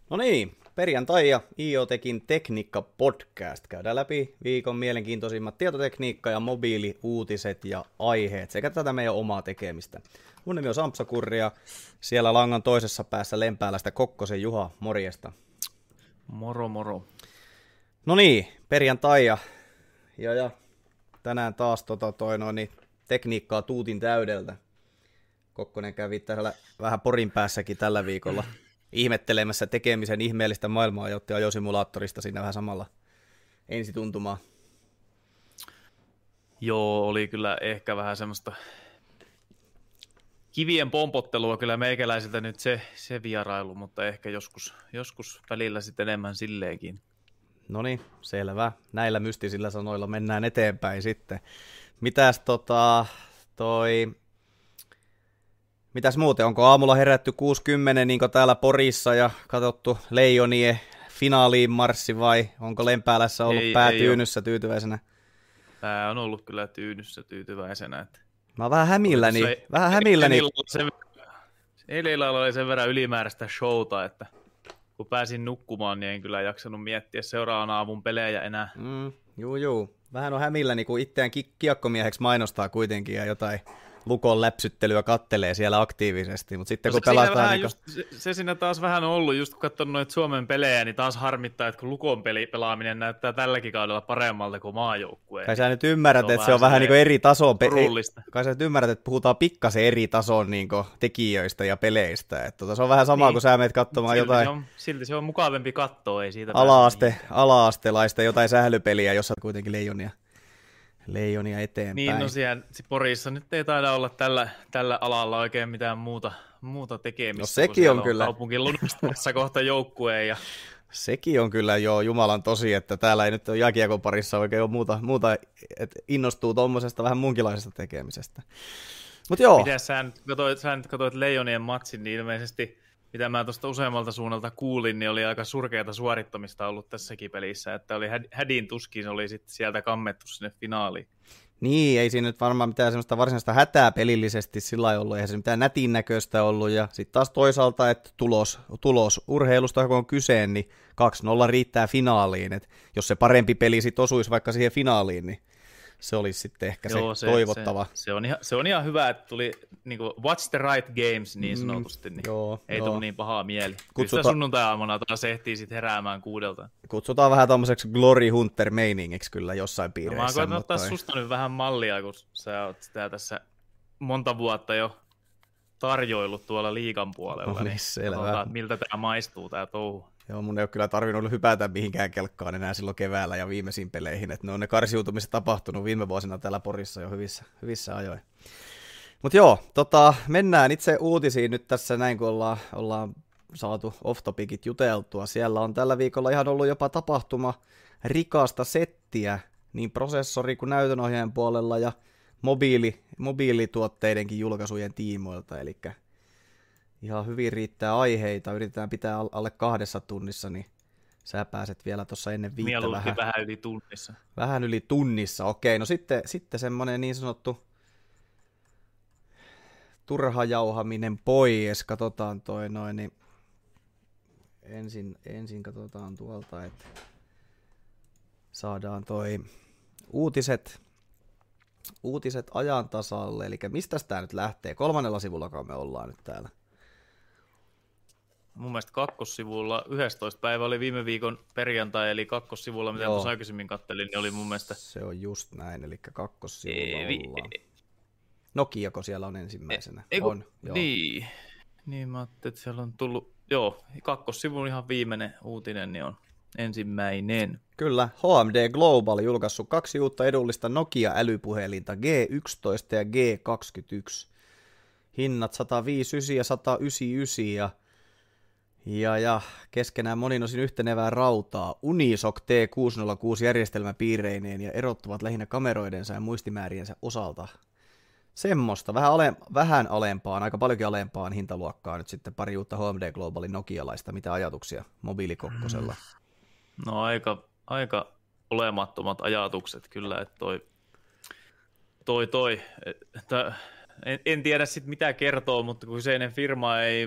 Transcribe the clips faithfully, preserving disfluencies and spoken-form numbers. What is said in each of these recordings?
No niin, perjantai ja IoTekin Tekniikka-podcast. Käydään läpi viikon mielenkiintoisimmat tietotekniikka- ja mobiiliuutiset ja aiheet sekä tätä meidän omaa tekemistä. Mun nimi on Sampsa Kurri ja siellä langan toisessa päässä Lempäälästä Kokkosen Juha, morjesta. Moro moro. No niin, perjantai ja, ja, ja tänään taas tota, toi, no, niin, tekniikkaa tuutin täydeltä. Kokkonen kävi täällä vähän Porin päässäkin tällä viikolla ihmettelemässä tekemisen ihmeellistä maailmaa ja otti ajosimulaattorista siinä vähän samalla ensituntumaa. Joo, oli kyllä ehkä vähän semmoista kivien pompottelua kyllä meikäläisiltä nyt se, se vierailu, mutta ehkä joskus, joskus välillä sitten enemmän silleenkin. No niin, selvä. Näillä mystisillä sanoilla mennään eteenpäin sitten. Mitäs tota, toi... Mitäs muuten, onko aamulla herätty kuusikymmentä niin kuin täällä Porissa ja katsottu Leijonien finaaliin marssi vai onko Lempäälässä ollut Ei- pää ei tyynyssä tyytyväisenä? Pää on ollut kyllä tyynyssä tyytyväisenä. Että Mä oon vähän hämilläni, Se- vähän hämilläni. Eilen illalla sen- Eilen illalla oli sen verran ylimääräistä showta, että kun pääsin nukkumaan, niin en kyllä jaksanut miettiä seuraavan aamun pelejä enää. Mm, juu, juu. Vähän on hämilläni, kun itseään ki- kiekkomieheksi mainostaa kuitenkin ja jotain Lukon läpsyttelyä kattelee siellä aktiivisesti, mutta sitten No kun se, siinä pelataan... vähän Niin just, se, se siinä taas vähän on ollut, just kun katsonut noita Suomen pelejä, niin taas harmittaa, että kun Lukon peli pelaaminen näyttää tälläkin kaudella paremmalta kuin maajoukkueen. kai sä nyt ymmärrät, Se on että se on vähän vähän niin kuin eri tason... Pe- surullista. kai sä nyt ymmärrät, että puhutaan pikkasen eri tason niin kuin tekijöistä ja peleistä. Että tota, se on vähän sama, Niin. kun sä menet katsomaan silti, jotain se on, silti se on mukavampi katsoa, ei siitä pääse ala-aste, mihinkään. ala-astelaista, jotain sählypeliä, jossa on kuitenkin leijonia, leijonia eteenpäin. Niin, no siellä Porissa nyt ei taida olla tällä, tällä alalla oikein mitään muuta, muuta tekemistä. No kun sekin siellä on kyllä. Kaupunkin lunastamassa kohta joukkueen ja Sekin on kyllä jo jumalan tosi, että täällä ei nyt ole jääkiekon parissa oikein ole muuta, muuta että innostuu tuommoisesta vähän muunkinlaisesta tekemisestä. Mutta joo, miten sä nyt katsoit, sä nyt katsoit Leijonien matsin, niin ilmeisesti, mitä mä tuosta useammalta suunnalta kuulin, niin oli aika surkeata suorittamista ollut tässäkin pelissä, että oli häd- hädin tuskin oli sitten sieltä kammettu sinne finaaliin. niin ei siinä nyt varmaan mitään semmoista varsinaista hätää pelillisesti sillä lailla ollut, eihän se mitään nätin näköistä ollut, ja sitten taas toisaalta, että tulos, tulos urheilusta kun on kyse, niin kaksi nolla riittää finaaliin, että jos se parempi peli sitten osuisi vaikka siihen finaaliin, niin se olisi sitten ehkä Joo, se, se toivottava. Se, se, on ihan, se on ihan hyvä, että tuli niinku, watch the right games niin sanotusti, niin Mm, joo, ei joo. tullut niin pahaa mieli. Kutsuta- Kutsuta... sunnuntai-aamuna taas ehtii sitten heräämään kuudelta. Kutsutaan vähän tommoseksi Glory Hunter-meiningiksi kyllä jossain No, piireissä. mä koitan mutta ottaa ei. susta nyt vähän mallia, kun sä oot sitä tässä monta vuotta jo tarjoillut tuolla liigan puolella. No niin, selvä. katsotaan, että miltä tämä maistuu, tämä touhu. Joo, mun ei ole kyllä tarvinnut hypätä mihinkään kelkkaan enää silloin keväällä ja viimeisiin peleihin, että ne on ne karsiutumiset tapahtunut viime vuosina täällä Porissa jo hyvissä, hyvissä ajoin. Mutta joo, tota, mennään itse uutisiin nyt tässä näin, kun ollaan, ollaan saatu off-topicit juteltua. Siellä on tällä viikolla ihan ollut jopa tapahtuma rikasta settiä niin prosessori kuin näytönohjaajan puolella ja mobiili, mobiilituotteidenkin julkaisujen tiimoilta, eli ihan hyvin riittää aiheita, yritetään pitää alle kahdessa tunnissa, niin sä pääset vielä tuossa ennen viittä Mieluusti vähän, vähän yli tunnissa. vähän yli tunnissa. Okei, no sitten, sitten semmoinen niin sanottu turha jauhaminen pois, katsotaan toi noin, niin ensin, ensin katsotaan tuolta, että saadaan toi uutiset, uutiset ajan tasalle, eli mistä tämä nyt lähtee? Kolmannella sivulla me ollaan nyt täällä. Mun mielestä kakkossivulla yhdestoista päivä oli viime viikon perjantai, eli kakkossivulla, mitä Joo. tuossa aikaisemmin kattelin, niin oli mun mielestä... Se on just näin, eli kakkossivulla Ei, vi- ollaan. Nokiako siellä on ensimmäisenä? Ei, kun- on, joo. Niin, niin mä ajattelin, että siellä on tullut... Joo, kakkossivun ihan viimeinen uutinen, niin on ensimmäinen. Kyllä, H M D Global julkaissut kaksi uutta edullista Nokia-älypuhelinta, G yksitoista ja G kaksikymmentäyksi. Hinnat sata viisikymmentäyhdeksän ja sata yhdeksänkymmentäyhdeksän ja, ja, ja keskenään monin osin yhtenevää rautaa. Unisoc T kuusisataakuusi järjestelmäpiireineen ja erottuvat lähinnä kameroidensa ja muistimääriensä osalta. Semmoista, vähän, ale, vähän alempaan, aika paljonkin alempaan hintaluokkaan nyt sitten pari uutta H M D Globalin Nokialaista. Mitä ajatuksia mobiilikokkosella? No aika, aika olemattomat ajatukset kyllä, että toi, toi, toi että en, en tiedä sitten mitä kertoo, mutta kun kyseinen firma ei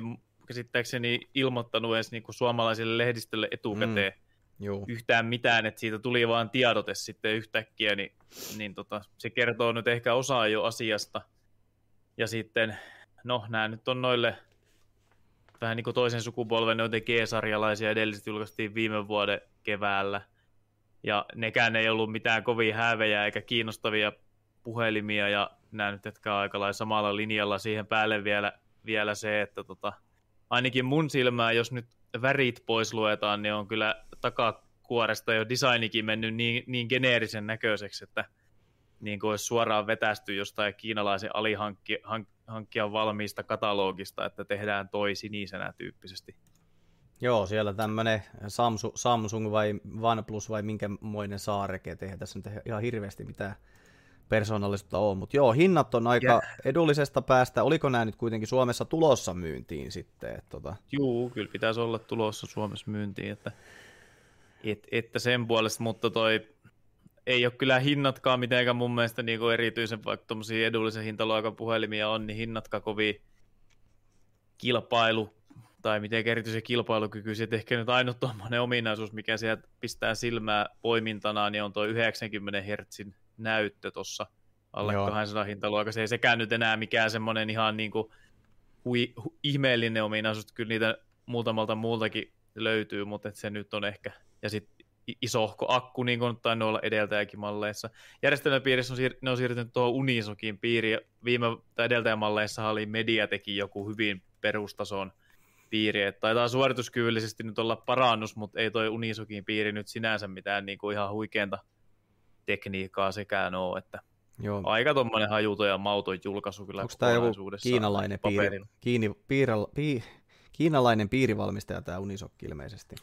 käsittääkseni ilmoittanut edes niin kuin suomalaisille lehdistölle etukäteen mm, yhtään mitään, että siitä tuli vaan tiedote sitten yhtäkkiä, niin, niin tota, se kertoo nyt ehkä osaa jo asiasta. Ja sitten, no nämä nyt on noille vähän niin kuin toisen sukupolven noita G-sarjalaisia, edellisesti julkaistiin viime vuoden keväällä. Ja nekään ei ollut mitään kovin häävejä eikä kiinnostavia puhelimia, ja nämä nyt jotka on aika lailla samalla linjalla siihen päälle vielä, vielä se, että tota, ainakin mun silmään, jos nyt värit pois luetaan, niin on kyllä takakuoresta jo designikin mennyt niin, niin geneerisen näköiseksi, että niin kuin olisi suoraan vetästy jostain kiinalaisen alihankkijan valmiista katalogista, että tehdään toi sinisenä tyyppisesti. Joo, siellä tämmöinen Samsung, Samsung vai OnePlus vai minkämoinen saareke, et eihän tässä nyt ihan hirveästi mitään persoonallisuutta ole, mutta joo, hinnat on aika yeah. edullisesta päästä. Oliko nämä nyt kuitenkin Suomessa tulossa myyntiin sitten? Että tota... Juu, kyllä pitäisi olla tulossa Suomessa myyntiin, että, et, että sen puolesta, mutta toi ei ole kyllä hinnatkaan mitenkään mun mielestä niin kuin erityisen, vaikka tuommoisia edullisen hintaluokan puhelimia on, niin hinnatkaan kovin kilpailu tai miten erityisen kilpailukykyisiä. Et ehkä nyt ainut tuommoinen ominaisuus, mikä sieltä pistää silmää poimintana, niin on tuo yhdeksänkymmentä hertsin näyttö tuossa alle Joo. kaksisataa hintaluokassa. Ei sekään nyt enää mikään semmoinen ihan niin kuin hui, hu, ihmeellinen ominaisuus. Kyllä niitä muutamalta muultakin löytyy, mutta se nyt on ehkä. Ja sitten isohko akku, niin kuin on tainnut olla edeltäjäkin malleissa. Järjestelmäpiirissä on, siir- ne on siirtynyt tuohon Unisokin piiriin. Viime tai edeltäjämalleissa oli Mediatekin joku hyvin perustason piiri. Että taitaa suorituskyvyllisesti nyt olla parannus, mutta ei toi Unisokin piiri nyt sinänsä mitään niin kuin ihan huikeanta tekniikkaa sekään ole. Että Joo. aika tommoinen hajuton ja mauton julkaisu kyllä. Onko tämä joku kiinalainen, piiri, kiini, piirala, pi, kiinalainen piirivalmistaja tämä Unisok ilmeisesti?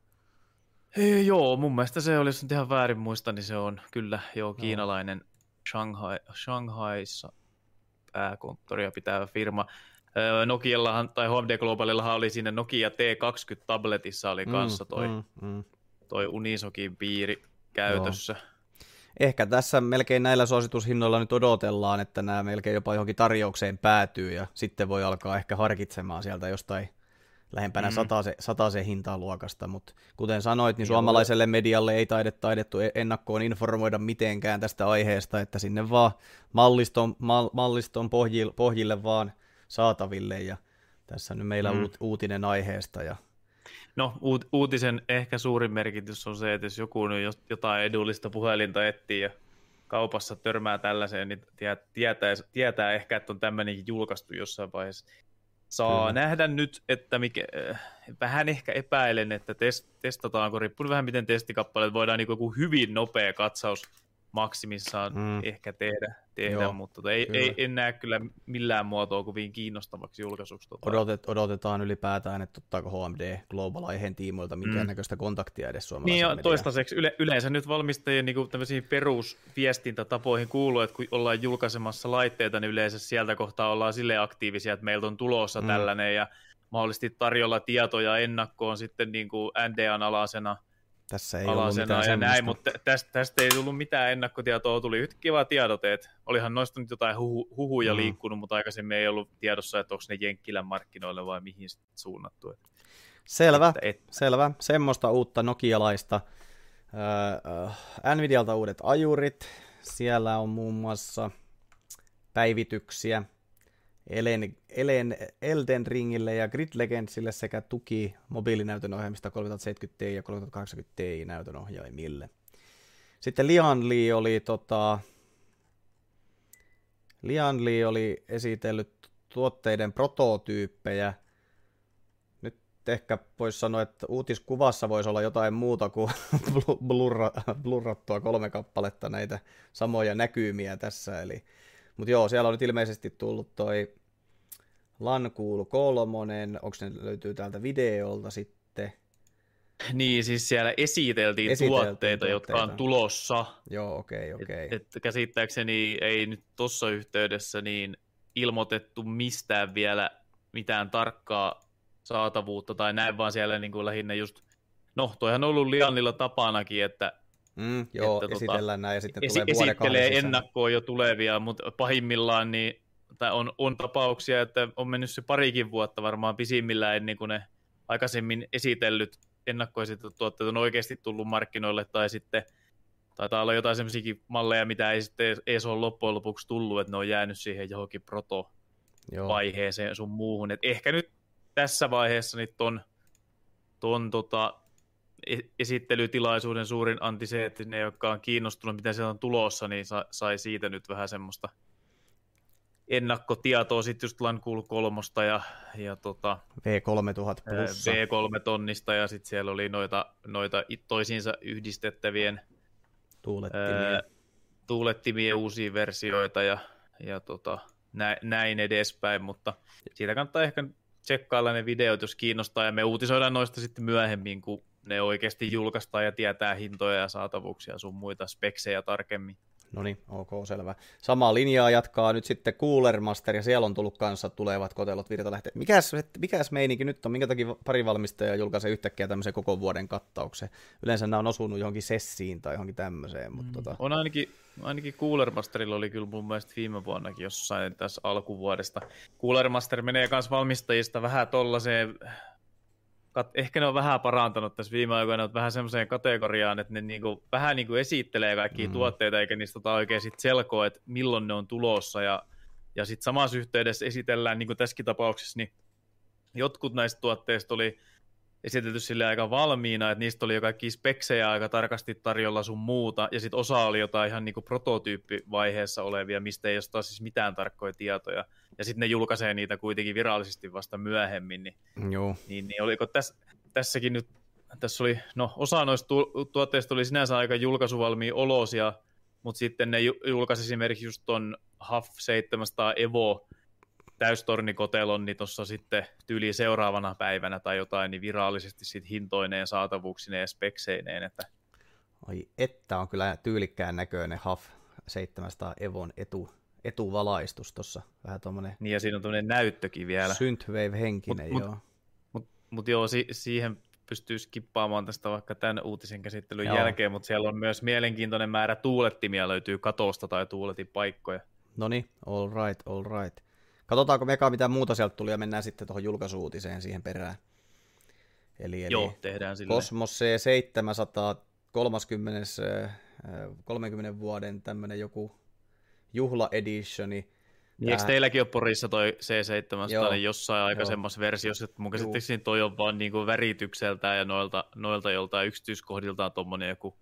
Hei, joo, mun mielestä se oli, jos nyt ihan väärin muista, niin se on kyllä joo kiinalainen Shanghai, Shanghaissa pääkonttoria pitävä firma. Nokiallahan tai H M D Globalillahan oli siinä Nokia T kaksikymmentä tabletissa oli kanssa toi, mm, mm. toi Unisokin piiri käytössä. Joo. Ehkä tässä melkein näillä suositushinnoilla nyt odotellaan, että nämä melkein jopa johonkin tarjoukseen päätyy ja sitten voi alkaa ehkä harkitsemaan sieltä jostain lähempänä mm. satase, satase hintaluokasta, mutta kuten sanoit, niin Joo. suomalaiselle medialle ei taidet, taidettu ennakkoon informoida mitenkään tästä aiheesta, että sinne vaan malliston, mal, malliston pohjille, pohjille vaan saataville ja tässä nyt meillä mm. uut, uutinen aiheesta. Ja... No uut, uutisen ehkä suurin merkitys on se, että jos joku nyt jotain edullista puhelinta etsii ja kaupassa törmää tällaiseen, niin tietää, tietää ehkä, että on tämmöinenkin julkaistu jossain vaiheessa. Saa Kyllä. nähdä nyt, että mikä, äh, vähän ehkä epäilen, että test, testataanko, riippuu vähän miten testikappaleet voidaan niin joku hyvin nopea katsaus maksimissaan mm. ehkä tehdä, tehdä mutta tota, ei, ei, en näe kyllä millään muotoa kovin kiinnostavaksi julkaisuksi. Tota. Odotet, odotetaan ylipäätään, että ottaako H M D Global aiheen tiimoilta minkäännäköistä mm. kontaktia edes suomalaisen Niin ja toistaiseksi yle, yleensä nyt valmistajien niin tämmöisiin perusviestintätapoihin kuuluu, että kun ollaan julkaisemassa laitteita, niin yleensä sieltä kohtaa ollaan silleen aktiivisia, että meiltä on tulossa mm. tällainen ja mahdollisesti tarjolla tietoja ennakkoon sitten niin kuin N D A:n alaisena. Tässä ei ollut mitään ja näin, mutta tästä, tästä ei tullut mitään ennakkotietoa, tuli yhtä kiva tiedoteet. Olihan noista nyt jotain huhu, huhuja mm. liikkunut, mutta aikaisemmin ei ollut tiedossa, että onko ne Jenkkilän markkinoille vai mihin suunnattu. Selvä, että, et... selvä. Semmoista uutta nokialaista. Äh, Nvidialta uudet ajurit. Siellä on muun muassa päivityksiä. Elen, Elen, Elden Ringille ja Grid Legendsille sekä tuki mobiilinäytön ohjaimista kolmesataaseitsemänkymmentä Ti ja kolmesataakahdeksankymmentä Ti näytön ohjaimille. Sitten Lianli oli, tota, Lianli oli esitellyt tuotteiden prototyyppejä. Nyt ehkä voisi sanoa, että uutiskuvassa voisi olla jotain muuta kuin blurra, blurrattua kolme kappaletta näitä samoja näkymiä tässä, eli mutta joo, siellä on nyt ilmeisesti tullut toi Lankuulu kolmonen, onko ne löytyy täältä videolta sitten? Niin, siis siellä esiteltiin, esiteltiin tuotteita, tuotteita, jotka on tulossa. Joo, okei, okay, okei. Okay. Et, et käsittääkseni ei nyt tuossa yhteydessä niin ilmoitettu mistään vielä mitään tarkkaa saatavuutta tai näin, vaan siellä niin kuin lähinnä just, no toihan on ollut Lianilla tapanakin, että Mm, joo, että esitellään tota, näin ja sitten esi- tulee vuoden kahden esittelee ennakkoon jo tulevia, mutta pahimmillaan niin tai on, on tapauksia, että on mennyt se parikin vuotta varmaan pisimmillään ennen kuin ne aikaisemmin esitellyt ennakkoesitellyt tuotteet on oikeasti tullut markkinoille, tai sitten taitaa olla jotain semmoisiakin malleja, mitä ei sitten edes ole loppujen lopuksi tullut, että ne on jäänyt siihen johonkin proto-vaiheeseen sun muuhun. Et ehkä nyt tässä vaiheessa niin ton, ton tota, esittelytilaisuuden suurin anti se, että ne, jotka on kiinnostunut, mitä sieltä on tulossa, niin sa, sai siitä nyt vähän semmoista ennakkotietoa sitten just Lancool kolmosta ja, ja tota, V kolmetuhatta plussa. V kolme tonnista ja sitten siellä oli noita, noita toisiinsa yhdistettävien tuulettimien, ää, tuulettimien uusia versioita ja, ja tota, nä, näin edespäin, mutta siitä kannattaa ehkä tsekkailla ne videot, jos kiinnostaa, ja me uutisoidaan noista sitten myöhemmin, kun ne oikeasti julkaistaan ja tietää hintoja ja saatavuuksia sun muita speksejä tarkemmin. No niin, ok, selvä. Samaa linjaa jatkaa nyt sitten Cooler Master, ja siellä on tullut kanssa tulevat kotelot virtalähteet. Mikäs, mikäs meininki nyt on? Minkä takia pari valmistajaa julkaisee yhtäkkiä tämmöisen koko vuoden kattauksen? Yleensä nämä on osunut johonkin sessiin tai johonkin tämmöiseen. Mutta mm. tota... On ainakin, ainakin Cooler Masterilla oli kyllä mun mielestä viime vuonnakin jossain tässä alkuvuodesta. Cooler Master menee myös valmistajista vähän tollaiseen... Ehkä ne on vähän parantanut tässä viime aikoina, että vähän semmoiseen kategoriaan, että ne niinku, vähän niinku esittelee kaikkia mm. tuotteita, eikä niistä tota oikein sit selkoa, että milloin ne on tulossa. Ja, ja sitten samassa yhteydessä esitellään, niin kuin tässäkin tapauksessa, niin jotkut näistä tuotteista oli esitelty sille aika valmiina, että niistä oli jo kaikkia speksejä aika tarkasti tarjolla sun muuta, ja sitten osa oli jotain ihan niinku prototyyppivaiheessa olevia, mistä ei ole siis mitään tarkkoja tietoja, ja sitten ne julkaisee niitä kuitenkin virallisesti vasta myöhemmin, niin, Joo. niin, niin oliko täs, tässäkin nyt, tässä oli, no osa noista tu- tuotteista oli sinänsä aika julkaisuvalmiin olosia, mutta sitten ne julkaisi esimerkiksi just ton H A F seitsemänsataa Evo, täystornikotelon, niin tuossa sitten tyyli seuraavana päivänä tai jotain, niin virallisesti sitten hintoineen, saatavuuksineen ja spekseineen. Että... Ai että on kyllä tyylikkään näköinen H A F seitsemänsataa Evon etu, etuvalaistus tuossa. Vähän tuommoinen... Niin ja siinä on tuommoinen näyttökin vielä. Synthwave-henkinen, mut, joo. Mutta mut, mut joo, si- siihen pystyy skippaamaan tästä vaikka tämän uutisen käsittelyn joo. jälkeen, mutta siellä on myös mielenkiintoinen määrä tuulettimia, löytyy katosta tai tuuletin paikkoja. No niin, all right, all right. Katsotaanko meka mitä muuta sieltä tuli ja mennään sitten tuohon julkaisuutiseen siihen perään. Eli, eli Joo, tehdään silleen. Cosmos C seitsemänsataa kolmekymmentä, kolmenkymmenen vuoden tämmöinen joku juhla-editioni. Niin, eikö teilläkin ole Porissa toi C seitsemänsataa Joo, niin jossain aikaisemmassa joo. versiossa, että mun käsittääkseni toi on vaan niinku väritykseltään ja noilta, noilta joltain yksityiskohdiltaan tommonen joku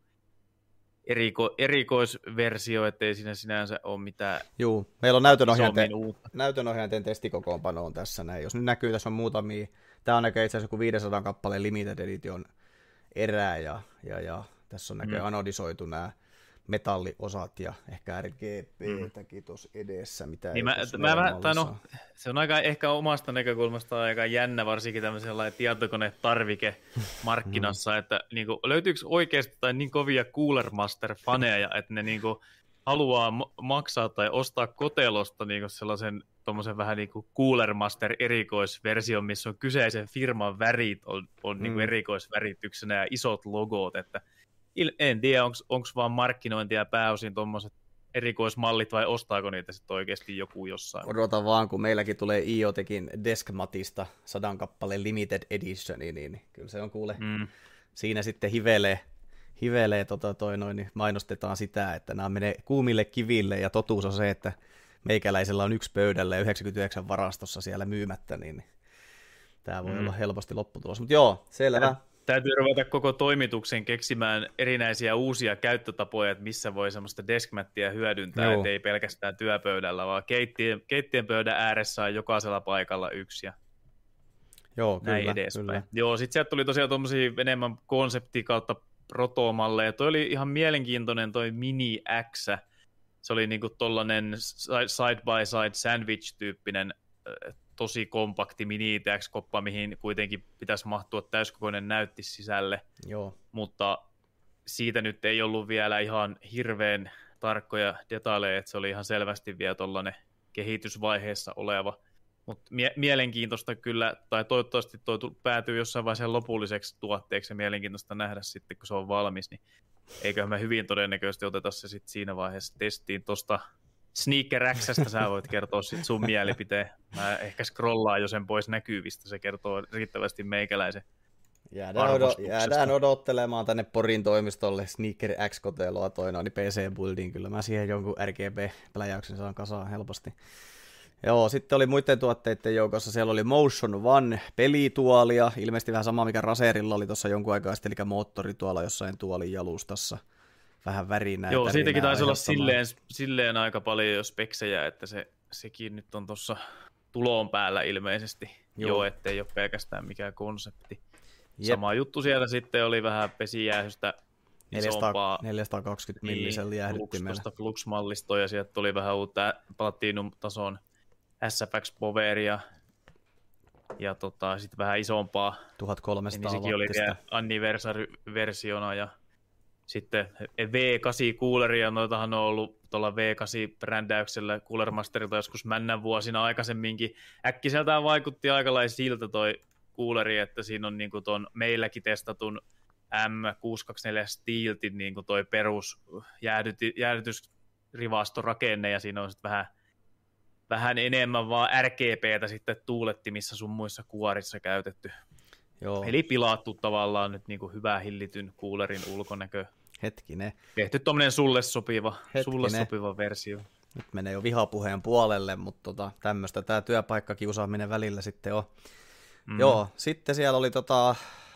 eriko, erikoisversio, ettei siinä sinänsä ole mitään. Joo, meillä on näytönohjainten, uutta. näytönohjainten testikokoonpano on tässä näin. Jos nyt näkyy, tässä on muutamia, tämä on näköjään itse asiassa joku viisisataa kappaleen limited edition erää, ja, ja, ja tässä on näköjään mm. anodisoitu nämä metalliosat ja ehkä R G B-täkin tuossa edessä, mitä niin ei mä, mä, mä, no, se on aika ehkä omasta näkökulmasta aika jännä, varsinkin tämmöisellä tietokonetarvike markkinassa, että niinku, löytyykö oikeasti tai niin kovia Cooler Master-faneja, että ne niinku, haluaa m- maksaa tai ostaa kotelosta niinku sellaisen tommosen vähän niinku Cooler Master erikoisversion, missä on kyseisen firman värit on, on mm. niinku erikoisvärityksenä ja isot logot, että en tiedä, onko vaan markkinointia pääosin tuommoiset erikoismallit vai ostaako niitä sitten oikeasti joku jossain? Odota vaan, kun meilläkin tulee IoTekin Deskmatista sadan kappaleen limited editioni, niin kyllä se on kuule. Mm. Siinä sitten hivelee, hivelee tota toi noin, niin mainostetaan sitä, että nämä menee kuumille kiville, ja totuus on se, että meikäläisellä on yksi pöydällä ja yhdeksänkymmentäyhdeksän varastossa siellä myymättä, niin tämä voi mm. olla helposti lopputulos. Mutta joo, selvä. Täytyy ruveta koko toimituksen keksimään erinäisiä uusia käyttötapoja, että missä voi semmoista deskmattia hyödyntää, että ei pelkästään työpöydällä, vaan keittien, keittien pöydän ääressä on jokaisella paikalla yksi ja Joo, näin kyllä, edespäin. kyllä. Joo, sitten sieltä tuli tosiaan tuommoisia enemmän konsepti kautta protomalleja. Toi oli ihan mielenkiintoinen toi Mini X. Se oli niinku tollanen side-by-side sandwich-tyyppinen tosi kompakti mini I T X-koppa, mihin kuitenkin pitäisi mahtua täyskokoinen näytti sisälle, Joo. mutta siitä nyt ei ollut vielä ihan hirveän tarkkoja detaljeja, että se oli ihan selvästi vielä tuollainen kehitysvaiheessa oleva, mutta mie- mielenkiintoista kyllä, tai toivottavasti toi päätyy jossain vaiheessa lopulliseksi tuotteeksi ja mielenkiintoista nähdä sitten, kun se on valmis, niin eiköhän me hyvin todennäköisesti oteta se sitten siinä vaiheessa testiin tuosta Sneaker X:stä sä voit kertoa sit sun mielipiteen. Mä ehkä scrollaan jo sen pois näkyvistä, se kertoo riittävästi meikäläisen Jäädään, odot- jäädään odottelemaan tänne Porin toimistolle Sneaker X-koteloa toi noin P C-buildiin. Kyllä mä siihen jonkun R G B-pläjäyksen saan kasaan helposti. Joo, sitten oli muiden tuotteiden joukossa, siellä oli Motion One pelituolia, ilmeisesti vähän sama mikä Raserilla oli tuossa jonkun aikaa sitten, eli moottorituola jossain tuolin jalustassa. Vähän värinää. Joo, siitäkin taisi olla silleen, silleen aika paljon jo speksejä, että se, sekin nyt on tuossa tuloon päällä ilmeisesti. Joo, jo, ettei ole pelkästään mikään konsepti. Jep. Sama juttu siellä sitten oli vähän pesijäähystä isompaa neljäsataakaksikymmentä millisellä jäähdyttimellä. Flux-mallistoa ja sieltä tuli vähän uutta Platinum-tason S F X Poweria ja tota, sitten vähän isompaa. tuhatkolmesataa niin sekin oli vielä anniversary-versiona ja sitten V kahdeksan-kuuleria, noitahan on ollut tuolla V kahdeksan-brändäyksellä Cooler Masterilta joskus männän vuosina aikaisemminkin. Äkkiseltään vaikutti aika lailla siltä toi kuuleri, että siinä on niinku ton meilläkin testatun M kuusisataakaksikymmentäneljä Steeltin niinku toi perus jäädyti, jäädytysrivastorakenne, ja siinä on sitten vähän, vähän enemmän vaan R G B:tä sitten tuulettimissa sun muissa kuorissa käytetty. Joo. Eli pilattu tavallaan nyt niinku hyvää hillityn kuulerin ulkonäkö. Hetkinen. Tehty tommonen sulle sopiva, sulle sopiva versio. Nyt menee jo vihapuheen puolelle, mutta tota, tämmöistä tämä työpaikkakiusaaminen välillä sitten on. Mm. Joo, sitten siellä oli tota,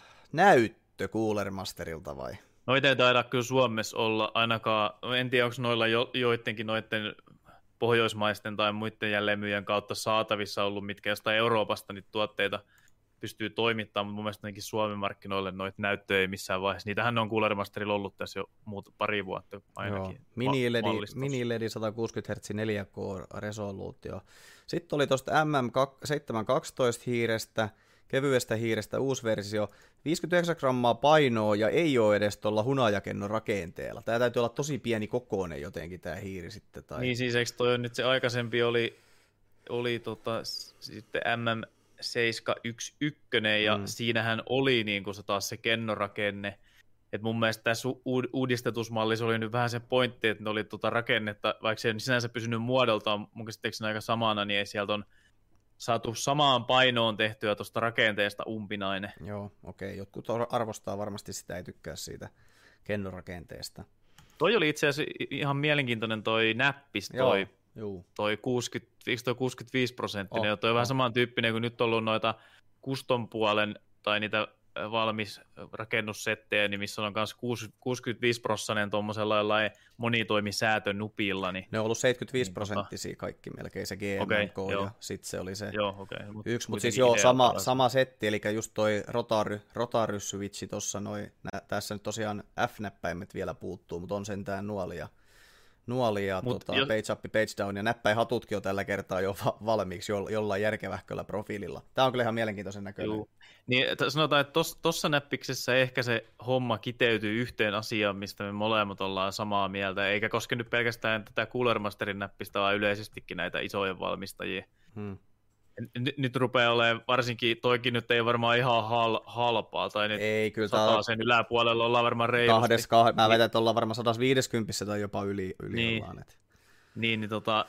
näyttö Cooler Masterilta vai? Noita ei taida kyllä Suomessa olla ainakaan, en tiedä onko noilla jo, joidenkin noiden pohjoismaisten tai muiden jälleenmyyjän kautta saatavissa ollut, mitkä jostain Euroopasta niitä tuotteita pystyy toimittamaan, mutta mun mielestä ainakin Suomen markkinoille noita näyttöjä ei missään vaiheessa. Niitähän on Cooler Masterilla ollut tässä jo muut, pari vuotta ainakin. Mini-L E D, mini-L E D sata kuusikymmentä hertsiä neljä K-resoluutio. Sitten oli tuosta M M seitsemänsataakaksitoista hiirestä, kevyestä hiirestä uusi versio, viisikymmentäyhdeksän grammaa painoa ja ei ole edes tuolla hunajakennon rakenteella. Tämä täytyy olla tosi pieni kokoinen jotenkin tämä hiiri sitten. Tai... Niin siis eikö toi on nyt se aikaisempi oli, oli tota, sitten M M seitsemänsataayksitoista ja mm. siinähän oli niin kuin se taas se kennorakenne. Et mun mielestä tässä uudistetusmallissa oli nyt vähän se pointti, että ne oli tuota rakennetta, vaikka se ei sinänsä pysynyt muodoltaan, mun käsittääkseni aika samana, niin ei sieltä on saatu samaan painoon tehtyä tuosta rakenteesta umpinainen. Joo, okei. Okay. Jotkut arvostaa varmasti sitä, ei tykkää siitä kennorakenteesta. Toi oli itse asiassa ihan mielenkiintoinen toi näppis, toi, Joo, toi, kuusikymmentä, toi kuusikymmentäviisi prosenttinen, oh, ja toi on oh. vähän samantyyppinen kuin nyt on ollut noita custom puolen tai niitä valmis rakennussettejä, niin missä on myös kuusikymmentäviisi prosenttia tuommoisella jollain monitoimisäätön nupilla. Niin, ne on ollut seitsemänkymmentäviisi prosenttisia kaikki melkein, se G M K, okay, ja sitten se oli se joo, okay. Mut yksi, mutta siis joo, sama, sama setti, eli just toi rotary, rotary-switchi tuossa, tässä nyt tosiaan F-näppäimet vielä puuttuu, mutta on sentään nuoli ja nuoli ja tota, jos... page up, page down, ja näppäinhatutkin on tällä kertaa jo va- valmiiksi jo- jollain järkevähköllä profiililla. Tämä on kyllä ihan mielenkiintoisen näköinen. Juu. Niin, sanotaan, että tuossa näppiksessä ehkä se homma kiteytyy yhteen asiaan, mistä me molemmat ollaan samaa mieltä, eikä koske nyt pelkästään tätä Cooler Masterin näppistä, vaan yleisestikin näitä isojen valmistajia. Hmm. Nyt, nyt rupeaa olemaan, varsinkin toikin nyt ei varmaan ihan hal, halpaa, tai nyt ei, kyllä sataa sen yläpuolella ollaan varmaan reilusti. Kahdes, kah, mä väitän, että ollaan varmaan sata viisikymmentä tai jopa yli, yli niin, ollaan. Et. Niin, niin tota,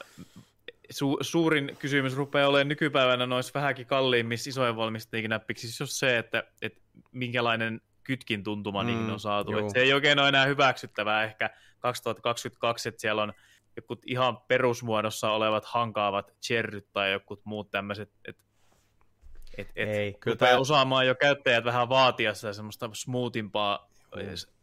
su, suurin kysymys rupeaa olemaan nykypäivänä noissa vähänkin kalliimmissa isojen valmistajien näppiksissä, jos se, että, että minkälainen kytkin tuntuma mm, niihin on saatu. Se ei oikein ole enää hyväksyttävää ehkä kaksituhattakaksikymmentäkaksi, että siellä on jotkut ihan perusmuodossa olevat hankaavat cherryt tai jotkut muut tämmöiset, että et, et, et rupeaa osaamaan jo käyttäjät vähän vaatia sitä semmoista smoothimpaa mm.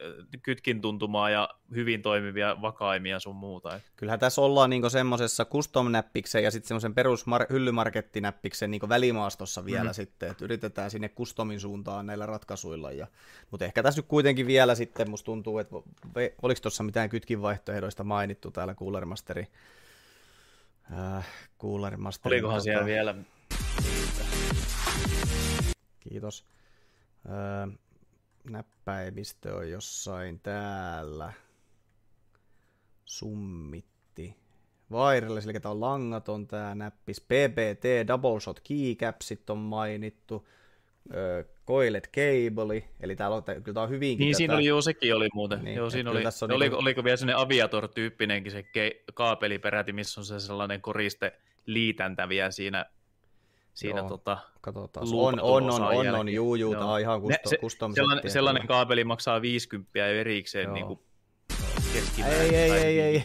kytkin tuntumaa ja hyvin toimivia vakaimia sun muuta. Et. Kyllähän tässä ollaan niinku semmoisessa custom-näppiksen ja sitten semmoisen perus hyllymarkettinäppiksen niinku välimaastossa vielä mm. sitten, että yritetään sinne customin suuntaan näillä ratkaisuilla. Ja, mutta ehkä tässä nyt kuitenkin vielä sitten musta tuntuu, että oliko tuossa mitään kytkin vaihtoehdoista mainittu täällä Cooler Masteri. Äh, Cooler Masteri. Olikohan tota... siellä vielä? Kiitos. Öö, näppäimistö on jossain täällä. Summitti. Wireless, eli tämä on langaton tämä näppis. P B T, Double Shot Keycapsit on mainittu. Öö, coiled cable, eli täällä on, kyllä tää on hyvinkin Niin tätä... siinä oli, joo, sekin oli muuten. Niin, joo, siinä oli, on oliko, niinku... oliko vielä sellainen aviator-tyyppinenkin se ke- kaapeli peräti, missä on se sellainen koriste liitäntä vielä siinä, siinä joo, tota, katsotaan. On, on, on, on, on, juu, juu, tää on ihan kusto, se, custom sellainen, settiä, sellainen kaapeli maksaa viisikymmentä erikseen niin kuin keskimäärin. Ei, ei, ei, ei.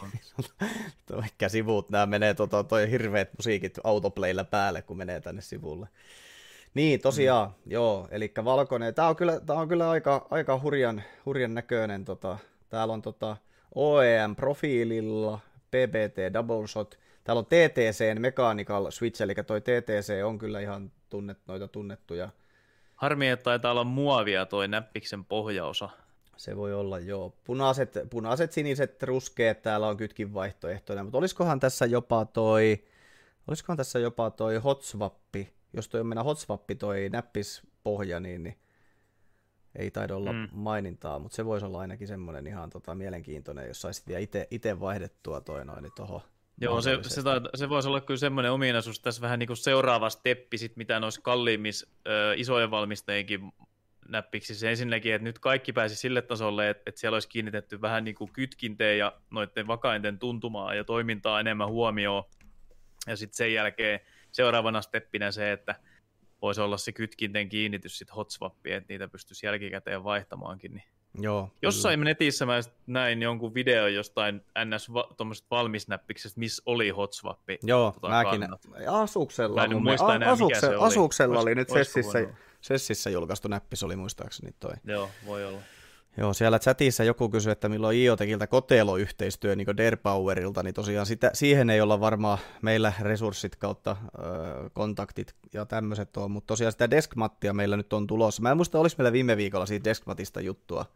Ehkä sivut, nämä menee tota, toi hirveät musiikit autoplaylla päälle, kun menee tänne sivulle. Niin, tosiaan, mm. joo, eli valkoinen. Tää on kyllä, tää on kyllä aika, aika hurjan, hurjan näköinen. Tota, täällä on tota O E M-profiililla, P B T Double Shot. Täällä on T T C:n Mechanical Switch, eli toi T T C on kyllä ihan tunnet, noita tunnettuja. Harmi, että taitaa olla muovia toi näppiksen pohjaosa. Se voi olla, joo. Punaiset, punaiset siniset, ruskeat, täällä on kytkin vaihtoehtoja, mutta olisikohan tässä jopa toi, olisikohan tässä jopa toi hotswappi, jos toi on mennä hotswappi toi näppispohja, niin, niin ei taida olla mm. mainintaa, mutta se voisi olla ainakin semmoinen ihan tota, mielenkiintoinen, jos saisit vielä ite vaihdettua toi noin niin tohon. Joo, se, se, taita, se voisi olla kyllä semmoinen ominaisuus tässä vähän niin kuin seuraava steppi, sit, mitä noissa kalliimmissa ö, isojen valmistajienkin näppiksissä. Ensinnäkin, että nyt kaikki pääsi sille tasolle, että, että siellä olisi kiinnitetty vähän niin kuin kytkinteen ja noiden vakainten tuntumaa ja toimintaa enemmän huomioon. Ja sitten sen jälkeen seuraavana steppinä se, että voisi olla se kytkinten kiinnitys sitten hotswappiin, että niitä pystyisi jälkikäteen vaihtamaankin. Niin. Joo, jossain kyllä. Netissä mä näin jonkun video jostain ns. Tuommoisesta valmisnäppiksestä, missä oli hotswappi. Joo, tota mäkin. kannat. Asuksella, en muista enää, Asuksella, mikä se Asuksella oli, oli nyt Sessissä, Sessissä julkaistu näppis, oli muistaakseni toi. Joo, voi olla. Joo, siellä chatissa joku kysyi, että milloin I O Techiltä Kotelo-yhteistyö niin kuin Derpowerilta, niin tosiaan sitä, siihen ei olla varmaan meillä resurssit kautta ö, kontaktit ja tämmöiset on, mutta tosiaan sitä Deskmattia meillä nyt on tulossa. Mä en muista, olis meillä viime viikolla siitä Deskmatista juttua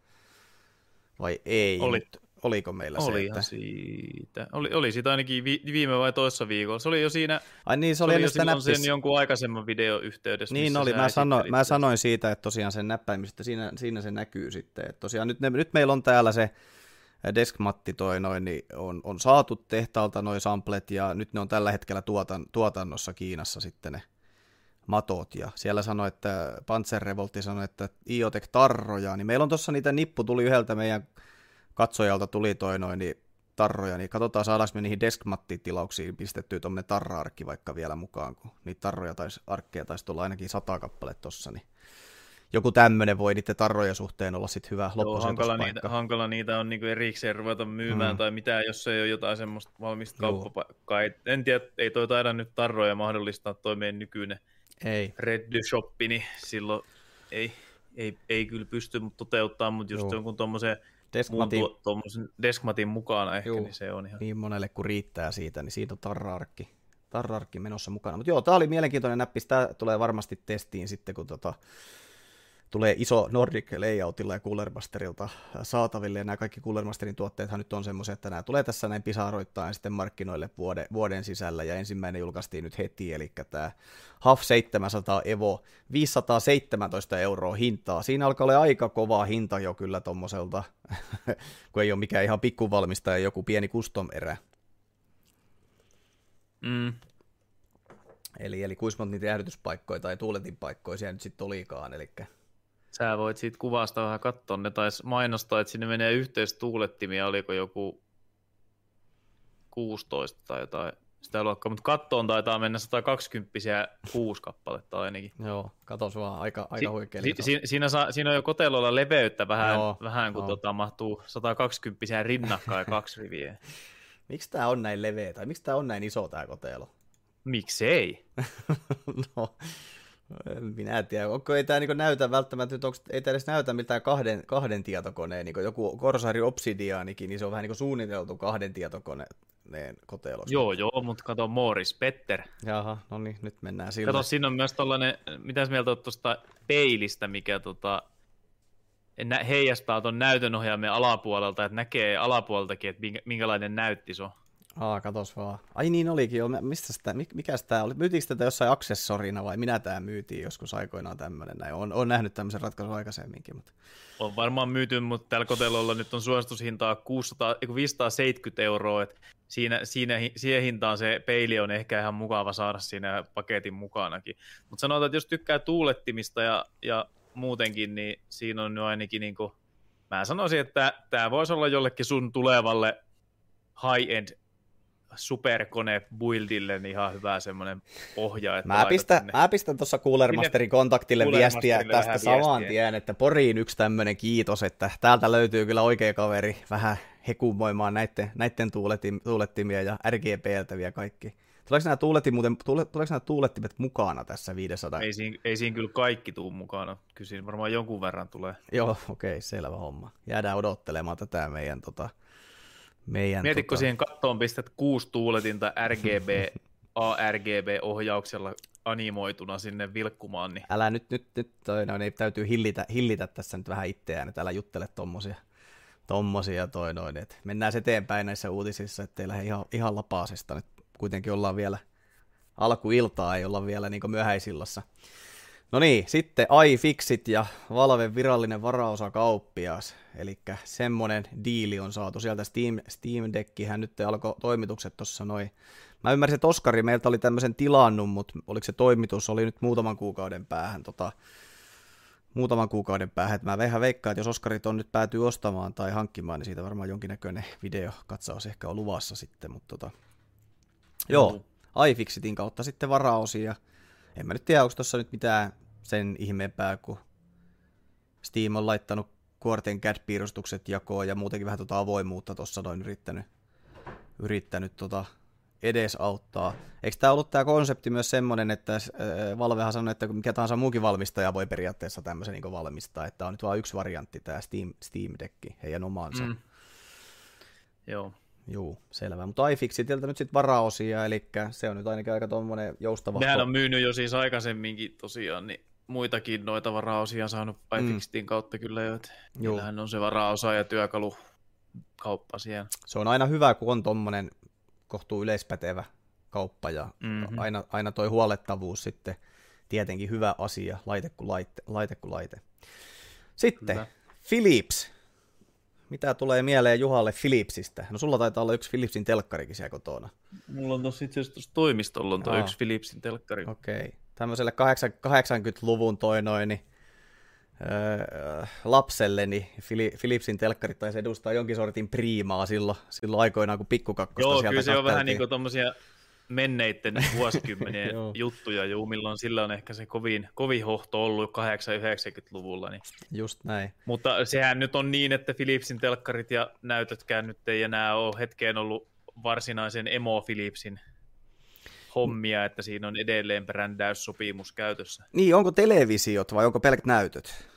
vai ei? Oli. Nyt, oliko meillä Olihan se, että... siitä. Oli, oli siitä ainakin vi- viime vai toissa viikolla. Se oli jo siinä, Ai niin, se, se oli, oli jo silloin sen jonkun aikaisemman videoyhteydessä. Niin oli, mä, sano, mä sanoin siitä, että tosiaan sen näppäimistä, siinä, siinä se näkyy sitten. Että tosiaan nyt, ne, nyt meillä on täällä se Deskmatti toi noin, niin on, on saatu tehtaalta noi samplet, ja nyt ne on tällä hetkellä tuotan, tuotannossa Kiinassa sitten ne matot, ja siellä sanoi, että Panzer Revoltti sanoi, että I O Tech tarroja, niin meillä on tuossa niitä nippu, tuli yhdeltä meidän katsojalta, tuli toi noin, niin tarroja, niin katsotaan saadaanko me niihin Deskmatti-tilauksiin pistettyä tuommoinen tarra-arkki vaikka vielä mukaan, kun niitä tarroja taisi, arkkeja taisi tulla ainakin sata kappale tossa, niin joku tämmöinen voi niiden tarrojen suhteen olla sitten hyvä loppusijoituspaikka. Hankala niitä, hankala niitä on niinku erikseen ruveta myymään mm. tai mitään, jos ei ole jotain semmoista valmista kauppapaikkaa. En tiedä, ei toi taida nyt tarroja mahdollistaa toi meidän nykyinen ei. Red Shoppi, niin silloin ei, ei, ei kyllä pysty toteuttamaan, mutta just Joo. jonkun tuommoisen Deskmatin, Deskmatin mukana ehkä, Juu, niin se on ihan... Niin monelle kun riittää siitä, niin siitä on tarra-arkki, tarra-arkki menossa mukana. Mutta joo, tää oli mielenkiintoinen näppis, tää tulee varmasti testiin sitten, kun tota, tulee iso Nordic Layoutilla ja Coolermasterilta saataville, ja nämä kaikki Coolermasterin tuotteethan nyt on semmoisia, että nämä tulee tässä näin pisaroittain sitten markkinoille vuoden, vuoden sisällä, ja ensimmäinen julkaistiin nyt heti, eli tämä H A F seitsemänsataa Evo, viisisataaseitsemäntoista euroa hintaa. Siinä alkaa olla aika kova hinta jo kyllä tommoselta, kun ei ole mikään ihan pikkuvalmistaja, joku pieni custom-erä. Mm. Eli, eli kuinka monta niitä jäähdytyspaikkoja tai tuuletinpaikkoja siellä nyt sitten olikaan, eli... Sä voit siitä kuvasta vähän katsoa, ne taisi mainostaa, että sinne menee yhteistuulettimia, oliko joku kuusitoista tai jotain sitä luokkaa, mutta kattoon taitaa mennä sata kaksikymmentä kuusi kappaletta ainakin. Joo, katos vaan, aika, aika si- huikea. Si- si- siinä, saa, siinä on jo kotelolla leveyttä vähän, Joo, vähän kun tota, mahtuu sata kaksikymmentä rinnakkain ja kaksi riviä. Miksi tää on näin leveä, tai miksi tää on näin iso tää kotelo? Miksei? No... Minä en tiedä, onko ei tämä niin näytä välttämättä, onko, ei tämä edes näytä miltään kahden, kahden tietokoneen, niin joku Corsair Obsidianikin, niin se on vähän niin suunniteltu kahden tietokoneen kotelosta. Joo, joo, mutta kato Morris Petter. Jaha, no niin, nyt mennään sillä. Kato, siinä on myös tollainen, mitäs mieltä olet tuosta peilistä, mikä tota, heijastaa tuon näytönohjaimen alapuolelta, että näkee alapuoleltakin, että minkälainen näytti se on. Aa, katos vaan. Ai niin olikin jo. Mistä sitä, mikä tämä oli? Myytiinkö tätä jossain aksessorina vai minä tämä myytiin joskus aikoinaan tämmöinen näin? Olen, olen nähnyt tämmöisen ratkaisun aikaisemminkin. Mutta... On varmaan myyty, mutta tällä kotelolla nyt on suositushintaa kuusisataa, viisisataaseitsemänkymmentä euroa. Että siinä, siinä, siihen hintaan se peili on ehkä ihan mukava saada siinä paketin mukanakin. Mutta sanotaan, että jos tykkää tuulettimista ja, ja muutenkin, niin siinä on jo ainakin, niin kuin, mä sanoisin, että tämä voisi olla jollekin sun tulevalle high-end superkone buildille niin ihan hyvä semmoinen pohja. Että mä, pistän, mä pistän tuossa Cooler Masterin kontaktille viestiä tästä saman tien, että Poriin yksi tämmöinen kiitos, että täältä löytyy kyllä oikea kaveri vähän hekumoimaan näiden, näiden tuuletim, tuulettimia ja R G B:ltä vielä kaikki. Tuleeko nämä, tuuletti muuten, tule, tuleeko nämä tuulettimet mukana tässä viisisataa? Ei siinä, ei siinä kyllä kaikki tuu mukana, kyllä siinä varmaan jonkun verran tulee. Joo, okei, okay, selvä homma. Jäädään odottelemaan tätä meidän... Tota, meidän Mietitkö tota... siihen kattoon pistät kuusi tuuletinta R G B, A R G B-ohjauksella animoituna sinne vilkkumaan? Niin... Älä nyt, nyt, nyt toi, no, niin täytyy hillitä, hillitä tässä nyt vähän itseään, että älä juttele tommosia. Tommosia toi noin, että mennään eteenpäin näissä uutisissa, ettei lähde ihan, ihan lapaasesta. Nyt kuitenkin ollaan vielä alkuiltaa, ei olla vielä niin myöhäisillassa. No niin, sitten iFixit ja Valven virallinen varaosakauppias, eli semmonen diili on saatu sieltä. Steam, Steam Deckihän nyt alkoi toimitukset tuossa noin. Mä ymmärsin, että Oskari meiltä oli tämmöisen tilannut, mutta oliko se toimitus, oli nyt muutaman kuukauden päähän tota, muutaman kuukauden päähän, että mä vähän veikkaan, että jos Oskarit on nyt päätyy ostamaan tai hankkimaan, niin siitä varmaan jonkinnäköinen videokatsaus ehkä on luvassa sitten, mutta tota, joo, iFixitin kautta sitten varaosia. En mä nyt tiedä, onko tuossa nyt mitään sen ihmeempää, kun Steam on laittanut kuorten C A D-piirustukset jakoon ja muutenkin vähän tuota avoimuutta tuossa noin yrittänyt, yrittänyt tota edesauttaa. Eikö tämä ollut tämä konsepti myös semmoinen, että Valvehan sanoi, että mikä tahansa muukin valmistaja voi periaatteessa tämmöisen niin valmistaa, että on nyt vain yksi variantti tämä Steam, Steam Deck, heidän omaansa. Mm. Joo. Joo, selvä. Mutta iFixitiltä nyt sitten varaosia, eli se on nyt ainakin aika tuommoinen joustava. Nehän on myynyt jo siis aikaisemminkin tosiaan, niin muitakin noita varaosia saanut iFixitin mm. kautta kyllä jo, että niillähän on se varaosa ja työkalukauppa siellä. Se on aina hyvä, kun on tuommoinen kohtuu yleispätevä kauppa ja mm-hmm. aina, aina toi huolettavuus sitten tietenkin hyvä asia, laite kuin laite. Laite kuin laite. Sitten hyvä. Philips. Mitä tulee mieleen Juhalle Philipsistä? No sulla taitaa olla yksi Philipsin telkkarikin siellä kotona. Mulla on tossa itse asiassa tuossa toimistolla on tuo yksi Philipsin telkkari. Okei. Okay. Tämmöiselle kahdeksankymmentäluvun toi noin, niin, öö, lapselle, niin Philipsin telkkarit taisi edustaa jonkin sortin priimaa silloin, silloin aikoinaan, kun pikkukakkosta Joo, sieltä kyllä se katteltiin. on vähän niin kuin tommosia menneiden vuosikymmenien juttuja, juu, milloin sillä on ehkä se kovin, kovin hohto ollut kahdeksankymmentä-yhdeksänkymmentäluvulla. Niin. Just näin. Mutta sehän nyt on niin, että Philipsin telkkarit ja näytötkään nyt ei enää ole hetkeen ollut varsinaisen Emo Philipsin hommia, että siinä on edelleen brändäyssopimus käytössä. Niin, onko televisiot vai onko pelkät näytöt?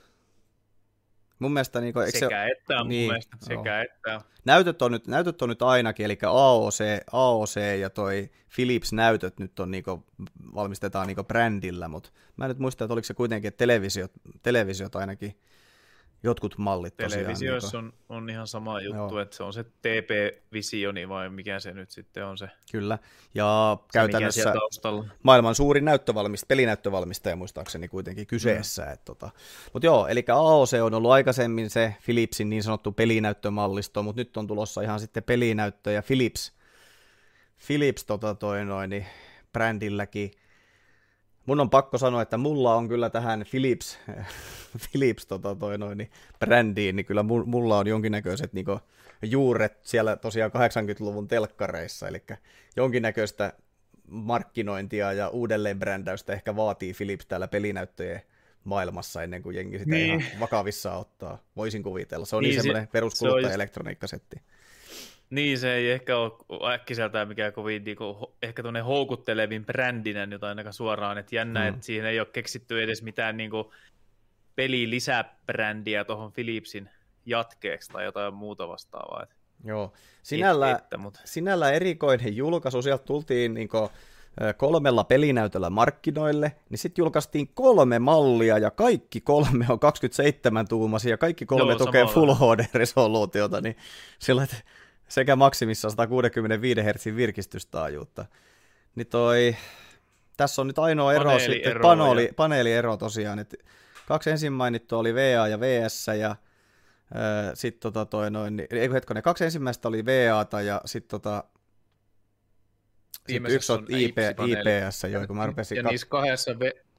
Mun mielestä, niin kuin, sekä se... että on niin, mun mielestä, sekä oh. että. Näytöt on, nyt, näytöt on nyt ainakin, eli A O C, A O C ja toi Philips-näytöt nyt on, niin kuin, valmistetaan niin kuin brändillä, mutta mä en nyt muista, että oliko se kuitenkin, että televisiot, televisiot ainakin jotkut mallit tosiaan. Televisioissa niin on, on ihan sama juttu, joo. Että se on se T P-visioni vai mikä se nyt sitten on se. Kyllä, ja se, käytännössä maailman suurin näyttövalmistaja, pelinäyttövalmistaja muistaakseni kuitenkin kyseessä. Mm. Tota. Mutta joo, eli A O C on ollut aikaisemmin se Philipsin niin sanottu pelinäyttömallisto, mutta nyt on tulossa ihan sitten pelinäyttö ja Philips, Philips tota toi noin, niin brändilläkin. Mun on pakko sanoa, että mulla on kyllä tähän Philips, Philips tota toi noin, niin brändiin, niin kyllä mulla on jonkinnäköiset niin juuret siellä tosiaan kahdeksankymmentäluvun telkkareissa, eli jonkinnäköistä markkinointia ja uudelleenbrändäystä ehkä vaatii Philips täällä pelinäyttöjen maailmassa ennen kuin jengi sitä niin. ihan vakavissaan ottaa. Voisin kuvitella. Se on niin, niin semmoinen peruskuluttaja-elektroniikkasetti. Niin, se ei ehkä ole äkkiseltään mikään kovin niin kuin, ehkä tuonne houkuttelevin brändinen nyt ainakaan suoraan, että jännä, mm. että siihen ei ole keksitty edes mitään niin kuin, pelilisäbrändiä tuohon Philipsin jatkeeksi tai jotain muuta vastaavaa. Joo, sinällä, et, että, mutta... sinällä erikoinen julkaisu, sieltä tultiin niin kuin, kolmella pelinäytöllä markkinoille, niin sitten julkaistiin kolme mallia, ja kaikki kolme on kaksikymmentäseitsemän tuumaisia, ja kaikki kolme Joo, tukee Full H D-resoluutiota, niin sillä sekä maksimissaan sata kuusikymmentäviisi hertsin virkistystaajuutta. Niin toi, tässä on nyt ainoa ero Paneeli sitten, ero paneeli, ja... paneeliero tosiaan, että kaksi ensin mainittua oli V A ja V S, ja äh, sitten tota toi noin, ei kun hetkonen, kaksi ensimmäistä oli V A:ta, ja sitten tota, sit yksi on I P S, joo, kun mä rupesin... Ja niissä kahdessa, v...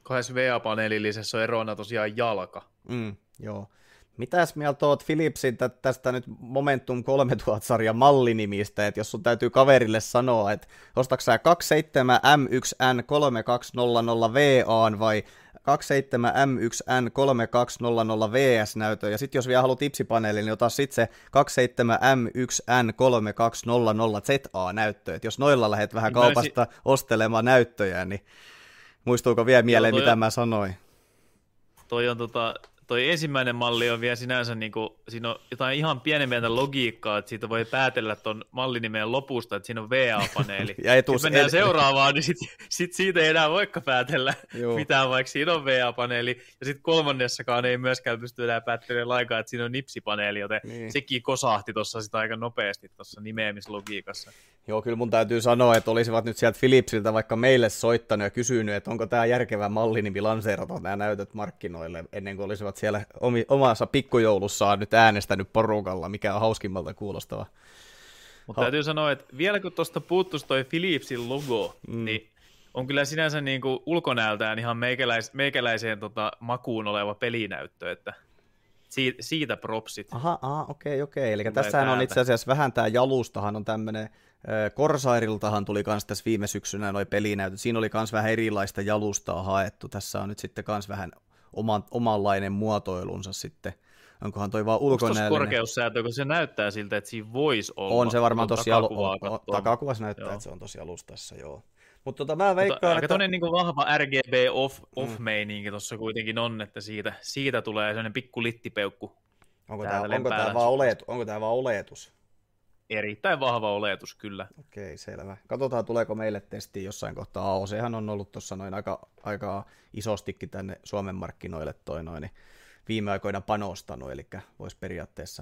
kahdessa V A-paneelillisessa on erona tosiaan jalka. Mm, joo. Mitäs mieltä oot Philipsin tä- tästä nyt Momentum kolmetuhatta-sarjan mallinimistä, että jos sun täytyy kaverille sanoa, että ostatko sä kaksikymmentäseitsemän M yksi N kolmekymmentäkaksi V A vai kaksikymmentäseitsemän M yksi N kolmekymmentäkaksi V S-näytön, ja sitten jos vielä haluat tipsipaneelin, niin ota sitten se kaksikymmentäseitsemän M yksi N kolmekymmentäkaksi Z A-näyttö, että jos noilla lähdet vähän Niin kaupasta si- ostelemaan näyttöjä, niin muistuuko vielä mieleen, Joo, mitä on, mä sanoin? Toi on tota... Toi ensimmäinen malli on vielä sinänsä, niin kuin, siinä on jotain ihan pienempiä logiikkaa, että siitä voi päätellä ton mallinimen lopusta, että siinä on V A-paneeli. Ja etus, Jos mennään el- seuraavaan, niin sit, sit siitä ei enää voikaan päätellä Joo. mitään, vaikka siinä on V A-paneeli. Ja sitten kolmannessakaan ei myöskään pysty enää päättelemään lainkaan, että siinä on nipsipaneeli, joten niin. sekin kosahti tuossa sitä aika nopeasti tuossa nimeämislogiikassa. Joo, kyllä mun täytyy sanoa, että olisivat nyt sieltä Philipsiltä vaikka meille soittanut ja kysynyt, että onko tämä järkevä mallinimi lanseerata nämä näytöt markkinoille, ennen kuin olisivat siellä omi, omassa pikkujoulussaan nyt äänestänyt porukalla, mikä on hauskimmalta kuulostava. Mutta ha- täytyy sanoa, että vielä kun tuosta puuttuisi toi Philipsin logo, mm. niin on kyllä sinänsä niin kuin ulkonäöltään ihan meikäläis, meikäläiseen tota makuun oleva pelinäyttö, että siitä, siitä propsit. Aha, aha okei, okei. Eli tässähän on itse asiassa vähän tämä jalustahan on tämmöinen, Corsairiltahan tuli kans tässä viime syksynä noi pelinäytöt. Siinä oli kans vähän erilaista jalustaa haettu. Tässä on nyt sitten kans vähän oman, omanlainen muotoilunsa sitten. Onkohan toi vaan ulkonäöllinen? Onko korkeussäätö, kun se näyttää siltä, että siinä voisi olla? On se varmaan tosi alu... Takakuvassa näyttää, joo. Että se on tosi alustassa, joo. Mutta tota, mä veikkaan, aika että... Aika niin vahva R G B off, off-meininki tuossa kuitenkin on, että siitä, siitä tulee sellainen pikku littipeukku. Onko tämä, onko, tämä vaan oletu, onko tämä vaan oletus? Erittäin vahva oletus, kyllä. Okei, selvä. Katsotaan, tuleeko meille testiin jossain kohtaa. A O C:han on ollut tuossa noin aika, aika isostikin tänne Suomen markkinoille toi noin, niin viime aikoina panostanut, eli voisi periaatteessa,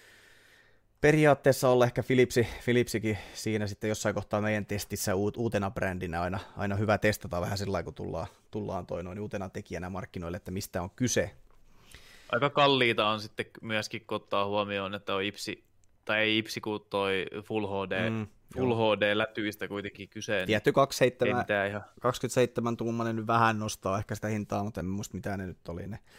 periaatteessa olla ehkä Philipsi, Philipsikin siinä sitten jossain kohtaa meidän testissä uutena brändinä aina, aina hyvä testata vähän sillä lailla, kun tullaan, tullaan toi noin uutena tekijänä markkinoille, että mistä on kyse. Aika kalliita on sitten myöskin, kun ottaa huomioon, että on Ipsi, tai ei Ipsi kuin toi Full H D, mm, Full H D-lätyistä kuitenkin kyse. Tietty kaksikymmentäseitsemän, kaksikymmentäseitsemän tuumainen nyt vähän nostaa ehkä sitä hintaa, mutta en muista mitä ne nyt oli ne.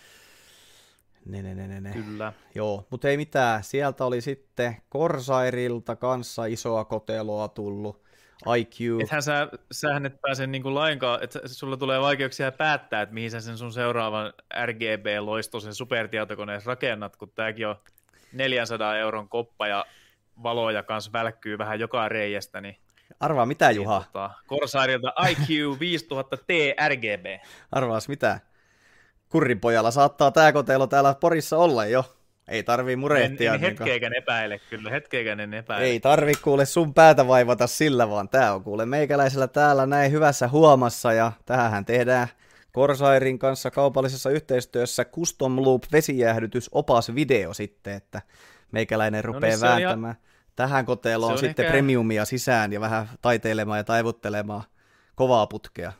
Ne, ne, ne, ne, ne. Kyllä. Joo, mutta ei mitään. Sieltä oli sitten Corsairilta kanssa isoa koteloa tullut. I Q. Ethän sä, sähän et pääse niinku lainkaan, että sulla tulee vaikeuksia päättää, että mihin sä sen sun seuraavan R G B-loistoisen supertietokoneen rakennat, kun tääkin on neljänsadan euron koppa ja valoja kanssa välkkyy vähän joka reiästä. Niin, arvaa mitä, Juha? Niin, tota, Corsairilta I Q viisituhatta T R G B. Arvaas mitä? Kurripojalla saattaa tää kotelo täällä Porissa olla jo. Ei tarvii murehtia. En, en hetkeikään epäile kyllä, hetkeikään en epäile. Ei tarvi kuule sun päätä vaivata sillä, vaan tää on kuule meikäläisellä täällä näin hyvässä huomassa, ja tähän tehdään Corsairin kanssa kaupallisessa yhteistyössä Custom Loop vesijäähdytysopas video sitten, että meikäläinen rupeaa no niin, vääntämään ihan... tähän koteloon sitten ehkä... premiumia sisään ja vähän taiteilemaan ja taivuttelemaan kovaa putkea.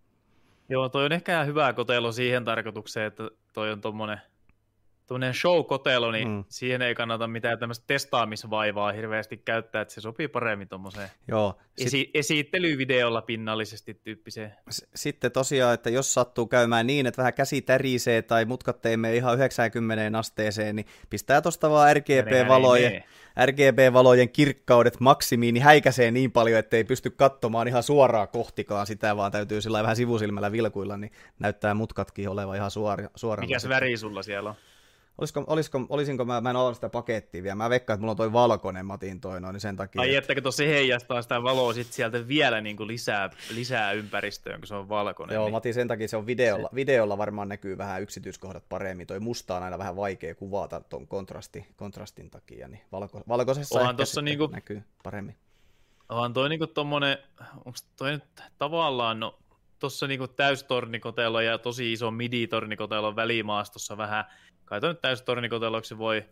Joo, toi on ehkä hyvä kotelo siihen tarkoitukseen, että toi on tommonen tuommoinen show-kotelo, niin mm. siihen ei kannata mitään tämmöistä testaamisvaivaa hirveästi käyttää, että se sopii paremmin tuommoiseen Esi- esittelyvideolla pinnallisesti tyyppiseen. S- sitten tosiaan, että jos sattuu käymään niin, että vähän käsi tärisee tai mutkat teemme ihan yhdeksänkymmentä asteeseen, niin pistää tuosta vaan R G B-valojen, R G B-valojen kirkkaudet maksimiin, niin häikäisee niin paljon, ettei pysty katsomaan ihan suoraan kohtikaan sitä, vaan täytyy sillä vähän sivusilmällä vilkuilla, niin näyttää mutkatkin olevan ihan suora, suoraan. Mikäs väri sulla siellä on? Olisiko, olisiko, olisinko mä, mä en ole sitä pakettia vielä, mä veikkaan, että mulla on toi valkoinen Matin toi noin, niin sen takia. Ai että... ettäkö tossa heijastaa sitä valoa sit sieltä vielä niin kuin lisää, lisää ympäristöön, kun se on valkoinen. Joo, niin... Mati, sen takia se on videolla, se... videolla varmaan näkyy vähän yksityiskohdat paremmin, toi musta on aina vähän vaikea kuvata ton kontrasti, kontrastin takia, niin valko, valkoisessa onhan ehkä tossa niinku... näkyy paremmin. Onhan toi niinku tommonen, onks toi nyt tavallaan, no tossa niinku täystornikotelo ja tosi iso midi-tornikotelo välimaastossa vähän, kai toi nyt täystornikoteloksi voi,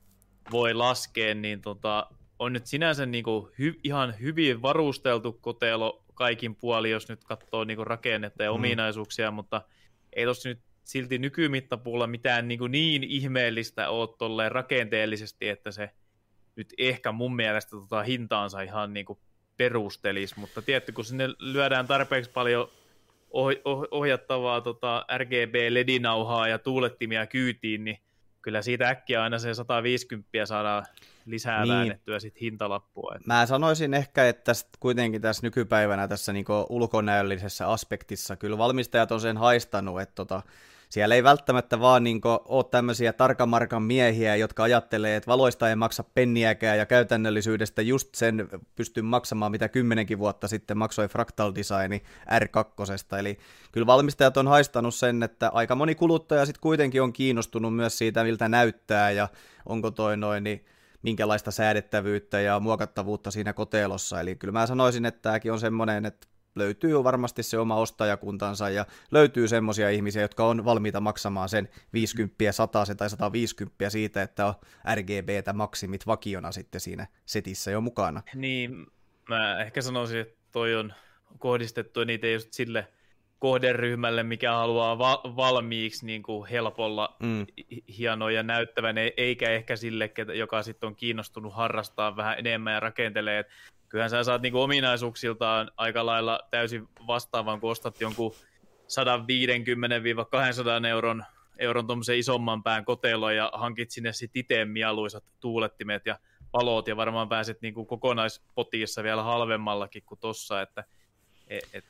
voi laskea, niin tota, on nyt sinänsä niinku hy, ihan hyvin varusteltu kotelo kaikin puolin, jos nyt katsoo niinku rakennetta ja mm. ominaisuuksia, mutta ei tossa nyt silti nykymittapuulla mitään niinku niin ihmeellistä ole tolleen rakenteellisesti, että se nyt ehkä mun mielestä tota hintaansa ihan niinku perustelisi, mutta tietty, kun sinne lyödään tarpeeksi paljon ohjattavaa tota R G B-ledinauhaa ja tuulettimia kyytiin, niin kyllä siitä äkkiä aina se sata viisikymmentä saadaan lisää niin väännettyä sit hintalappua. Mä sanoisin ehkä, että kuitenkin tässä nykypäivänä tässä niinku ulkonäöllisessä aspektissa kyllä valmistajat on sen haistanut, että tota, siellä ei välttämättä vaan niinku ole tämmöisiä tarkan markan miehiä, jotka ajattelee, että valoista ei maksa penniäkään ja käytännöllisyydestä just sen pystyy maksamaan, mitä kymmenenkin vuotta sitten maksoi Fractal Design R kaksi. Eli kyllä valmistajat on haistanut sen, että aika moni kuluttaja sitten kuitenkin on kiinnostunut myös siitä, miltä näyttää ja onko toi noin, niin minkälaista säädettävyyttä ja muokattavuutta siinä kotelossa. Eli kyllä mä sanoisin, että tämäkin on semmoinen, että löytyy varmasti se oma ostajakuntansa ja löytyy semmoisia ihmisiä, jotka on valmiita maksamaan sen viisikymmentä, sata tai sata viisikymmentä siitä, että on R G B:tä maksimit vakiona sitten siinä setissä jo mukana. Niin, mä ehkä sanoisin, että toi on kohdistettu niitä just sille kohderyhmälle, mikä haluaa va- valmiiksi niin kuin helpolla mm. hienoja näyttävän, eikä ehkä sille, joka sitten on kiinnostunut harrastaa vähän enemmän ja rakentelee. Et kyllähän sä saat niin kuin ominaisuuksiltaan aika lailla täysin vastaavan, kun ostat jonkun sata viisikymmentä kaksisataa euron, euron tuommoisen isomman pään kotelon ja hankit sinne sitten itse mieluisat tuulettimet ja valot ja varmaan pääset niin kuin kokonaispotiissa vielä halvemmallakin kuin tossa, että et, et,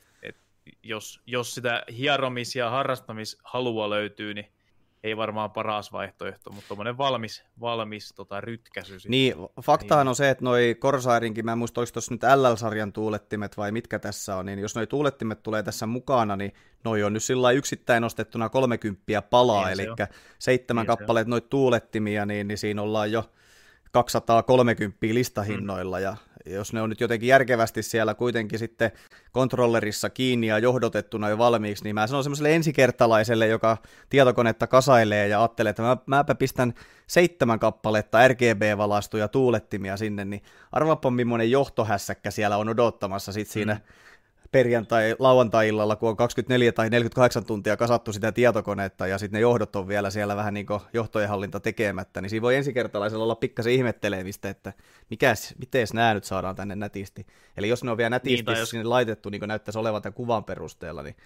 Jos, jos sitä hieromis- ja harrastamishalua löytyy, niin ei varmaan paras vaihtoehto, mutta tuommoinen valmis, valmis tota, rytkäsy. Niin, faktahan niin on se, että noi Corsairinkin, mä en muista, oliko tuossa nyt L L-sarjan tuulettimet vai mitkä tässä on, niin jos noi tuulettimet tulee tässä mukana, niin noi on nyt sillä yksittäin ostettuna kolmekymmentä palaa, niin eli seitsemän niin kappaleet noita tuulettimia, niin, niin siinä ollaan jo kaksisataakolmekymmentä listahinnoilla, mm. ja jos ne on nyt jotenkin järkevästi siellä kuitenkin sitten kontrollerissa kiinni ja johdotettuna jo valmiiksi, niin mä sanon semmoiselle ensikertalaiselle, joka tietokonetta kasailee ja ajattelee, että mä, mäpä pistän seitsemän kappaletta R G B-valaistuja tuulettimia sinne, niin arvaapa millainen johtohässäkkä siellä on odottamassa sit siinä mm. perjantai, lauantai-illalla, kun on kaksikymmentäneljä tai neljäkymmentäkahdeksan tuntia kasattu sitä tietokonetta ja sitten ne johdot on vielä siellä vähän niin kuin johtojen hallinta tekemättä, niin siinä voi ensikertalaisella olla pikkasen ihmettelemistä, että mikäs, miten nämä nyt saadaan tänne nätisti. Eli jos ne on vielä nätisti niin, jos sinne laitettu, niin kuin näyttäisi olevan tämän kuvan perusteella, niin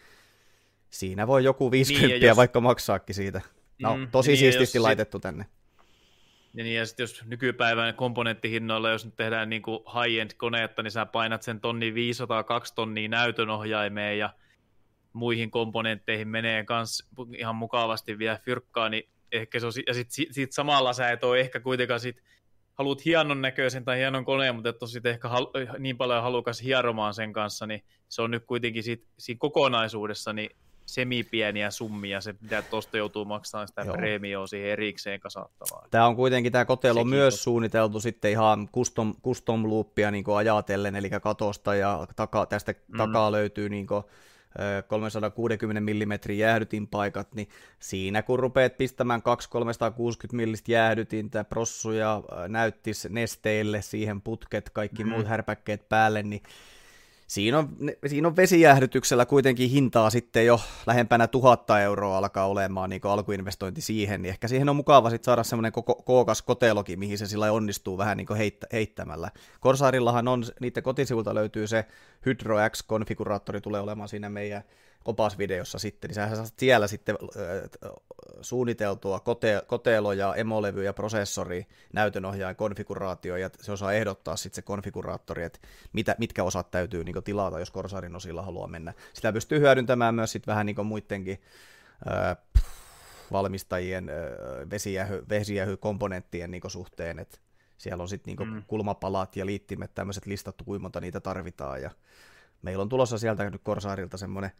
siinä voi joku viisikymmentä niin, jos vaikka maksaakin siitä. No, mm, tosi niin, siististi jos laitettu sit tänne. Ja, niin, ja sitten jos nykypäivän komponenttihinnoilla, jos nyt tehdään niin kuin high-end koneetta, niin sä painat sen tonni viisisataa, kaksi tonnia näytönohjaimeen ja muihin komponentteihin menee kans ihan mukavasti vielä fyrkkaa, niin ehkä se on, ja sitten sit, sit samalla sä et ole ehkä kuitenkaan sit, haluat hienon näköisen tai hienon koneen, mutta et ole sitten ehkä hal, niin paljon halukas hieromaan sen kanssa, niin se on nyt kuitenkin sit, siinä kokonaisuudessa niin semipieniä summia, se mitä tuosta joutuu maksamaan sitä preemioa siihen erikseen kasattavaan. Tämä on kuitenkin, tämä kotelo on myös tos suunniteltu sitten ihan custom, custom loopia niin ajatellen, eli katosta ja taka, tästä mm. takaa löytyy niin kolmesataakuusikymmentä millimetrin jäähdytinpaikat, niin siinä kun rupeat pistämään kaksi kolmesataakuusikymmentä millistä jäähdytintä, prossuja, näyttis nesteille, siihen putket, kaikki mm. muut härpäkkeet päälle, niin Siinä on, siinä on vesijäähdytyksellä kuitenkin hintaa sitten jo lähempänä tuhatta euroa alkaa olemaan niin alkuinvestointi siihen, niin ehkä siihen on mukava sitten saada semmoinen kookas kotelokin, mihin se sillä onnistuu vähän niin heittä, heittämällä. Corsairillahan on, niiden kotisivulta löytyy se Hydro X-konfiguraattori, tulee olemaan siinä meidän opasvideossa sitten, niin sä saat siellä sitten äh, suunniteltua kote, kotelo ja emolevy ja prosessori, näytönohjaajan konfiguraatio, ja se osaa ehdottaa sitten se konfiguraattori, että mitä, mitkä osat täytyy niin tilata, jos Corsairin osilla haluaa mennä. Sitä pystyy hyödyntämään myös sitten vähän niin muidenkin äh, valmistajien äh, vesijähy, vesijähy-komponenttien niin suhteen, että siellä on sitten niin mm. kulmapalat ja liittimet, tämmöiset listattu, kuinka monta niitä tarvitaan, ja meillä on tulossa sieltä nyt Corsairilta semmoinen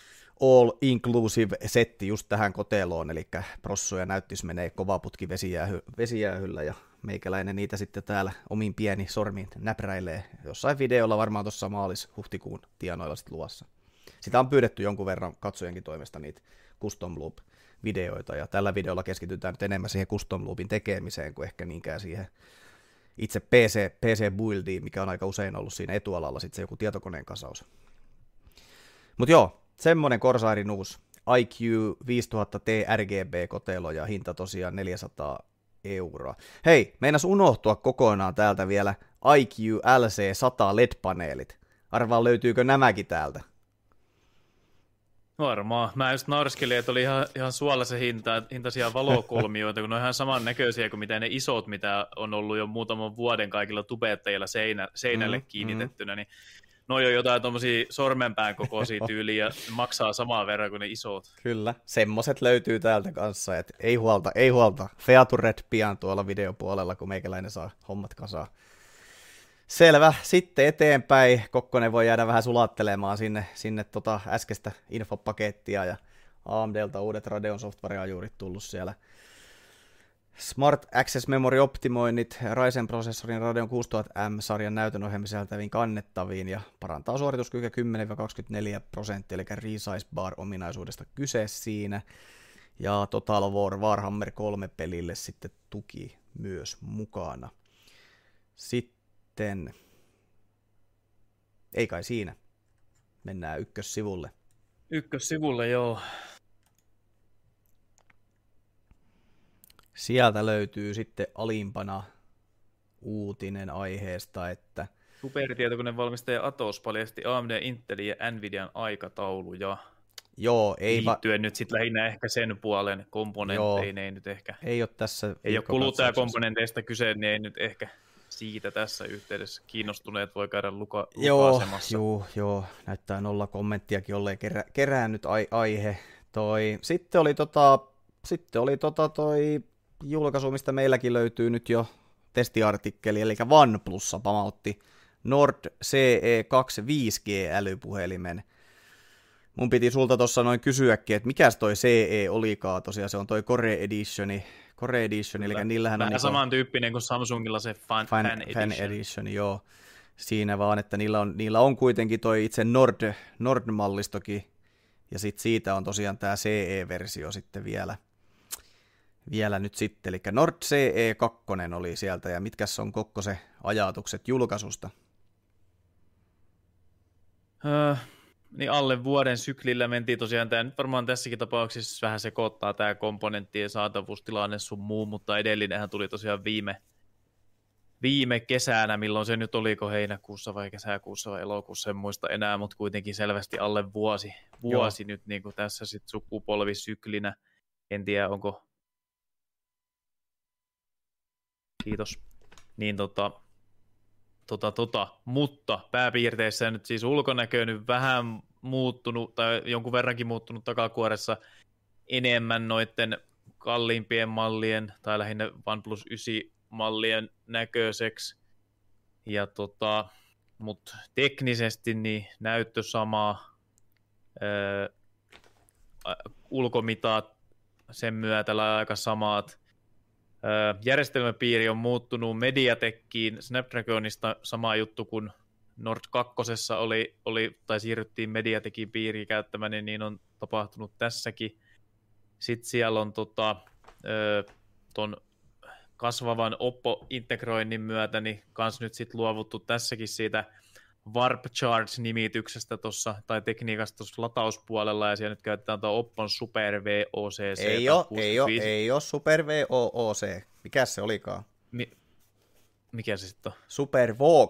all-inclusive setti just tähän koteloon, eli prossu ja näyttis menee kovaputki vesijäähy, vesijäähyllä, ja meikäläinen niitä sitten täällä omin pieni sormiin näpräilee. Jossain videolla varmaan tuossa maalis-huhtikuun tienoilla sitten luvassa. Sitä on pyydetty jonkun verran katsojenkin toimesta niitä custom loop-videoita, ja tällä videolla keskitytään nyt enemmän siihen custom loopin tekemiseen, kuin ehkä niinkään siihen itse P C, P C-buildiin, mikä on aika usein ollut siinä etualalla sitten se joku tietokoneen kasaus. Mutta joo, semmoinen Corsairin uusi I Q viisituhatta T R G B-kotelo ja hinta tosiaan neljäsataa euroa. Hei, meinas unohtua kokonaan täältä vielä I Q L C sata L E D-paneelit. Arvaa löytyykö nämäkin täältä? Varmaan. Mä just nauriskelin, että oli ihan, ihan suolaisen hinta, hintaisia valokolmioita, kun ne on ihan samannäköisiä kuin mitä ne isot, mitä on ollut jo muutaman vuoden kaikilla tubettajilla seinä, seinälle mm, kiinnitettynä, mm. niin ne on jo jotain tommosia sormenpään kokoisia tyyliä ja maksaa samaa verran kuin ne isot. Kyllä, semmoset löytyy täältä kanssa, että ei huolta, ei huolta. Featured pian tuolla videopuolella, kun meikäläinen saa hommat kasaan. Selvä, sitten eteenpäin. Kokkonen voi jäädä vähän sulattelemaan sinne, sinne tota äskeistä infopakettia ja A M D:ltä uudet Radeon software-ajuurit tullut siellä. Smart Access Memory optimoinnit Ryzen-prosessorin Radeon kuusituhatta M-sarjan näytönohjelmisältäviin kannettaviin ja parantaa suorituskykyä kymmenen kaksikymmentäneljä prosenttia, eli Resize Bar-ominaisuudesta kyse siinä. Ja Total War Warhammer kolme pelille sitten tuki myös mukana. Sitten, ei kai siinä, mennään ykkössivulle. Ykkössivulle, joo. Sieltä löytyy sitten alimpana uutinen aiheesta, että supertietokonevalmistaja Atos paljasti A M D, Intelin ja Nvidian aikatauluja. Joo, ei liittyen va- nyt sitten lähinnä ehkä sen puolen komponentteihin, ei nyt ehkä. Ei ole tässä. Ei ole kuluttajakomponenteista kyse, niin ei nyt ehkä siitä tässä yhteydessä kiinnostuneet voi käydä luka- lukaisemassa. Joo, joo, joo, näyttää nolla kommenttiakin olleen kerä- kerännyt ai- aihe. Toi. Sitten oli tota, sitten oli tota toi julkaisu, mistä meilläkin löytyy nyt jo testiartikkeli, eli OnePlussa pamautti Nord C E kaksi viisi G-älypuhelimen. Mun piti sulta tuossa noin kysyäkin, että mikäs toi C E olikaan, tosiaan se on toi Core Editioni, Core Edition, eli niillähän vähän on samantyyppinen kuin Samsungilla se Fan, fan, fan, Edition. fan Edition. Joo. Siinä vaan, että niillä on, niillä on kuitenkin toi itse Nord, Nord-mallistokin, ja sitten siitä on tosiaan tämä C E-versio sitten vielä, vielä nyt sitten, eli Nord C E kaksi oli sieltä, ja mitkäs on Kokkosen ajatukset julkaisusta? Öö, niin alle vuoden syklillä mentiin tosiaan, tämä nyt varmaan tässäkin tapauksessa vähän sekoittaa tämä komponenttien saatavuustilanne sun muu, mutta edellinenhän tuli tosiaan viime, viime kesänä, milloin se nyt oliko heinäkuussa vai kesäkuussa vai elokuussa, en muista enää, mutta kuitenkin selvästi alle vuosi, vuosi nyt niin kuin tässä sitten sukupolvisyklinä, en tiedä onko, kiitos, niin tota, tota, tota, mutta pääpiirteissä nyt siis ulkonäkö nyt vähän muuttunut, tai jonkun verrankin muuttunut takakuoressa enemmän noiden kalliimpien mallien, tai lähinnä OnePlus yhdeksän mallien näköiseksi, ja tota, mutta teknisesti niin näyttö sama, öö, ulkomitat sen myötä aika samat, öö, järjestelmäpiiri on muuttunut Mediatekkiin, Snapdragonista sama juttu kuin Nord kaksi oli, oli, tai siirryttiin Mediatekin piiriin käyttämään, niin on tapahtunut tässäkin. Sitten siellä on tota, öö, ton kasvavan Oppo-integroinnin myötä, niin kans nyt sit luovuttu tässäkin siitä Warp Charge-nimityksestä tuossa, tai tekniikasta tuossa latauspuolella, ja siellä nyt käytetään tuo Oppon Super V O C. Ei ole, ei ole, ei ole Super V O C. Mikäs se olikaan? Mi- Mikä se sitten on? Super Vogue.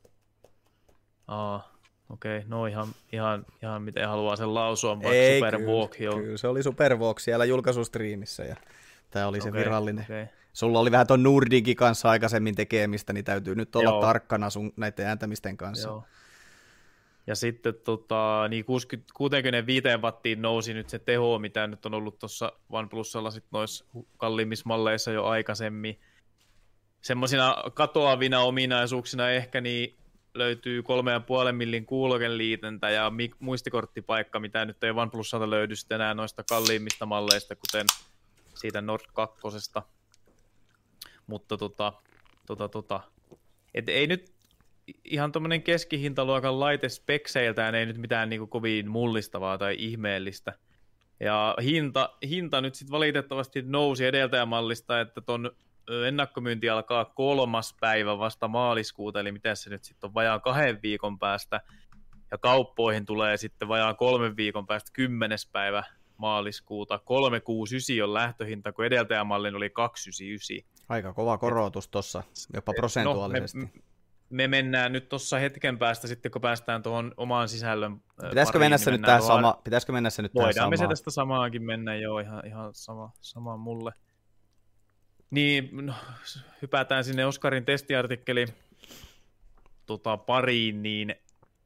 Aa, okei, okay. No ihan, ihan, ihan miten haluaa sen lausua, vaikka ei, Super kyllä, Vogue on. Kyllä, se oli Super Vogue siellä julkaisustriimissä, ja tämä oli se okay, virallinen. Okay. Sulla oli vähän tuon Nordinkin kanssa aikaisemmin tekemistä, niin täytyy nyt olla Joo. tarkkana sun näiden ääntämisten kanssa. Joo. Ja sitten tota, niin kuusikymmentäviisi wattiin nousi nyt se teho, mitä nyt on ollut tuossa OnePlusalla sit noissa kalliimmissa malleissa jo aikaisemmin. Semmoisina katoavina ominaisuuksina ehkä niin löytyy kolme pilkku viisi millin kuulokeliitäntä ja muistikorttipaikka, mitä nyt ei OnePlusalta löydy sitten enää noista kalliimmista malleista, kuten siitä Nord kaksi. Mutta tota, tota, tota. Et ei nyt ihan tommonen keskihintaluokan laite spekseiltään ei nyt mitään niinku kovin mullistavaa tai ihmeellistä. Ja hinta, hinta nyt sitten valitettavasti nousi edeltäjämallista, että ton ennakkomyynti alkaa kolmas päivä vasta maaliskuuta, eli mitä se nyt sitten on vajaan kahden viikon päästä. Ja kauppoihin tulee sitten vajaan kolmen viikon päästä kymmenes päivä maaliskuuta. kolmesataakuusikymmentäyhdeksän on lähtöhinta, kun edeltäjämallin oli kaksisataayhdeksänkymmentäyhdeksän. Aika kova korotus tuossa, jopa prosentuaalisesti. No, me, me mennään nyt tuossa hetken päästä sitten, kun päästään tuohon omaan sisällön Pitäisikö pariin, mennä niin se nyt mennään tähän tuohon- sama, pitäisikö mennä se nyt tähän Voidaan me se samaan? tästä samaankin mennä, joo, ihan, ihan sama, sama mulle. Niin, no, hypätään sinne Oskarin testiartikkeli tota, pariin, niin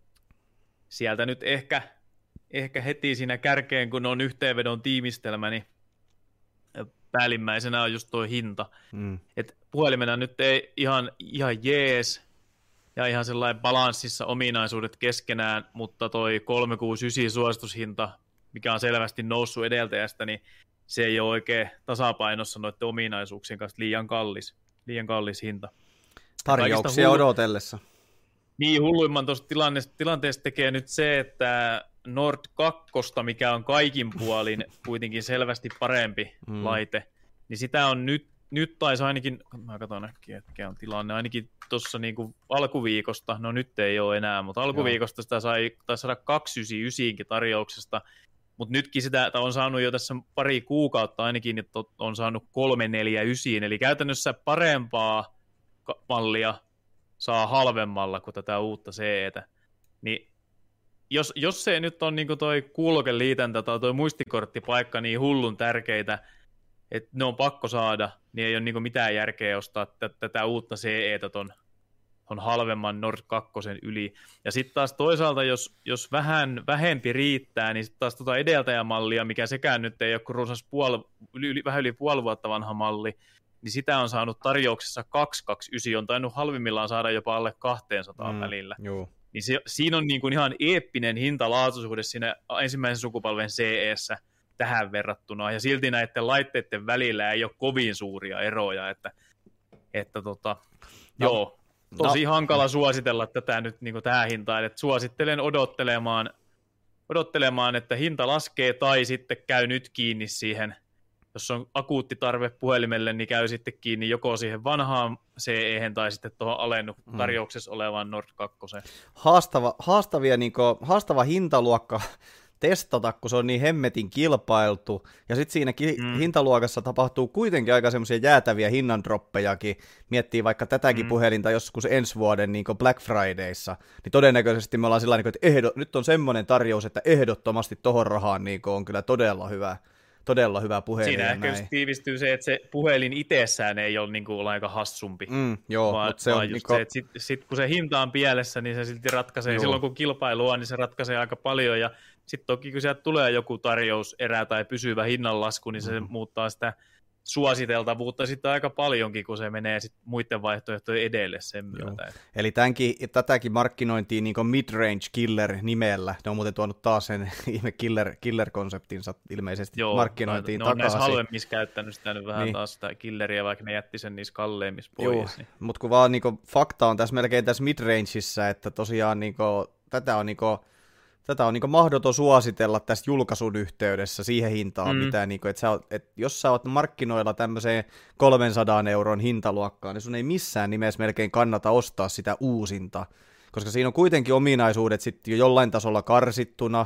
sieltä nyt ehkä, ehkä heti siinä kärkeen, kun on yhteenvedon tiimistelmä, niin päällimmäisenä on just tuo hinta. Mm. Et puhelimena nyt ei ihan, ihan jees ja ihan sellainen balanssissa ominaisuudet keskenään, mutta toi kolmesataakuusikymmentäyhdeksän suositushinta, mikä on selvästi noussut edeltäjästä, niin se ei ole oikein tasapainossa noiden ominaisuuksien kanssa, liian kallis, liian kallis hinta. Tarjouksia hullu- odotellessa. Niin, hulluimman tuosta tilanteesta tekee nyt se, että Nord kaksi, mikä on kaikin puolin kuitenkin selvästi parempi Mm. laite, niin sitä on nyt, nyt taisi ainakin, mä katson äkkiä, että on tilanne, ainakin tuossa niinku alkuviikosta, no nyt ei ole enää, mutta alkuviikosta sitä sai, taisi saada kaksisataayhdeksänkymmentäyhdeksän tarjouksesta, mutta nytkin sitä on saanut jo tässä pari kuukautta ainakin, että on saanut kolmesataaneljäkymmentäyhdeksän, eli käytännössä parempaa mallia saa halvemmalla kuin tätä uutta C E:tä. Niin jos, jos se nyt on niin toi kuulokeliitäntä tai toi muistikorttipaikka niin hullun tärkeitä, että ne on pakko saada, niin ei ole niin mitään järkeä ostaa t- tätä uutta C E:tä ton, ton halvemman Nord kaksi yli. Ja sitten taas toisaalta, jos, jos vähän vähempi riittää, niin sitten taas tota edeltäjämallia, mikä sekään nyt ei ole kuin runsas puoli, yli, vähän yli puoli vuotta vanha malli, niin sitä on saanut tarjouksessa kaksisataakaksikymmentäyhdeksän, on tainnut halvimmillaan saada jopa alle kaksisataa mm, välillä. Juu. Niin se, siinä on niin kuin ihan eeppinen hinta-laatuisuhde siinä ensimmäisen sukupolven C E:ssä tähän verrattuna, ja silti näiden laitteiden välillä ei ole kovin suuria eroja, että, että tota, no, joo, tosi no. hankala suositella tätä nyt niin kuin tähän hintaan, että suosittelen odottelemaan, odottelemaan, että hinta laskee, tai sitten käy nyt kiinni siihen, jos on akuutti tarve puhelimelle, niin käy sitten kiinni joko siihen vanhaan C E:hen tai sitten tuohon alennu tarjouksessa olevaan Nord kaksi. Haastava, haastavia, niin kuin, haastava hintaluokka testata, kun se on niin hemmetin kilpailtu, ja sitten siinä ki- mm. hintaluokassa tapahtuu kuitenkin aika semmoisia jäätäviä hinnandroppejakin, miettii vaikka tätäkin mm. puhelinta joskus ensi vuoden niin Black Fridayssa, niin todennäköisesti me ollaan sillä tavalla, että ehdo, nyt on semmoinen tarjous, että ehdottomasti tohon rahaan niin on kyllä todella hyvä. Todella hyvä puhelin. Siinä ehkä just tiivistyy se, että se puhelin itsessään ei ole niinku aika hassumpi. Mm, joo, vaan, mutta se on niinku... se, että sit, sit, kun se hinta on pielessä, niin se silti ratkaisee. Joo. Silloin kun kilpailu on, niin se ratkaisee aika paljon. Ja sitten toki kun sieltä tulee joku tarjouserä tai pysyvä hinnanlasku, niin se mm. muuttaa sitä suositeltavuutta sitten aika paljonkin, kun se menee sit muiden vaihtoehtojen edelle sen myötä. Eli tämänkin, tätäkin markkinointiin niin mid-range killer nimellä. Ne on muuten tuonut taas sen ihme killer, killer-konseptinsa ilmeisesti Joo, markkinointiin no, takaisin. Ne on näissä halvemmissa käyttänyt sitä nyt vähän niin. taas sitä killeriä, vaikka ne jätti sen niissä kalleimmissa pois. Niin. Mutta kun vaan niin kuin, fakta on tässä melkein tässä mid-rangeissa, että tosiaan niin kuin, tätä on niin kuin, Tätä on niin mahdoton suositella tässä julkaisun yhteydessä siihen hintaan, mm. mitä, niin kuin, että, sä oot, että jos sä oot markkinoilla tämmöiseen kolmensadan euron hintaluokkaan, niin sun ei missään nimessä melkein kannata ostaa sitä uusinta, koska siinä on kuitenkin ominaisuudet sitten jo jollain tasolla karsittuna,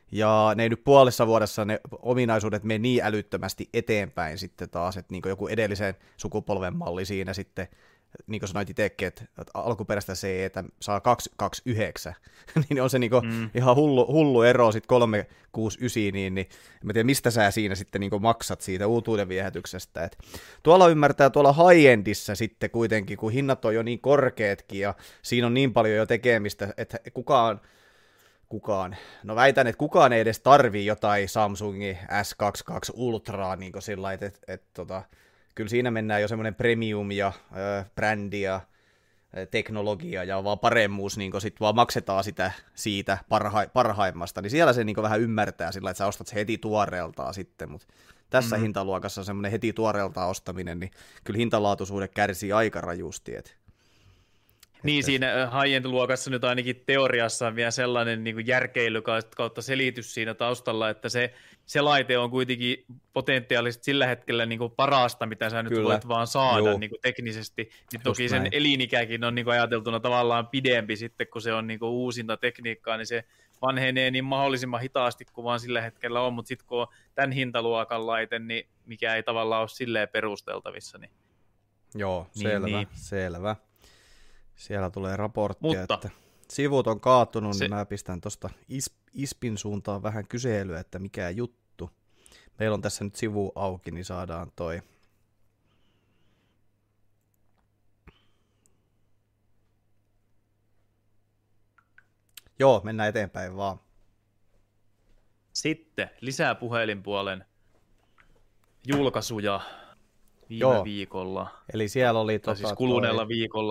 ja ne ei nyt puolessa vuodessa ne ominaisuudet mene niin älyttömästi eteenpäin sitten taas, että niin kuin joku edellisen sukupolven malli siinä sitten, niin kuin sanoit itsekin, että alkuperäistä C E:tä saa kaksisataakaksikymmentäyhdeksän, niin on se niin kuin mm. ihan hullu, hullu ero sitten kolmesataakuusikymmentäyhdeksän, niin, niin en tiedä, mistä sä siinä sitten niin kuin maksat siitä uutuuden viehätyksestä. Et tuolla ymmärtää tuolla high-endissä sitten kuitenkin, kun hinnat on jo niin korkeatkin ja siinä on niin paljon jo tekemistä, että kukaan, kukaan, no väitän, että kukaan ei edes tarvii jotain Samsungin S kaksikymmentäkaksi Ultraa, niin kuin sillä lailla, että, että tota, kyllä siinä mennään jo semmoinen premium ja äh, brändi ja äh, teknologia ja vaan paremmuus, niin sitten vaan maksetaan sitä siitä parha- parhaimmasta, niin siellä se niin vähän ymmärtää sillä, että sä ostat se heti tuoreeltaan sitten, mutta tässä mm-hmm. hintaluokassa semmoinen heti tuoreeltaan ostaminen, niin kyllä hintalaatuisuudet kärsii aika rajusti. Et, niin, et, siinä high-end-luokassa nyt ainakin teoriassa on vielä sellainen niin kuin järkeily kautta selitys siinä taustalla, että se, se laite on kuitenkin potentiaalisesti sillä hetkellä niin kuin parasta, mitä sä nyt Kyllä. voit vaan saada niin kuin teknisesti. Niin toki sen elinikäkin on niin kuin ajateltuna tavallaan pidempi sitten, kun se on niin kuin uusinta tekniikkaa, niin se vanhenee niin mahdollisimman hitaasti kuin vaan sillä hetkellä on, mutta sitten kun on tämän hintaluokan laite, niin mikä ei tavallaan ole silleen perusteltavissa. Niin... Joo, niin, selvä, niin. selvä. Siellä tulee raporttia, Mutta että sivut on kaatunut, se... niin mä pistän tuosta ISPin suuntaan vähän kyselyä, että mikä juttu. Meillä on tässä nyt sivu auki, niin saadaan toi. Joo, mennään eteenpäin vaan. Sitten lisää puhelinpuolen julkaisuja viime Joo. viikolla. Eli siellä oli tota, siis kuluneella toi... viikolla.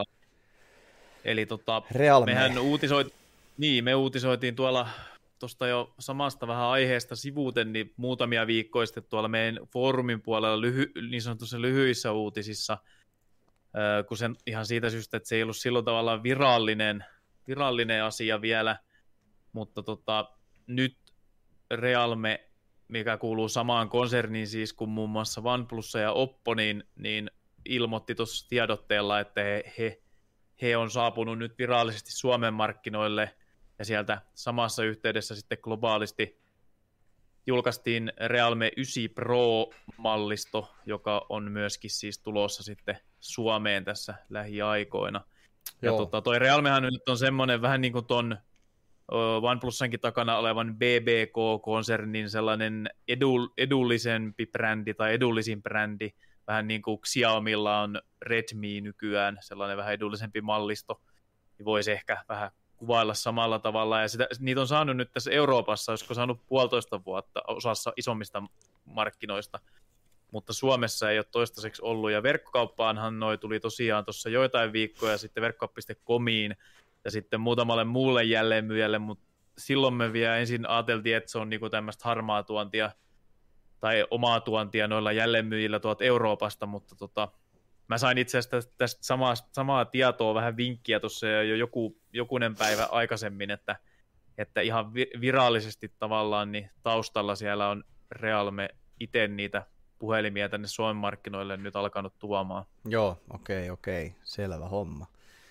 Eli tota, Realme. mehän uutisoit... niin, me uutisoitiin tuolla tuosta jo samasta vähän aiheesta sivuuten, niin muutamia viikkoja sitten tuolla meidän foorumin puolella lyhy... niin sanotussa lyhyissä uutisissa, kun sen ihan siitä syystä, että se ei ollut silloin tavallaan virallinen, virallinen asia vielä, mutta tota, nyt Realme, mikä kuuluu samaan konserniin siis kuin muun muassa OnePlus ja Oppo, niin, niin ilmoitti tuossa tiedotteella, että he, he, he on saapunut nyt virallisesti Suomen markkinoille, ja sieltä samassa yhteydessä sitten globaalisti julkaistiin Realme yhdeksän Pro-mallisto, joka on myöskin siis tulossa sitten Suomeen tässä lähiaikoina. Joo. Ja tota, toi Realmehan nyt on semmoinen vähän niin kuin ton OnePlusankin takana olevan B B K-konsernin sellainen edul, edullisempi brändi tai edullisin brändi, vähän niin kuin Xiaomilla on Redmi nykyään, sellainen vähän edullisempi mallisto, niin voisi ehkä vähän kuvailla samalla tavalla, ja sitä, niitä on saanut nyt tässä Euroopassa, olisiko saanut puolitoista vuotta osassa isommista markkinoista, mutta Suomessa ei ole toistaiseksi ollut, ja verkkokauppaanhan noi tuli tosiaan tuossa joitain viikkoja sitten verkkokauppa piste comiin, ja sitten muutamalle muulle jälleenmyyjälle, mutta silloin me vielä ensin ajateltiin, että se on niinku tämmöistä harmaa tuontia tai omaa tuontia noilla jälleenmyyjillä tuolta Euroopasta, mutta tota, mä sain itse asiassa tästä, tästä samaa, samaa tietoa, vähän vinkkiä tuossa jo joku, jokunen päivä aikaisemmin, että, että ihan virallisesti tavallaan niin taustalla siellä on Realme itse niitä puhelimia tänne Suomen markkinoille nyt alkanut tuomaan. Joo, okei, okei, selvä homma.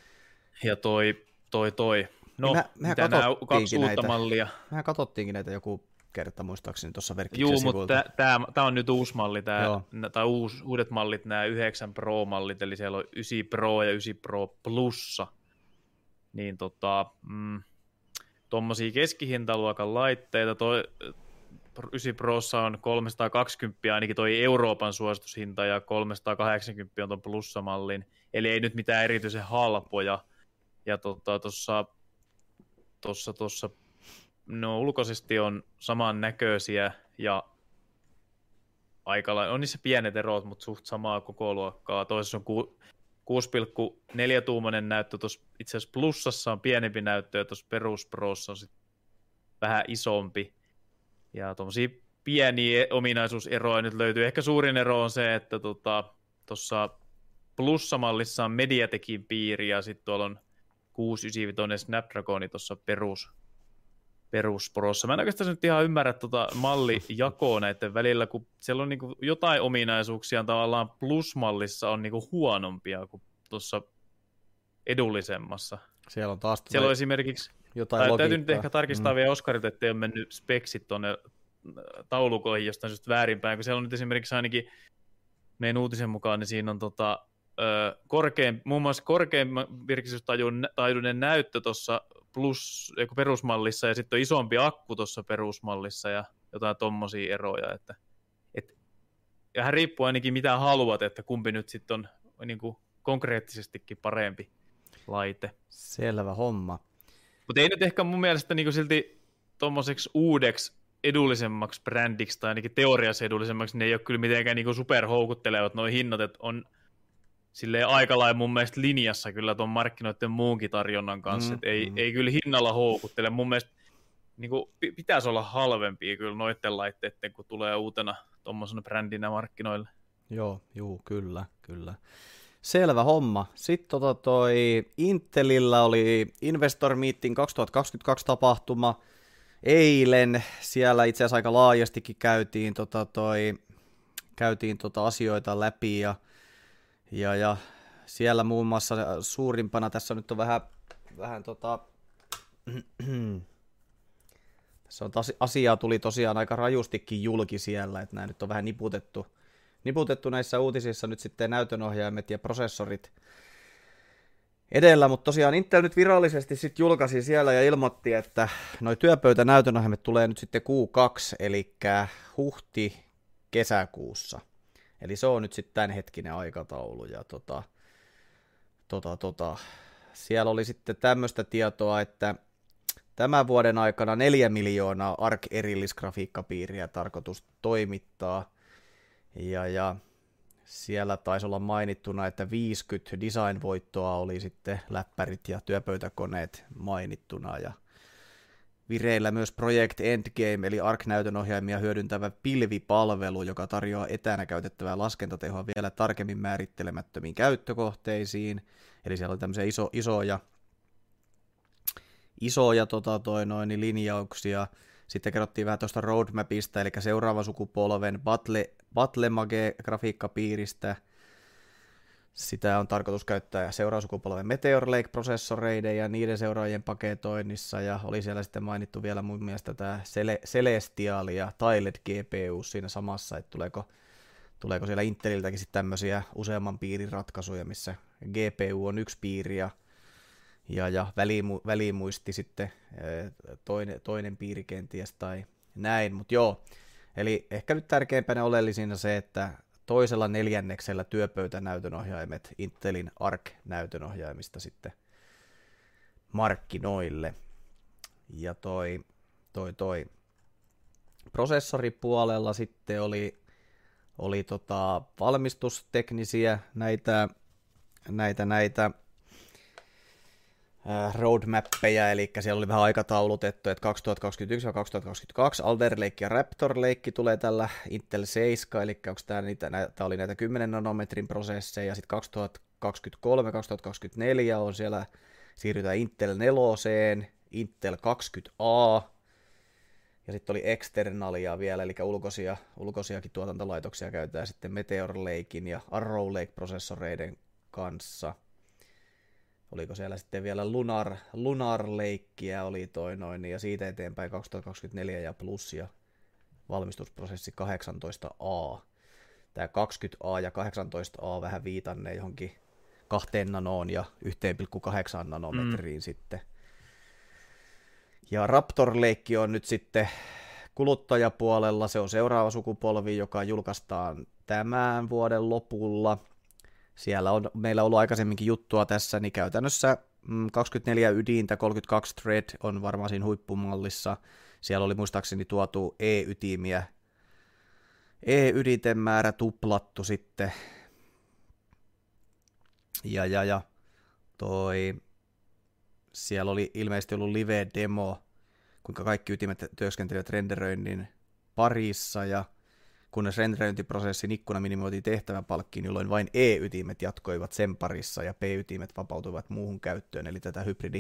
Ja toi, toi, toi. No, niin me, mitä nämä kaksi uutta näitä, mallia? Mehän katsottiinkin näitä joku kerta muistaakseni tuossa verkkiksen Juu, sivuilta. mutta tämä on nyt uusi malli, tää, tai uus, uudet mallit, nämä yhdeksän Pro-mallit, eli siellä on yhdeksän Pro ja yhdeksän Pro Plussa. Niin tota, mm, tuommoisia keskihintaluokan laitteita, toi yhdeksän Prossa on kolmesataakaksikymmentä, ainakin toi Euroopan suositushinta, ja kolmesataakahdeksankymmentä on tuon Plussa-mallin, eli ei nyt mitään erityisen halpoja. Ja tuossa tota, tuossa tuossa no ulkoisesti on samannäköisiä ja aika lailla, on niissä pienet erot, mutta suht samaa koko luokkaa. Toisessa on kuusi pilkku neljä tuumainen näyttö, tuossa itse asiassa Plussassa on pienempi näyttö ja tuossa perusprossa on sitten vähän isompi. Ja tuommoisia pieniä ominaisuuseroja nyt löytyy. Ehkä suurin ero on se, että tuossa tota, Plussa-mallissa on Mediatekin piiri ja sitten tuolla on kuusi yhdeksänkymmentäviisi Snapdragoni tuossa perus, perusprossa. Mä en oikeastaan nyt ihan ymmärrä tuota mallijakoa näiden välillä, kun siellä on niinku jotain ominaisuuksia tavallaan Plus-mallissa on niinku huonompia kuin tuossa edullisemmassa. Siellä on taas siellä on esimerkiksi, jotain tai, logiikkaa. Täytyy nyt ehkä tarkistaa mm. vielä Oskarilta, ettei ole mennyt speksit tuonne taulukoihin jostain syystä väärinpäin, kun siellä on nyt esimerkiksi ainakin meidän uutisen mukaan, niin siinä on tota, ö, korkein, muun muassa korkeimman virkistystaajuinen näyttö tuossa plus, perusmallissa, ja sitten on isompi akku tuossa perusmallissa, ja jotain tommosia eroja, että et, vähän riippuu ainakin mitä haluat, että kumpi nyt sitten on niin kuin konkreettisestikin parempi laite. Selvä homma. Mutta ei nyt ehkä mun mielestä niin kuin silti tommoseksi uudeksi edullisemmaksi brändiksi, tai ainakin teoriassa edullisemmaksi, ne ei ole kyllä mitenkään niin superhoukuttelevat nuo hinnat, että on silleen aika lailla mun mielestä linjassa kyllä tuon markkinoiden muunkin tarjonnan kanssa, mm, että ei, mm. ei kyllä hinnalla houkuttele. Mun mielestä niin kuin, pitäisi olla halvempia kyllä noiden laitteiden, kun tulee uutena tuommoisena brändinä markkinoille. Joo, juu, kyllä, kyllä. Selvä homma. Sitten tota toi Intelillä oli Investor Meeting kaksituhattakaksikymmentäkaksi tapahtuma eilen. Siellä itse asiassa aika laajastikin käytiin, tota toi, käytiin tota asioita läpi ja, ja, ja siellä muun muassa suurimpana tässä nyt on vähän, vähän tota, tässä on tas, asiaa tuli tosiaan aika rajustikin julki siellä, että nämä nyt on vähän niputettu. Niputettu näissä uutisissa nyt sitten näytönohjaimet ja prosessorit. edellä, mutta tosiaan Intel nyt virallisesti sitten julkaisi siellä ja ilmoitti, että noi työpöytänäytönohjelmat tulee nyt sitten Q kaksi, eli huhti-kesäkuussa. Eli se on nyt sitten tämänhetkinen aikataulu, ja tota, tota, tota, siellä oli sitten tämmöistä tietoa, että tämän vuoden aikana neljä miljoonaa A R C-erillisgrafiikkapiiriä tarkoitus toimittaa, ja, ja siellä taisi olla mainittuna, että viisikymmentä design-voittoa oli sitten läppärit ja työpöytäkoneet mainittuna, ja vireillä myös Project Endgame, eli A R C-näytönohjaimia hyödyntävä pilvipalvelu, joka tarjoaa etänä käytettävää laskentatehoa vielä tarkemmin määrittelemättömiin käyttökohteisiin. Eli siellä oli tämmöisiä iso, isoja, isoja tota, toi, noin, linjauksia. Sitten kerrottiin vähän tuosta roadmapista, eli seuraavan sukupolven Battle, Battlemage-grafiikkapiiristä. Sitä on tarkoitus käyttää seuraavan sukupolven Meteor Lake-prosessoreiden ja niiden seuraajien paketoinnissa, ja oli siellä sitten mainittu vielä mun mielestä tämä Celestial ja Tiled G P U siinä samassa, että tuleeko, tuleeko siellä Inteliltäkin sitten tämmöisiä useamman piirin ratkaisuja, missä G P U on yksi piiri ja, ja, ja välimu, välimuisti sitten toinen, toinen piiri kenties tai näin, mutta joo, eli ehkä nyt tärkeimpänä oleellisina se, että toisella neljänneksellä työpöytänäytönohjaimet Intelin A R C-näytönohjaimista sitten markkinoille. Ja toi, toi, toi prosessoripuolella sitten oli, oli tota valmistusteknisiä näitä, näitä, näitä roadmappeja, eli siellä oli vähän aikataulutettu, että kaksituhattakaksikymmentäyksi ja kaksituhattakaksikymmentäkaksi Alder Lake ja Raptor Lake tulee tällä Intel seitsemän, eli onko tämä, niitä, tämä oli näitä kymmenen nanometrin prosesseja, sitten kaksituhattakaksikymmentäkolme kaksituhattakaksikymmentäneljä on siellä, siirrytään Intel neljään, Intel kaksikymmentä A, ja sitten oli externalia vielä, eli ulkoisia, ulkoisiakin tuotantolaitoksia käytetään sitten Meteor Lakein ja Arrow Lake-prosessoreiden kanssa. Oliko siellä sitten vielä Lunar, Lunar Lakea oli toi noin, ja siitä eteenpäin kaksituhattakaksikymmentäneljä ja plus ja valmistusprosessi kahdeksantoista A. Tämä kaksikymmentä A ja kahdeksantoista A vähän viitannee johonkin kahteen nanoon ja yksi pilkku kahdeksan nanometriin mm. sitten. Ja Raptor Lake on nyt sitten kuluttajapuolella, se on seuraava sukupolvi, joka julkaistaan tämän vuoden lopulla. Siellä on meillä ollut aikaisemminkin juttua tässä, niin käytännössä kaksikymmentäneljä ydintä, kolmekymmentäkaksi thread on varmaan siinä huippumallissa. Siellä oli muistaakseni tuotu E-ytimiä, E-ydinten määrä tuplattu sitten. Ja, ja, ja toi, siellä oli ilmeisesti ollut live-demo, kuinka kaikki ytimet työskentelivät renderöinnin parissa, ja kunnes renderöintiprosessin ikkuna minimoitiin tehtäväpalkkiin, jolloin vain E-ytimet jatkoivat sen parissa ja P-ytimet vapautuivat muuhun käyttöön, eli tätä hybridi,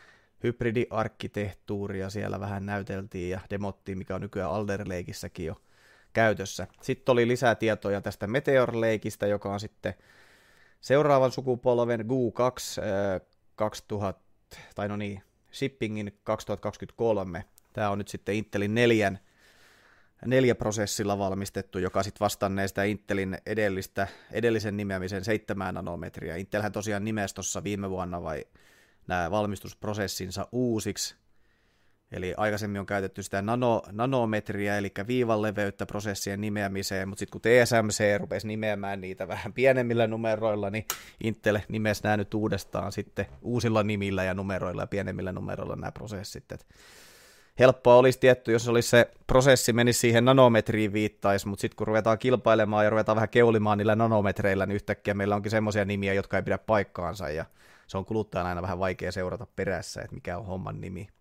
hybridiarkkitehtuuria siellä vähän näyteltiin ja demottiin, mikä on nykyään Alder Lakeissäkin jo käytössä. Sitten oli lisää tietoja tästä Meteor Lakeista, joka on sitten seuraavan sukupolven G U kaksi äh, kaksituhatta, tai no niin, shippingin kaksituhattakaksikymmentäkolme. Tämä on nyt sitten Intelin neljän neljä prosessilla valmistettu, joka sitten vastannee sitä Intelin edellistä, edellisen nimeämisen seitsemän nanometriä. Intelhän tosiaan nimesi tuossa viime vuonna vai nämä valmistusprosessinsa uusiksi. Eli aikaisemmin on käytetty sitä nano, nanometriä, eli viivan leveyttä prosessien nimeämiseen, mutta sitten kun T S M C rupesi nimeämään niitä vähän pienemmillä numeroilla, niin Intel nimesi nämä nyt uudestaan sitten uusilla nimillä ja numeroilla ja pienemmillä numeroilla nämä prosessit. Et helppoa olisi tietty, jos olisi se prosessi menisi siihen nanometriin viittaisi, mutta sitten kun ruvetaan kilpailemaan ja ruvetaan vähän keulimaan niillä nanometreillä, niin yhtäkkiä meillä onkin semmoisia nimiä, jotka ei pidä paikkaansa, ja se on kuluttajan aina vähän vaikea seurata perässä, että mikä on homman nimi.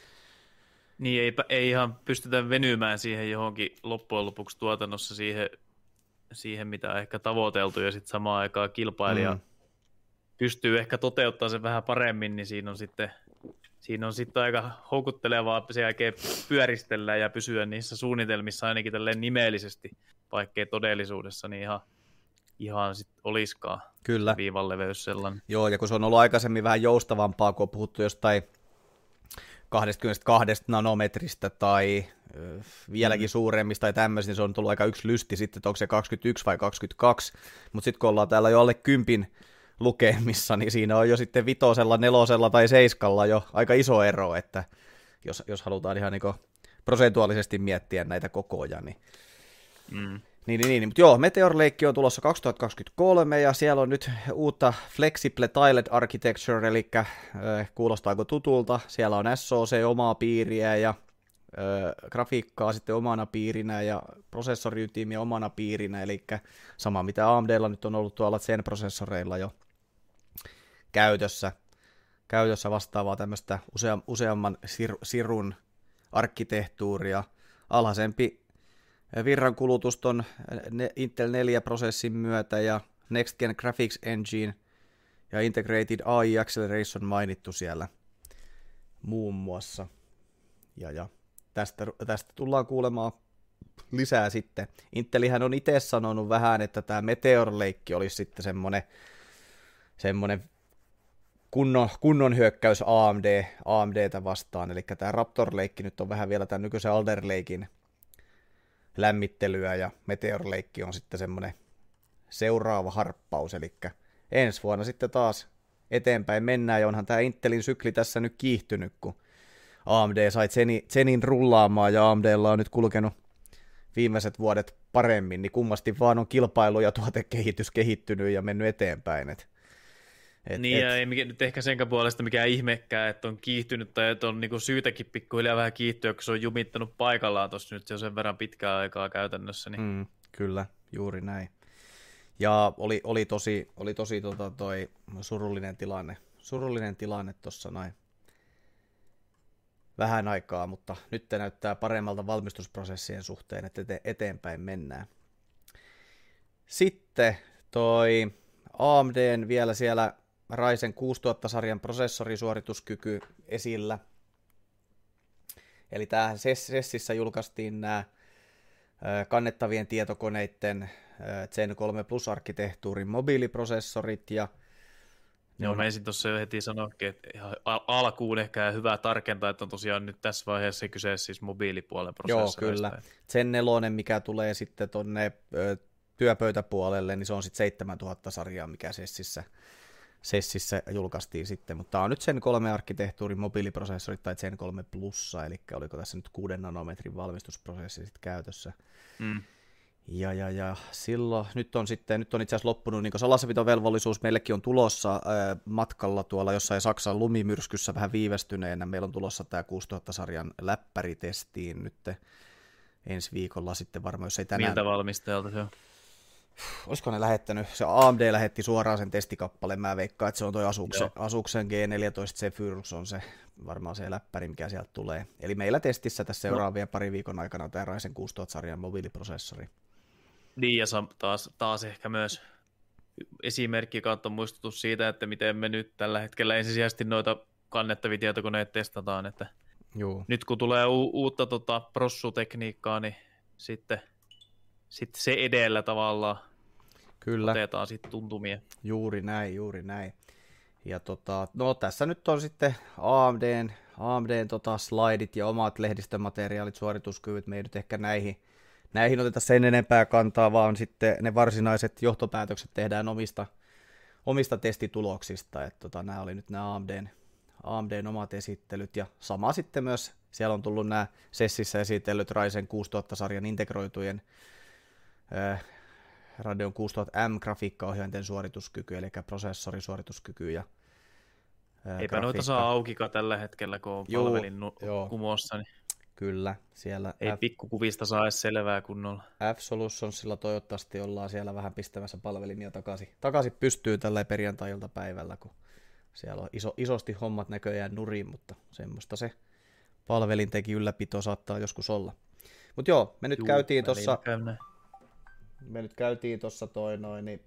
Niin, ei, ei ihan pystytä venymään siihen johonkin loppujen lopuksi tuotannossa siihen, siihen mitä on ehkä tavoiteltu, ja sitten samaan aikaan kilpailija mm. pystyy ehkä toteuttamaan sen vähän paremmin, niin siinä on sitten, siinä on sitten aika houkuttelevaa sen jälkeen pyöristellä ja pysyä niissä suunnitelmissa ainakin tälleen nimellisesti, vaikkei todellisuudessa niin ihan, ihan sitten olisikaan Kyllä. viivan leveys sellainen. Joo, ja kun se on ollut aikaisemmin vähän joustavampaa, kun on puhuttu jostain kaksikymmentäkaksi nanometristä tai ö, vieläkin mm. suuremmista tai tämmöistä, niin se on tullut aika yksi lysti sitten, että onko se kaksikymmentäyksi vai kaksikymmentäkaksi, mutta sitten kun ollaan täällä jo alle kympin lukemissa, niin siinä on jo sitten vitosella, nelosella tai seiskalla jo aika iso ero, että jos, jos halutaan ihan niin prosentuaalisesti miettiä näitä kokoja, niin mm. Niin, niin, niin, mutta joo, Meteor Lake on tulossa kaksituhattakaksikymmentäkolme, ja siellä on nyt uutta Flexible Tiled Architecture, eli äh, kuulostaako tutulta, siellä on S O C omaa piiriä, ja äh, grafiikkaa sitten omana piirinä, ja prosessoriytimiä omana piirinä, eli sama mitä A M D:llä nyt on ollut tuolla Zen-prosessoreilla jo käytössä, käytössä vastaavaa tämmöistä usea, useamman sir, sirun arkkitehtuuria, alhaisempi virrankulutus ton Intel neljä-prosessin myötä ja Next Gen Graphics Engine ja Integrated A I Acceleration mainittu siellä muun muassa. Ja, ja tästä, tästä tullaan kuulemaan lisää sitten. Intelihän on itse sanonut vähän, että tämä Meteor Lake olisi sitten semmoinen, semmoinen kunnon, kunnon hyökkäys A M D, A M D:tä vastaan. Eli tämä Raptor Lake nyt on vähän vielä tämän nykyisen Alder Laken lämmittelyä, ja Meteor Lake on sitten semmoinen seuraava harppaus, eli ensi vuonna sitten taas eteenpäin mennään, ja onhan tämä Intelin sykli tässä nyt kiihtynyt, kun A M D sai Zenin rullaamaan, ja A M D:lla on nyt kulkenut viimeiset vuodet paremmin, niin kummasti vaan on kilpailu ja tuotekehitys kehittynyt ja mennyt eteenpäin. Et, et, niin, et, ja ei nyt ehkä senkään puolesta mikään ihmekään, että on kiihtynyt, tai että on niinku syytäkin pikkuhiljaa vähän kiihtyä, kun se on jumittanut paikallaan tuossa nyt jo sen verran pitkää aikaa käytännössä. Niin. Mm, kyllä, juuri näin. Ja oli, oli tosi, oli tosi tota toi surullinen tilanne, surullinen tilanne tuossa noin vähän aikaa, mutta nyt näyttää paremmalta valmistusprosessien suhteen, että ete- eteenpäin mennään. Sitten toi A M D:n vielä siellä Ryzen kuusituhatta-sarjan prosessorisuorituskyky esillä. Eli tähän Sessissä julkaistiin nämä kannettavien tietokoneiden Zen kolme Plus-arkkitehtuurin mobiiliprosessorit. Ja Joo, mä ensin tuossa jo heti sanoinkin, että ihan alkuun ehkä hyvä tarkentaa, että on tosiaan nyt tässä vaiheessa kyseessä siis mobiilipuolen prosessoreista. Joo, kyllä. Zen neljä, mikä tulee sitten tuonne työpöytäpuolelle, niin se on sitten seitsemäntuhatta sarjaa, mikä Sessissä, Sessissä julkaistiin sitten. Mutta tämä on nyt Zen kolme arkkitehtuurin mobiiliprosessorit tai Zen kolme Plussa, eli oliko tässä nyt kuuden nanometrin valmistusprosessi sitten käytössä. Mm. Ja, ja, ja silloin, nyt on sitten, nyt on itse asiassa loppunut niin salassapitovelvollisuus, meillekin on tulossa ää, matkalla tuolla jossain Saksan lumimyrskyssä vähän viivästyneenä, meillä on tulossa tämä kuusituhatta-sarjan läppäritestiin nyt ensi viikolla sitten varmaan, jos ei tänään. Miltä valmistajalta se on? Olisiko ne lähettänyt, se A M D lähetti suoraan sen testikappaleen, mä veikkaan, että se on toi Asuksen, Asuksen G neljätoista Zephyrus on se, varmaan se läppäri, mikä sieltä tulee. Eli meillä testissä tässä seuraavien no. pari viikon aikana tämä Ryzen kuusituhatta-sarjan mobiiliprosessori. Niin, ja taas, taas ehkä myös esimerkki kautta muistutus siitä, että miten me nyt tällä hetkellä ensisijaisesti noita kannettavia tietokoneita testataan, että Juu. nyt kun tulee u- uutta tota, prossutekniikkaa, niin sitten, sitten se edellä tavallaan Kyllä. otetaan sitten tuntumia. Juuri näin, juuri näin. Ja tota, no tässä nyt on sitten A M D:n, A M D:n tota slaidit ja omat lehdistömateriaalit, suorituskyvyt, me ei nyt ehkä näihin Näihin otetaan sen enempää kantaa, vaan sitten ne varsinaiset johtopäätökset tehdään omista, omista testituloksista. Että tota, nämä oli nyt nämä A M D:n, A M D:n omat esittelyt. Ja sama sitten myös, siellä on tullut nämä Sessissä esitellyt Ryzen kuusituhatta-sarjan integroitujen äh, Radeon kuusituhatta M grafiikkaohjainten suorituskyky, eli prosessorisuorituskyky. Ja, äh, Eipä noita saa aukikaan tällä hetkellä, kun on Juu, palvelin nu- joo. kumossa. Niin Kyllä, siellä ei F- pikkukuvista saa edes selvää kunnolla. F-Solutionsilla toivottavasti ollaan siellä vähän pistämässä palvelimia takaisin, takaisin pystyy tällä perjantai-iltapäivällä, kun siellä on iso, isosti hommat näköjään nurin, mutta semmoista se palvelinteki ylläpito saattaa joskus olla. Mutta joo, me nyt Juu, käytiin tuossa me nyt käytiin tuossa toi noin niin,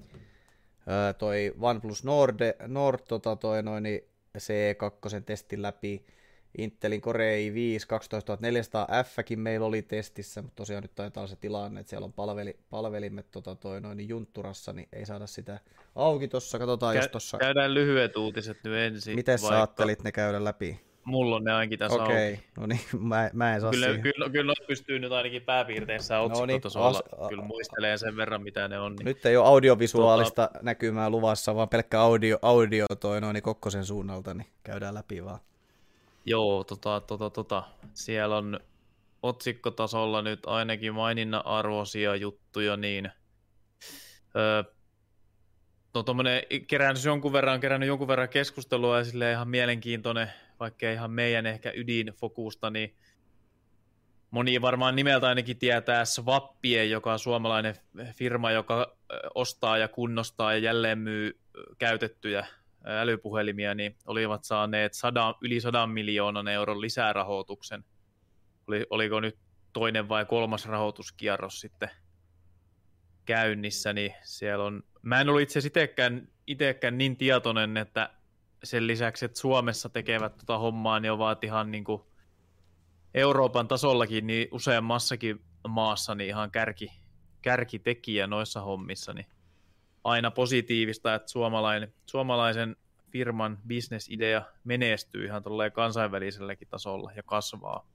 toi OnePlus Nord, Nord tota toi noin niin C E kaksi testin läpi. Intelin Core i viisi kaksitoistatuhattaneljäsataa F:kin meillä oli testissä, mutta tosiaan nyt taitaa olla se tilanne, että siellä on palveli, palvelimet tota, toi noin juntturassa, niin ei saada sitä auki tuossa. Katsotaan, Kä- jos tuossa. Käydään lyhyet uutiset nyt ensin. Miten sä ajattelit ne käydä läpi? Mulla on ne ainakin tässä Okei, auki. no niin, mä, mä en saa Kyllä, siihen. kyllä, kyllä pystyy nyt ainakin pääpiirteissä otsikkotasolla no niin, kyllä muistelee sen verran, mitä ne on. Niin... Nyt ei ole audiovisuaalista tota... näkymää luvassa, vaan pelkkä audio, audio toi noin Kokkosen suunnalta, niin käydään läpi vaan. Joo, tota, tota, tota. Siellä on otsikkotasolla nyt ainakin maininnan arvoisia juttuja, niin öö, no tommonen kerännyt jonkun verran, kerännyt jonkun verran keskustelua ja silleen ihan mielenkiintoinen, vaikka ihan meidän ehkä ydinfokusta, niin moni varmaan nimeltä ainakin tietää Swappie, joka on suomalainen firma, joka ostaa ja kunnostaa ja jälleen myy käytettyjä älypuhelimia, niin olivat saaneet sadan, yli sadan miljoonan euron lisärahoituksen. Oli, oliko nyt toinen vai kolmas rahoituskierros sitten käynnissä, niin siellä on... Mä en ollut itse asiassa itekään, itekään niin tietoinen, että sen lisäksi, että Suomessa tekevät tota hommaa, niin ovat ihan niin kuin Euroopan tasollakin niin useammassakin maassa niin ihan kärki, kärkitekijä noissa hommissa, niin aina positiivista, että suomalainen, suomalaisen firman bisnesidea menestyy ihan tolleen kansainväliselläkin tasolla ja kasvaa.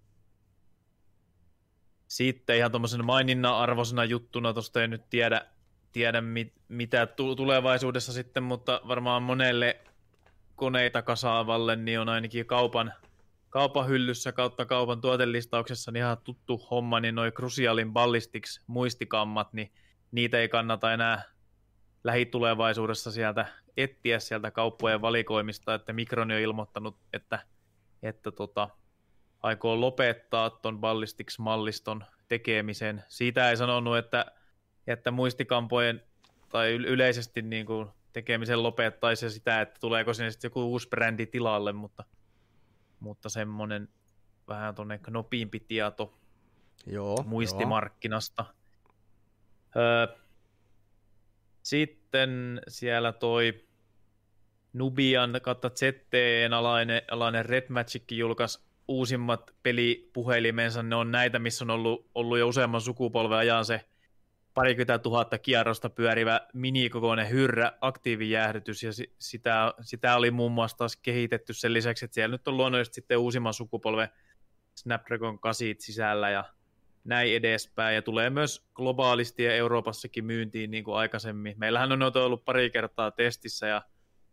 Sitten ihan tuommoisena maininnan arvoisena juttuna, tuosta ei nyt tiedä, tiedä mit, mitä tulevaisuudessa sitten, mutta varmaan monelle koneita kasaavalle niin on ainakin kaupan, kaupan hyllyssä kautta kaupan tuotelistauksessa niin ihan tuttu homma, niin noi Crucialin Ballistics muistikammat, niin niitä ei kannata enää lähitulevaisuudessa sieltä etsiä sieltä kauppojen valikoimista, että Micron on ilmoittanut, että, että tota, aikoo lopettaa ton Ballistics-malliston tekemisen. Siitä ei sanonut, että, että muistikampojen tai yleisesti niin kuin tekemisen lopettaisi sitä, että tuleeko sinne sitten joku uusi brändi tilalle, mutta, mutta semmoinen vähän tuonne knopiimpi tieto joo, muistimarkkinasta. Öö, Sitten siellä toi Nubian kautta Z T E:n alainen, alainen Red Magic julkaisi uusimmat pelipuhelimensa. Ne on näitä, missä on ollut, ollut jo useamman sukupolven ajan se parikymmentä tuhatta kierrosta pyörivä minikokoinen hyrrä aktiivijäähdytys, ja sitä, sitä oli muun muassa taas kehitetty sen lisäksi, että siellä nyt on luonnollisesti sitten uusimman sukupolven Snapdragon kahdeksan sisällä ja näin edespäin, ja tulee myös globaalisti ja Euroopassakin myyntiin niin kuin aikaisemmin. Meillähän on noita ollut pari kertaa testissä, ja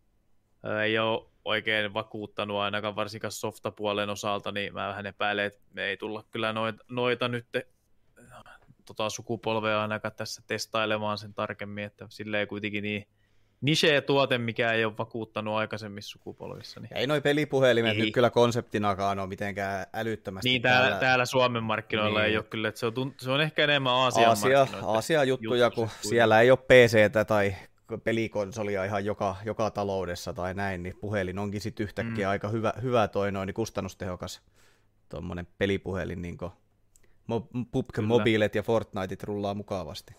ei ole oikein vakuuttanut ainakaan varsinkaan softapuolen osalta, niin mä vähän epäilen, että me ei tulla kyllä noita, noita nyt tota sukupolvea ainakaan tässä testailemaan sen tarkemmin, että silleen kuitenkin niin niche-tuote, mikä ei ole vakuuttanut aikaisemmissa sukupolvissa. Niin ei noi pelipuhelimet ei nyt kyllä konseptinakaan ole mitenkään älyttömästi. Niin täällä, täällä, täällä Suomen markkinoilla niin ei ole kyllä, että se on, se on ehkä enemmän Aasian Aasia, markkinoita. Aasian juttuja, kun siellä ei ole P C:tä tai pelikonsolia ihan joka, joka taloudessa tai näin, niin puhelin onkin sitten yhtäkkiä mm. aika hyvä, hyvä toi noin, niin kustannustehokas tuommoinen pelipuhelin, niin kuin P U B G Mobilet ja Fortniteit rullaa mukavasti.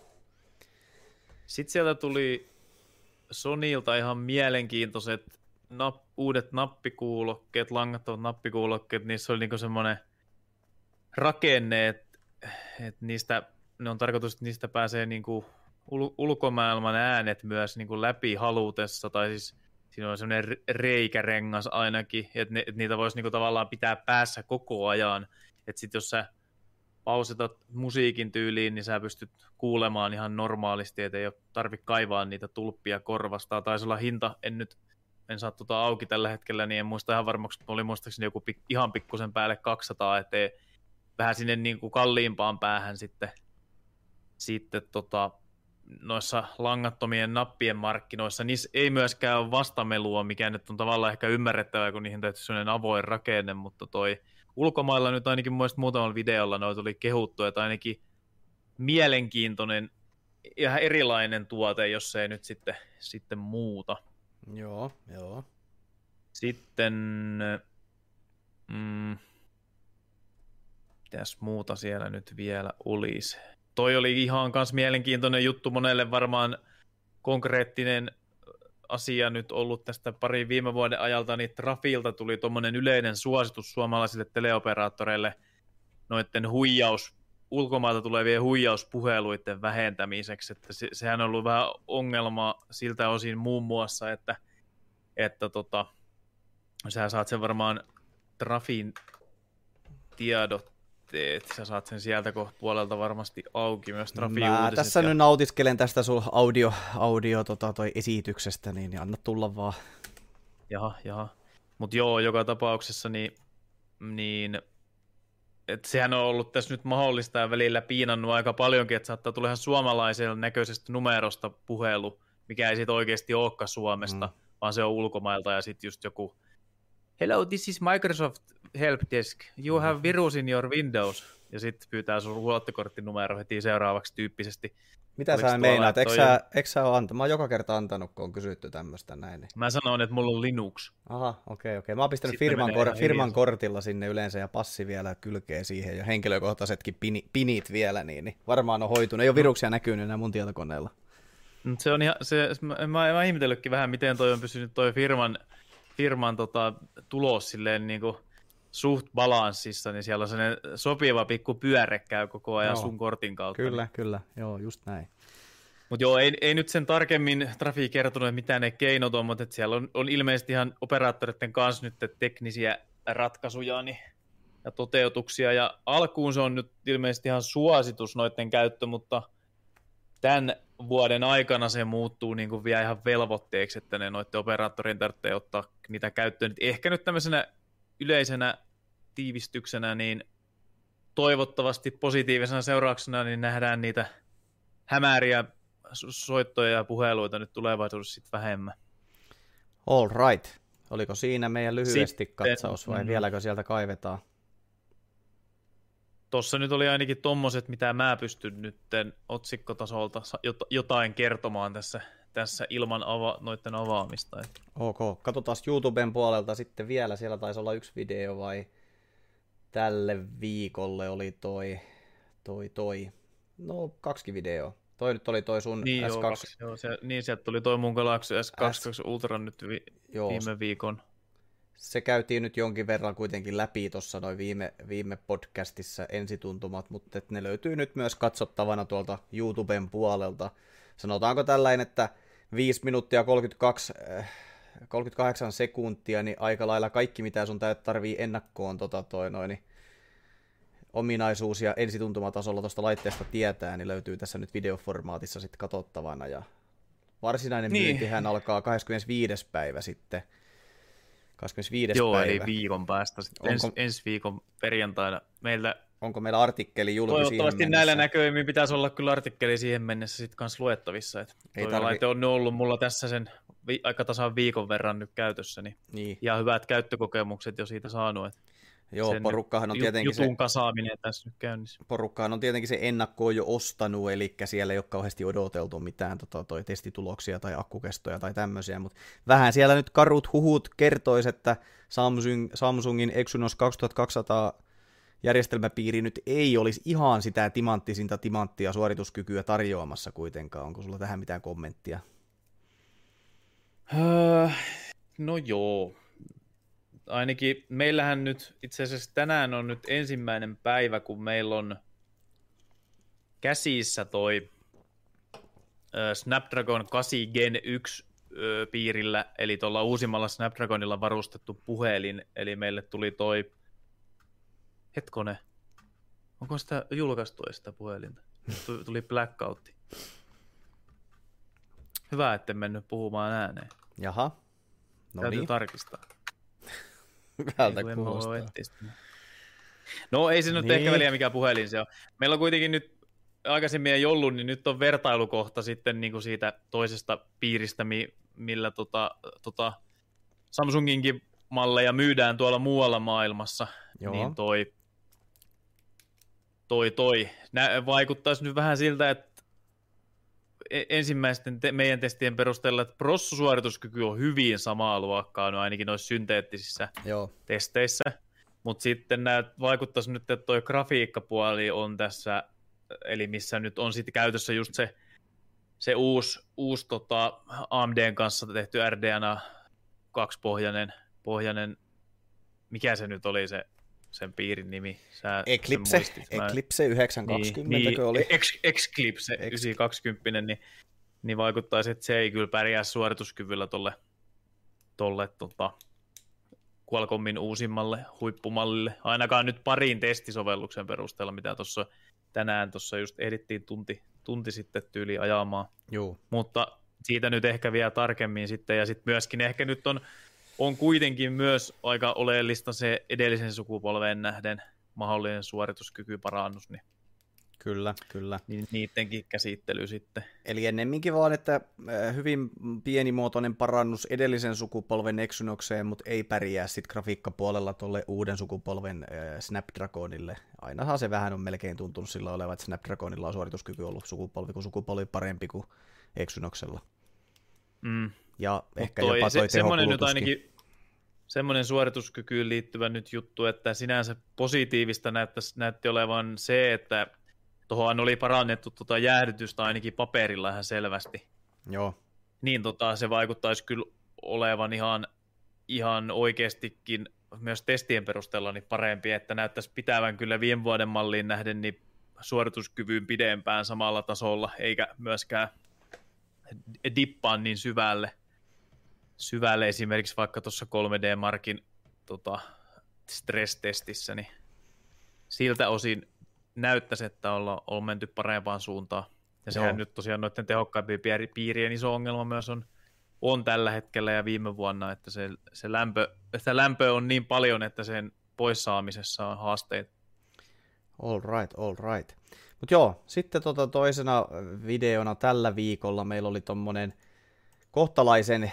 Sitten sieltä tuli Sonylta ihan mielenkiintoiset nap, uudet nappikuulokkeet, langattomat nappikuulokkeet, niissä oli niinku semmoinen rakenne, että et niistä, ne on tarkoitus, että niistä pääsee niinku ul, ulkomaailman äänet myös niinku läpi halutessa, tai siis siinä on semmoinen reikärengas ainakin, että ne, et niitä voisi niinku tavallaan pitää päässä koko ajan, että sitten jos sä pausetat musiikin tyyliin, niin sä pystyt kuulemaan ihan normaalisti, ettei ole tarvitse kaivaa niitä tulppia korvasta. Taisi olla hinta, en nyt en saa tota auki tällä hetkellä, niin en muista ihan varmaksi, oli muistaakseni joku pik, ihan pikkusen päälle kaksisataa, ettei vähän sinne niin kuin kalliimpaan päähän sitten, sitten tota, noissa langattomien nappien markkinoissa. Niissä ei myöskään ole vastamelua, mikä nyt on tavallaan ehkä ymmärrettävää, kun niihin täytyy sellainen avoin rakenne, mutta toi ulkomailla nyt ainakin muista muutamalla videolla noita tuli kehuttu, että ainakin mielenkiintoinen, ihan erilainen tuote, jos ei nyt sitten, sitten muuta. Joo, joo. Sitten, mm, mitäs muuta siellä nyt vielä olisi? Toi oli ihan kans mielenkiintoinen juttu, monelle varmaan konkreettinen asia nyt ollut tästä pari viime vuoden ajalta, niin Trafilta tuli tuommoinen yleinen suositus suomalaisille teleoperaattoreille noiden huijaus, ulkomailta tulevien huijauspuheluiden vähentämiseksi, että se, sehän on ollut vähän ongelma siltä osin muun muassa, että, että tota, sä saat sen varmaan Trafin tiedot teet? Sä saat sen sieltä puolelta varmasti auki myös Trafi Mä tässä ja... nyt nautiskelen tästä sun audio, audio tota, toi esityksestä, niin, niin anna tulla vaan. Jaha, jaha. Mut joo, joka tapauksessa niin, niin et sehän on ollut tässä nyt mahdollista ja välillä piinannut aika paljonkin, että saattaa tulla ihan suomalaisella näköisestä numerosta puhelu, mikä ei sit oikeasti olekaan Suomesta, mm. vaan se on ulkomailta ja sitten just joku hello, this is Microsoft Helpdesk, you have virus in your Windows, ja sitten pyytää sun luottokorttinumero heti seuraavaksi tyyppisesti. Mitä Oliko sä meinaat? Eikö sä, jo... sä ole antanut? Mä oon joka kerta antanut, kun on kysytty tämmöistä näin. Niin. Mä sanoin, että mulla on Linux. Aha, okei, okay, okei. Okay. Mä oon pistänyt firman, kor- firman kortilla sinne yleensä ja passi vielä kylkee siihen ja henkilökohtaisetkin pini- pinit vielä, niin, niin varmaan on hoitunut. Ei ole viruksia näkynyt enää mun tietokoneella. Se on ihan, se, mä, mä, mä ihmetellytkin vähän, miten toi on pysynyt toi firman, firman tota, tulos silleen niin kuin suht balanssissa, niin siellä on sellainen sopiva pikku pyörre käy koko ajan joo, sun kortin kautta. Kyllä, niin. kyllä, joo, just näin. Mutta joo, ei, ei nyt sen tarkemmin Trafi kertonut, että mitä ne keinot on, mutta siellä on, on ilmeisesti ihan operaattoreiden kanssa nyt teknisiä ratkaisuja niin, ja toteutuksia, ja alkuun se on nyt ilmeisesti ihan suositus noiden käyttö, mutta tämän vuoden aikana se muuttuu niin kuin vielä ihan velvoitteeksi, että ne noiden operaattorien tarvitsee ottaa niitä käyttöön. Ehkä nyt tämmöisenä yleisenä tiivistyksenä, niin toivottavasti positiivisena seurauksena niin nähdään niitä hämäriä soittoja ja puheluita nyt tulevaisuudessa sitten vähemmän. All right. Oliko siinä meidän lyhyesti sitten, katsaus vai mm. vieläkö sieltä kaivetaan? Tuossa nyt oli ainakin tommoset, mitä mä pystyn nyt otsikkotasolta jotain kertomaan tässä, tässä ilman ava- noiden avaamista. Ok, katsotaan YouTuben puolelta sitten vielä. Siellä taisi olla yksi video vai tälle viikolle oli toi, toi, toi. No kaksikin videoa. Toi nyt oli toi sun niin S kaksi. Joo, kaksi, joo, se, niin sieltä tuli toi mun Galaxy S kaksi S... Ultra nyt vi- joo, viime viikon. Se käytiin nyt jonkin verran kuitenkin läpi tuossa noin viime, viime podcastissa ensituntumat, mutta ne löytyy nyt myös katsottavana tuolta YouTuben puolelta. Sanotaanko tällainen, että viisi minuuttia kolmekymmentäkaksi, kolmekymmentäkahdeksan sekuntia, niin aika lailla kaikki, mitä sun tarvii ennakkoon tota toi noin, niin ominaisuus- ja ensituntumatasolla tuosta laitteesta tietää, niin löytyy tässä nyt videoformaatissa sitten katsottavana. Ja varsinainen niin. myyntihän alkaa kahdeskymmenesviides päivä sitten. kahdeskymmenesviides Joo, päivä. eli viikon päästä. Sitten onko, ens, ensi viikon perjantaina meillä... Onko meillä artikkeli julki siihen toivottavasti näillä näköimin pitäisi olla kyllä artikkeli siihen mennessä sitten kanssa luettavissa. Että ei toi tarvi... laite on ollut mulla tässä sen vi- aika tasan viikon verran nyt käytössä, niin, niin. ja hyvät käyttökokemukset jo siitä saanut. Että joo, porukkahan on tietenkin jutun se... kasaaminen tässä nyt käynnissä. Porukkahan on tietenkin se ennakkoon jo ostanut, eli siellä ei ole kauheasti odoteltu mitään tota, toi testituloksia tai akkukestoja tai tämmöisiä, mutta vähän siellä nyt karut huhut kertois, että Samsung, Samsungin Exynos kaksituhattakaksisataa järjestelmäpiiri nyt ei olisi ihan sitä timanttisinta timanttia suorituskykyä tarjoamassa kuitenkaan. Onko sulla tähän mitään kommenttia? Öö, no joo. Ainakin meillähän nyt itse asiassa tänään on nyt ensimmäinen päivä, kun meillä on käsissä toi ö, Snapdragon kahdeksan Gen yksi ö, piirillä, eli tuolla uusimmalla Snapdragonilla varustettu puhelin, eli meille tuli toi, hetkone, onko sitä julkaistu sitä puhelinta? Tuli blackoutti. Hyvä, etten mennyt puhumaan ääneen. Jaha, no täytyy niin. tarkistaa. Hyvältä kuulostaa. No ei se nyt niin. ehkä väliä mikä puhelin se on. Meillä on kuitenkin nyt aikaisemmin ei ollut, niin nyt on vertailukohta sitten niin kuin siitä toisesta piiristä, millä tota, tota Samsunginkin malleja myydään tuolla muualla maailmassa. Joo. Niin toi, toi, toi. Nä, vaikuttaisi nyt vähän siltä, että ensimmäisten te- meidän testien perusteella, että prossusuorituskyky on hyvin samaa luokkaa, no ainakin noissa synteettisissä Joo. testeissä, mutta sitten nämä vaikuttaisi nyt, että tuo grafiikkapuoli on tässä, eli missä nyt on sitten käytössä just se, se uusi, uusi tota, A M D:n kanssa tehty R D N A kaksi pohjainen, pohjainen, mikä se nyt oli se sen piirin nimi. Sä Eclipse, Eclipse yhdeksänsataakaksikymmentä niin, oli. Ex, Eclipse yhdeksänsataakaksikymmentä, niin, niin vaikuttaisi, että se ei kyllä pärjää suorituskyvyllä tolle, tolle tota, Qualcommin uusimmalle huippumallille, ainakaan nyt pariin testisovelluksen perusteella, mitä tuossa tänään tuossa just ehdittiin tunti, tunti sitten tyyli ajamaan. Joo. Mutta siitä nyt ehkä vielä tarkemmin sitten, ja sitten myöskin ehkä nyt on, on kuitenkin myös aika oleellista se edellisen sukupolven nähden mahdollinen suorituskykyparannus, niin Kyllä, kyllä. Niin niidenkin käsittely sitten. Eli ennemminkin vaan, että hyvin pienimuotoinen parannus edellisen sukupolven Exynokseen, mutta ei pärjää sitten grafiikkapuolella tuolle uuden sukupolven äh, Snapdragonille. Ainahan se vähän on melkein tuntunut sillä olevan, että Snapdragonilla on suorituskyky ollut sukupolvi kuin sukupolvi parempi kuin Exynoksella. Mm. Ja Mut ehkä toi, jopa toi se, semmoinen nyt tehokulutuskin. ainakin semmoinen suorituskykyyn liittyvä nyt juttu, että sinänsä positiivista näyttäisi, näytti olevan se, että tuohon oli parannettu tuota jäähdytystä ainakin paperilla ihan selvästi. Joo. Niin tota, se vaikuttaisi kyllä olevan ihan, ihan oikeastikin myös testien perusteella niin parempi, että näyttäisi pitävän kyllä viime vuoden malliin nähden niin suorituskyvyn pidempään samalla tasolla, eikä myöskään dippaa niin syvälle. syvälle esimerkiksi vaikka tuossa kolme D Markin tota, stress-testissä, niin siltä osin näyttäisi, että ollaan, ollaan menty parempaan suuntaan. Ja sehän Joo. nyt tosiaan noiden tehokkaimpien piirien iso ongelma myös on, on tällä hetkellä ja viime vuonna, että se, se lämpö, että lämpö on niin paljon, että sen poissaamisessa on haasteita. All right, all right. Mutta joo, sitten tota toisena videona tällä viikolla meillä oli tommonen kohtalaisen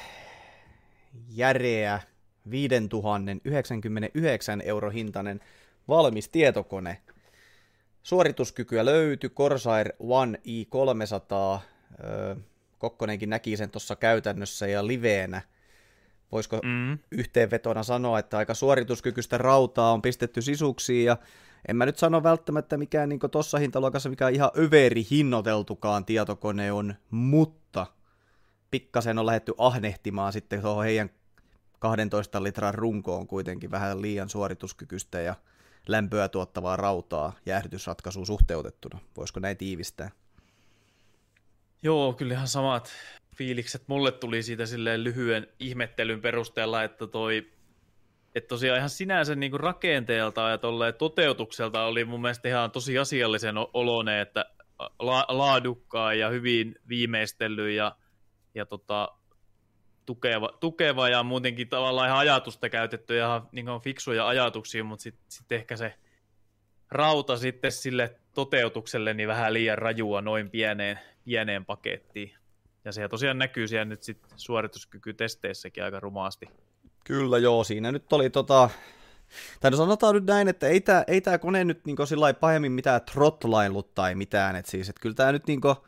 järeä viisituhatta yhdeksänkymmentäyhdeksän euro hintainen valmis tietokone. Suorituskykyä löytyi, Corsair One i kolmesataa, öö, Kokkonenkin näki sen tuossa käytännössä ja liveenä. Voisiko mm. yhteenvetona sanoa, että aika suorituskykyistä rautaa on pistetty sisuksiin, ja en mä nyt sano välttämättä mikään niin tuossa hintaluokassa mikään ihan överi hinnoiteltukaan tietokone on, mutta pikkasen on lähdetty ahnehtimaan sitten tuohon heidän kahdentoista litran runkoon kuitenkin vähän liian suorituskykyistä ja lämpöä tuottavaa rautaa jäähdytysratkaisuun suhteutettuna. Voisiko näin tiivistää? Joo, kyllä ihan samat fiilikset mulle tuli siitä silleen lyhyen ihmettelyn perusteella, että toi, että tosiaan ihan sinänsä niin kuin rakenteelta ja tolleen toteutukselta oli mun mielestä ihan tosi asiallisen oloinen, että la- laadukkaa ja hyvin viimeistellyt ja, ja tota, tukeva, tukeva ja muutenkin tavallaan ihan ajatusta käytetty ja ihan niin kuin fiksuja ajatuksia, mutta sitten sit ehkä se rauta sitten sille toteutukselle niin vähän liian rajua noin pieneen, pieneen pakettiin. Ja se tosiaan näkyy siellä nyt sit suorituskykytesteissäkin aika rumaasti. Kyllä joo, siinä nyt oli tota, tai no sanotaan nyt näin, että ei tää, ei tää kone nyt niinku sillai pahemmin mitään throttlaillut tai mitään, että siis, että kyllä tää nyt niinku,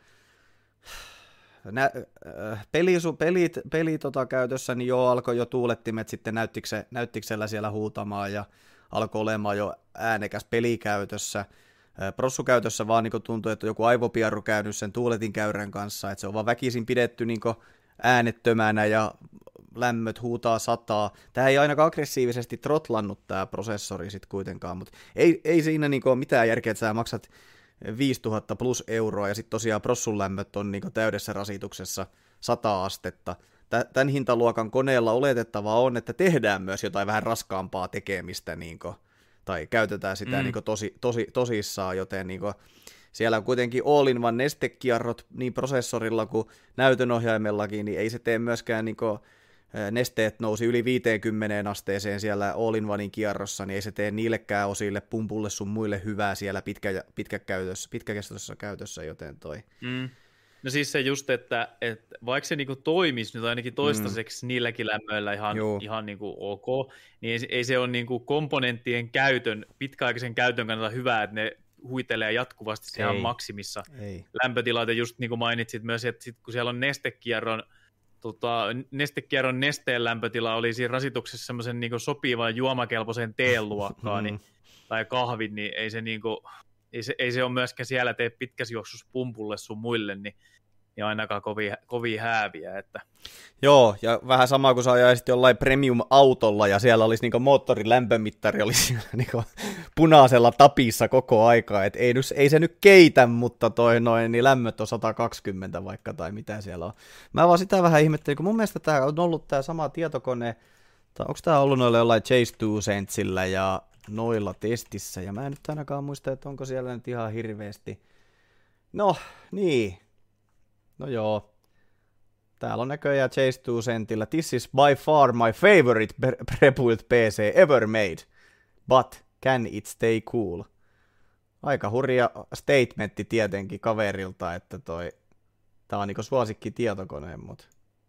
nä, peli, peli, peli tota käytössä, niin joo, alkoi jo tuulettimet sitten näyttiksellä, näyttiksellä siellä huutamaan ja alkoi olemaan jo äänekäs pelikäytössä. Prossukäytössä vaan niin tuntui, että joku aivopiarru käynyt sen tuuletin käyrän kanssa, että se on vaan väkisin pidetty niin äänettömänä ja lämmöt huutaa sataa. Tämä ei ainakaan aggressiivisesti trotlannut tämä prosessori sitten kuitenkaan, mutta ei, ei siinä niin mitään järkeä, että sä maksat viisituhatta plus euroa ja sitten tosiaan prossun lämmöt on niin täydessä rasituksessa sata astetta. Tämän hintaluokan koneella oletettavaa on, että tehdään myös jotain vähän raskaampaa tekemistä, niin kuin, tai käytetään sitä mm. niin kuin tosi, tosi, tosissaan, joten niin kuin, siellä on kuitenkin all-in-one nestekierrot niin prosessorilla kuin näytönohjaimellakin, niin ei se tee myöskään niin kuin, nesteet nousi yli viiteenkymmeneen asteeseen siellä all-in-onein kierrossa, niin ei se tee niillekään osille, pumpulle sun muille hyvää siellä pitkä, pitkäkäytössä, pitkäkestoisessa käytössä, joten toi. Mm. No siis se just, että, että vaikka se niinku toimisi nyt ainakin toistaiseksi mm. niilläkin lämmöillä ihan, ihan niinku ok, niin ei, ei se ole niinku komponenttien käytön, pitkäaikaisen käytön kannalta hyvä, että ne huitelee jatkuvasti ihan maksimissa. Ei. Lämpötilat, ja just niin kuin mainitsit myös, että sit, kun siellä on nestekierron, tota, nestekierron nesteen lämpötila oli siinä rasituksessa semmoisen niinku sopivan juomakelpoisen teen luokkaa, niin, tai kahvin, niin ei se niinku... Ei se, ei se ole myöskään siellä tee pitkässä juoksussa pumpulle sun muille, niin, niin ainakaan kovin, kovin hääviä. Että. Joo, ja vähän sama kuin sä ajaisit jollain premium-autolla, ja siellä olisi niinku moottorin lämpömittari olisi siellä niinku punaisella tapissa koko aikaa. Et ei, ei se nyt keitä, mutta toi noin, niin lämmöt on sata kaksikymmentä vaikka, tai mitä siellä on. Mä vaan sitä vähän ihmettelin, kun mun mielestä tämä on ollut tämä sama tietokone Onko tämä ollut noilla jollain Chase two Centsillä ja noilla testissä, ja mä en nyt ainakaan muista, että onko siellä nyt ihan hirveästi. No, niin. No joo. Täällä on näköjään Chase two Centillä. This is by far my favorite prebuilt P C ever made. But can it stay cool? Aika hurja statementti tietenkin kaverilta, että toi... Tää on niinku suosikki tietokone, mutta...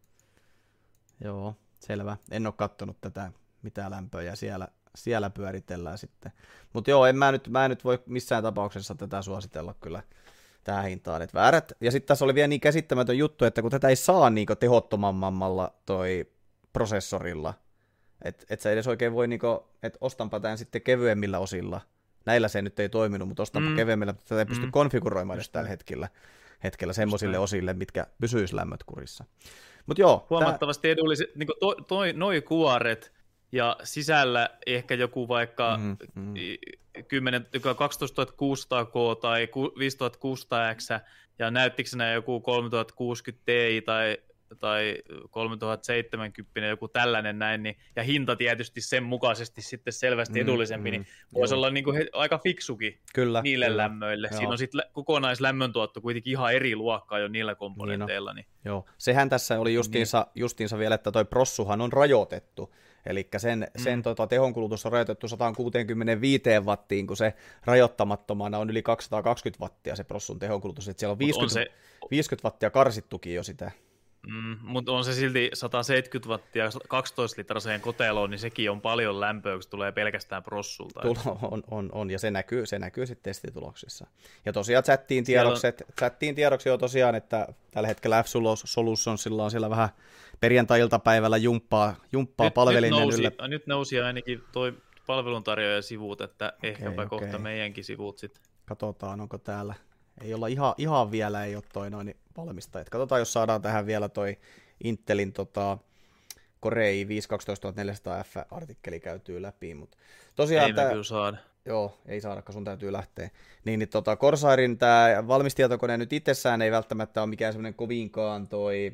Joo, selvä. En oo kattonut tätä mitään lämpöjä siellä, siellä pyöritellään sitten. Mutta joo, en mä nyt, mä en nyt voi missään tapauksessa tätä suositella kyllä tähän hintaan. Et väärät. Ja sitten tässä oli vielä niin käsittämätön juttu, että kun tätä ei saa niinku tehottomammalla toi prosessorilla, että et sä edes oikein voi, niinku, että ostanpa tämän sitten kevyemmillä osilla. Näillä se nyt ei toiminut, mutta ostanpa mm. kevyemmillä, mutta tätä ei pysty mm. konfiguroimaan edes tällä hetkellä, hetkellä semmoisille osille, mitkä pysyis lämmöt kurissa. Mut joo, huomattavasti tää... edulliset, niin to, toi, noi kuoret ja sisällä ehkä joku vaikka mm, mm. kymmenen, kaksitoistatuhatta kuusisataa K tai viisituhatta kuusisataa X ja näyttikö nämä joku kolmetuhatta kuusikymmentä Ti tai, tai kolmetuhatta seitsemänkymmentä, joku tällainen näin, niin, ja hinta tietysti sen mukaisesti sitten selvästi mm, edullisempi, mm, niin voisi olla niin kuin he, aika fiksukin kyllä, niille kyllä. lämmöille. Joo. Siinä on sitten kokonaislämmöntuotto kuitenkin ihan eri luokkaa jo niillä komponenteilla. Niin. Joo, sehän tässä oli justiinsa, niin. justiinsa vielä, että toi prossuhan on rajoitettu, eli sen, mm. sen tota, tehonkulutus on rajoitettu sata kuusikymmentäviisi wattiin, kun se rajoittamattomana on yli kaksisataakaksikymmentä wattia se prossun tehonkulutus, että siellä on viisikymmentä, on se... viisikymmentä wattia karsittukin jo sitä. Mm, mutta on se silti sata seitsemänkymmentä wattia kaksitoista litraseen koteloon, niin sekin on paljon lämpöä, kun se tulee pelkästään prossulta. Tulo, on, on, on, ja se näkyy, se näkyy sitten testituloksissa. Ja tosiaan chattiin tiedokset, on... chattiin tiedoksi on tosiaan, että tällä hetkellä F-Solutionsilla on siellä vähän perjantai-iltapäivällä jumppaa, jumppaa nyt, palvelineen nyt yllä. Nyt nousi ainakin toi palveluntarjoajan sivut, että okay, ehkäpä okay. kohta meidänkin sivut sitten. Katsotaan, onko täällä. Ei olla ihan, ihan vielä, ei ole toi noin valmista. Et katsotaan, jos saadaan tähän vielä toi Intelin tota, Core i viisi kaksitoistatuhattaneljäsataa F-artikkeli käytyy läpi. Mut tosiaan ei tää, me kyllä saada. Joo, ei saada, kun sun täytyy lähteä. Niin, niin tota, Corsairin tämä valmistietokone nyt itsessään ei välttämättä ole mikään semmoinen kovinkaan toi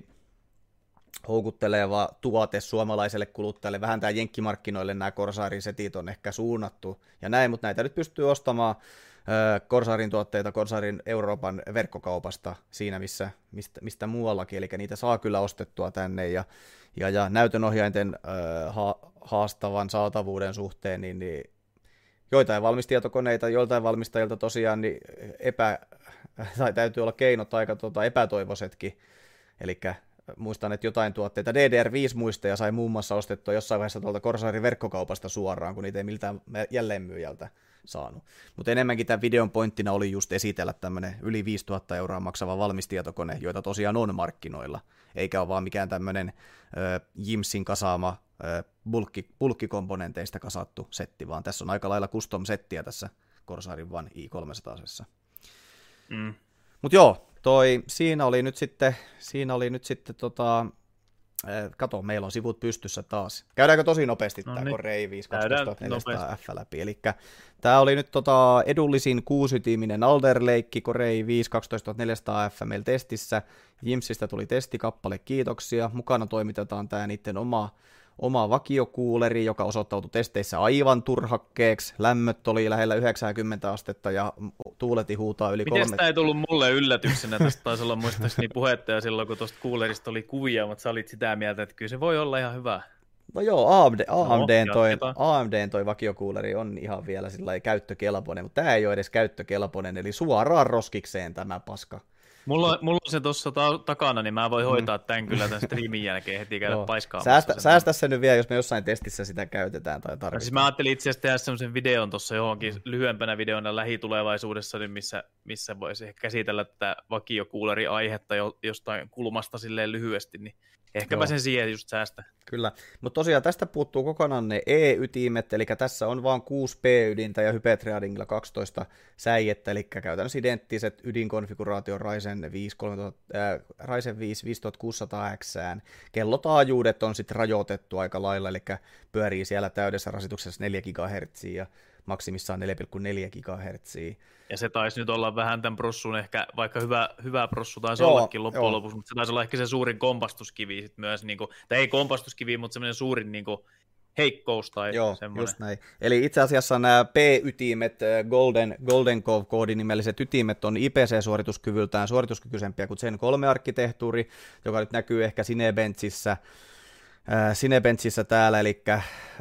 houkutteleva tuote suomalaiselle kuluttajalle. Vähän tämä jenkkimarkkinoille nämä Corsairin setit on ehkä suunnattu ja näin, mutta näitä nyt pystyy ostamaan Corsairin tuotteita Corsairin Euroopan verkkokaupasta siinä, missä, mistä, mistä muuallakin, eli niitä saa kyllä ostettua tänne, ja, ja, ja näytönohjainten äh, ha, haastavan saatavuuden suhteen, niin, niin joitain valmistietokoneita, joiltain valmistajilta tosiaan niin epä, tai täytyy olla keinot aika tuota, epätoivoisetkin, eli muistan, että jotain tuotteita, D D R viisi muisteja sai muun muassa ostettua jossain vaiheessa tuolta Corsairin verkkokaupasta suoraan, kun niitä ei miltään jälleenmyyjältä saanut. Mutta enemmänkin tämän videon pointtina oli just esitellä tämmöinen yli viisituhatta euroa maksava valmistietokone, joita tosiaan on markkinoilla, eikä ole vaan mikään tämmöinen äh, Jimsin kasaama äh, bulkki, bulkkikomponenteista kasattu setti, vaan tässä on aika lailla custom-settiä tässä Corsairin One i kolmesataa. Mm. Mutta joo, toi, siinä oli nyt sitten, siinä oli nyt sitten tota, kato, meillä on sivut pystyssä taas. Käydäänkö tosi nopeasti no tämä niin. Core i viisi kaksitoistatuhattaneljäsataa F läpi? Eli tämä oli nyt tota edullisin kuusitiiminen Alder Lake Core i viisi kaksitoistatuhattaneljäsataa F meillä testissä. Jimsistä tuli testikappale, kiitoksia. Mukana toimitetaan tämä niiden oma, oma vakiokuuleri, joka osoittautui testeissä aivan turhakkeeksi. Lämmöt oli lähellä yhdeksänkymmentä astetta ja tuuleti huutaa yli kolme. Miten tämä ei tullut mulle yllätyksenä? Tästä taisi olla muistaakseni puhetta ja silloin, kun tuosta kuulerista oli kuvia, mutta sä olit sitä mieltä, että kyllä se voi olla ihan hyvä. No joo, A M D, A M D:n, toi, A M D:n toi vakiokuuleri on ihan vielä sillä käyttökelpoinen, mutta tämä ei ole edes käyttökelpoinen, eli suoraan roskikseen tämä paska. Mulla, mulla on se tuossa ta- takana, niin mä voin hoitaa tämän kyllä tämän striimin jälkeen heti käydä paiskaamassa. Säästä, säästä se nyt vielä, jos me jossain testissä sitä käytetään tai tarvitaan. Siis mä ajattelin itse asiassa tehdä semmoisen videon tuossa johonkin mm. lyhyempänä videona lähitulevaisuudessa, niin missä, missä voisi ehkä käsitellä tätä vakiokuuleri-aihetta jo, jostain kulmasta silleen lyhyesti, niin ehkäpä Joo. sen siihen just säästä. Kyllä, mutta tosiaan tästä puuttuu kokonaan ne E-ytimet, eli tässä on vain kuusi P-ydintä ja Hyper-Threadingilla kaksitoista säijettä, eli käytännössä identtiset ydinkonfiguraation Ryzen viisi, kolmetuhatta, äh, Ryzen viisi viisituhattakuusisataa X. Kellotaajuudet on sitten rajoitettu aika lailla, eli pyörii siellä täydessä rasituksessa neljä gigahertsiä ja maksimissaan neljä pilkku neljä gigahertsiä. Ja se taisi nyt olla vähän tämän prossun ehkä, vaikka hyvä, hyvä prossu taisi joo, ollakin loppujen joo. lopuksi, mutta se taisi olla ehkä se suurin kompastuskivi sitten myös, niin kuin, tai ei kompastuskivi, mutta semmoinen suurin niin kuin, heikkous tai Joo, semmoinen. just näin. Eli itse asiassa nämä P-ytimet, Golden, Golden Cove-koodin nimelliset ytimet on I P C-suorituskyvyltään suorituskykyisempiä kuin Zen kolme -arkkitehtuuri, joka nyt näkyy ehkä Cinebenchissä, äh, Cinebenchissä täällä, eli äh,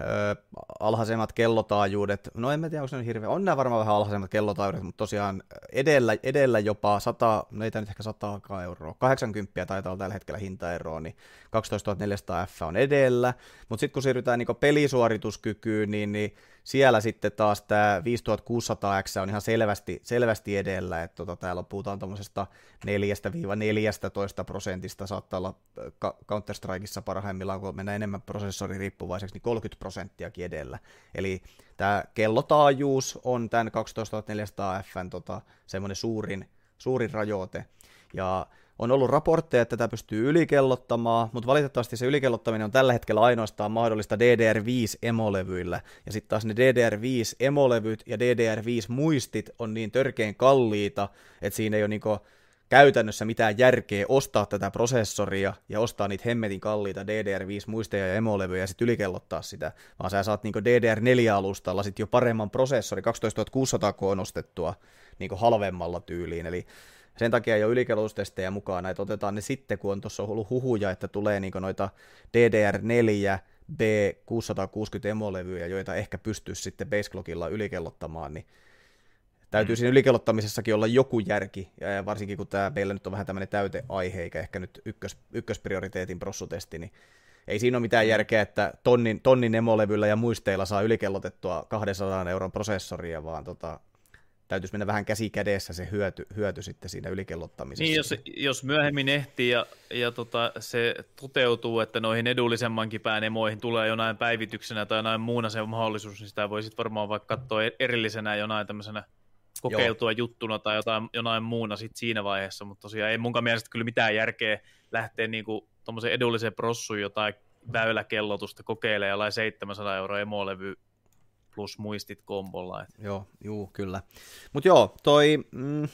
alhaisemmat kellotaajuudet, no en mä tiedä, onko se on hirveä, on nämä varmaan vähän alhaisemmat kellotaajuudet, mutta tosiaan edellä, edellä jopa sata, no ei tämä nyt ehkä sata euroa, kahdeksankymmentä taitaa olla tällä hetkellä hintaeroa, niin kaksitoistatuhatta neljäsataa F on edellä, mutta sitten kun siirrytään niin pelisuorituskykyyn, niin, niin siellä sitten taas tämä viisituhattakuusisataa X on ihan selvästi, selvästi edellä, että tota, täällä puhutaan tuommoisesta neljästä neljätoista prosentista, saattaa olla Counter-Strikeissa parhaimmillaan, kun mennään enemmän prosessoririippuvaiseksi, niin kolmekymmentä prosenttiakin edellä. Eli tämä kellotaajuus on tämän kaksitoistatuhatta neljäsataa F:n tota, semmoinen suurin, suurin rajoite, ja on ollut raportteja, että tätä pystyy ylikellottamaan, mutta valitettavasti se ykellottaminen on tällä hetkellä ainoastaan mahdollista D D R viisi emolevyillä, ja sitten taas ne D D R viisi emolevyt ja D D R viisi muistit on niin törkeän kalliita, että siinä ei ole niinku käytännössä mitään järkeä ostaa tätä prosessoria ja ostaa niitä hemmetin kalliita D D R viisi muisteja ja emolevyjä ja sitten ylikellottaa sitä, vaan sä saat niinku D D R neljä -alustalla sit jo paremman prosessori, kaksitoistatuhatta kuusisataa K nostettua niinku halvemmalla tyyliin, eli sen takia ei ole ylikellotustestejä mukaan, näitä otetaan ne sitten, kun on tuossa ollut huhuja, että tulee niinku noita D D R neljä B kuusisataakuusikymmentä emolevyjä, joita ehkä pystyisi sitten baseclockilla ylikellottamaan, niin täytyy mm. siinä ylikellottamisessakin olla joku järki, ja varsinkin kun tämä meillä nyt on vähän tämmöinen täyteaihe, eikä ehkä nyt ykkös, ykkösprioriteetin prossutesti, niin ei siinä ole mitään järkeä, että tonnin, tonnin emolevyllä ja muisteilla saa ylikellotettua kahdensadan euron prosessoria, vaan tota, täytyisi mennä vähän käsi kädessä se hyöty, hyöty sitten siinä ylikellottamisessa. Niin, jos, jos myöhemmin ehtii ja, ja tota, se toteutuu, että noihin edullisemmankin pään emoihin tulee jonain päivityksenä tai jonain muuna se mahdollisuus, niin sitä voi sitten varmaan vaikka katsoa erillisenä jonain tämmöisenä kokeiltua Joo. juttuna tai jotain, jonain muuna sit siinä vaiheessa, mutta tosiaan ei munkaan mielestä kyllä mitään järkeä lähteä niinku tommoseen edulliseen prossuun jotain väyläkellotusta kokeilemaan jollain seitsemänsataa euroa emolevy plus muistit kombolla. Et. Joo, juu, kyllä. Mutta joo, toi, mm,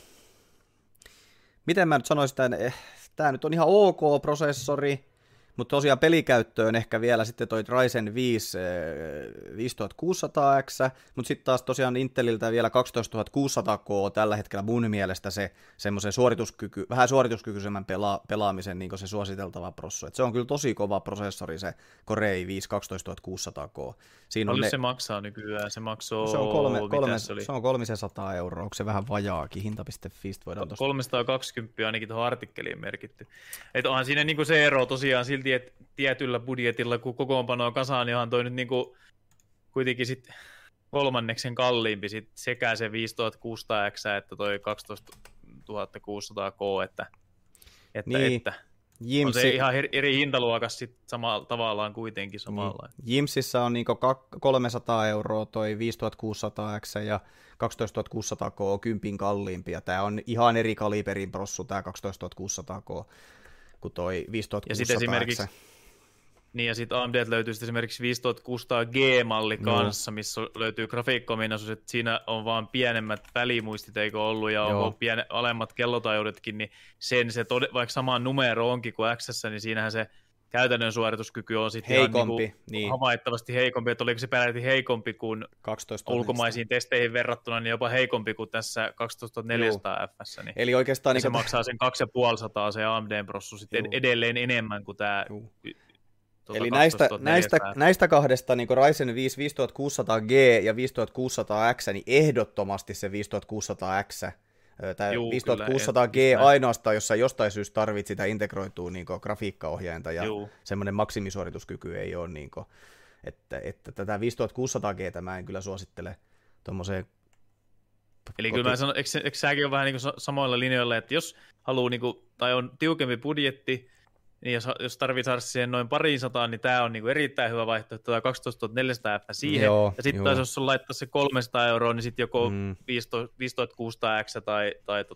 miten mä nyt sanoisin, että eh, tää nyt on ihan ok prosessori, mutta tosiaan pelikäyttöön ehkä vielä sitten toi Ryzen viisi viisituhattakuusisataa X, mutta sitten taas tosiaan Inteliltä vielä kaksitoistatuhatta kuusisataa K tällä hetkellä mun mielestä se semmoisen suorituskyky, vähän suorituskykyisemmän pela, pelaamisen niin se suositeltava prossu. Et se on kyllä tosi kova prosessori se Core i viisi kaksitoistatuhatta kuusisataa K. Siinä Paljon ne... se maksaa nykyään? Se maksaa... Se on, kolme, kolme, se, se on kolmesataa euroa, onko se vähän vajaakin, hinta piste fi voidaan tosta... kolmesataakaksikymmentä ainakin tuohon artikkeliin merkitty. Että onhan siinä niinku se ero tosiaan silti, että tietyllä budjetilla, kun kokoonpanoa kasaan, niin onhan toi nyt niinku kuitenkin sit kolmanneksen kalliimpi sit sekä se viisituhattakuusisataa X että toi kaksitoistatuhatta kuusisataa K, että, että, niin. että Jimsi... on se ihan eri hintaluokassa sit samalla tavallaan kuitenkin samalla. Niin. Jimsissä on niinku kolmesataa euroa toi viisituhattakuusisataa X ja kaksitoistatuhatta kuusisataa K on kympin kalliimpi, ja tää on ihan eri kaliberin prossu tää kaksitoistatuhatta kuusisataa K kuin toi viisituhattakuusisataa X. Niin, ja sitten A M D löytyy sit esimerkiksi viisituhattakuusisataa G-malli kanssa, no. missä löytyy grafiikko-ominaisuus, että siinä on vaan pienemmät välimuistit, eikö ollut, ja on piene, alemmat kellotaajuudetkin, niin sen se, tode, vaikka sama numero onkin kuin X:ssä, niin siinähän se käytännön suorituskyky on sitten heikompi, ihan niin niin. havaittavasti heikompi, että oliko se peräti heikompi kuin ulkomaisiin testeihin verrattuna, niin jopa heikompi kuin tässä kaksitoistatuhattaneljäsataa F:ssä, niin eli oikeastaan niin se maksaa sen kaksituhattaviisisataa se A M D-prossu sitten edelleen enemmän kuin tämä... Tuota Eli näistä, näistä, näistä kahdesta niin Ryzen viisi viisituhattakuusisataa G ja viisituhattakuusisataa X, niin ehdottomasti se viisituhattakuusisataa X. Tämä Juu, viisituhattakuusisataa G kyllä, ainoastaan, jos sä jostain syystä tarvit sitä integroitua niin grafiikkaohjainta ja Juu. semmoinen maksimisuorituskyky ei ole. Niin kuin, että, että tätä viisituhattakuusisataa G mä en kyllä suosittele tuommoiseen. Eli koti... kyllä mä sanon, eikö, eikö säkin ole vähän niin kuin samoilla linjoilla, että jos haluaa, niin kuin, tai on tiukempi budjetti, niin jos, jos tarvitsee saada siihen noin pariin sataan, niin tämä on niinku erittäin hyvä vaihtoehto, tämä kaksitoistatuhatta neljäsataa F siihen. Joo, ja sitten taas jos on laittaa se kolmesataa euroa, niin sitten joko mm. viisituhattakuusisataa X tai, tai tota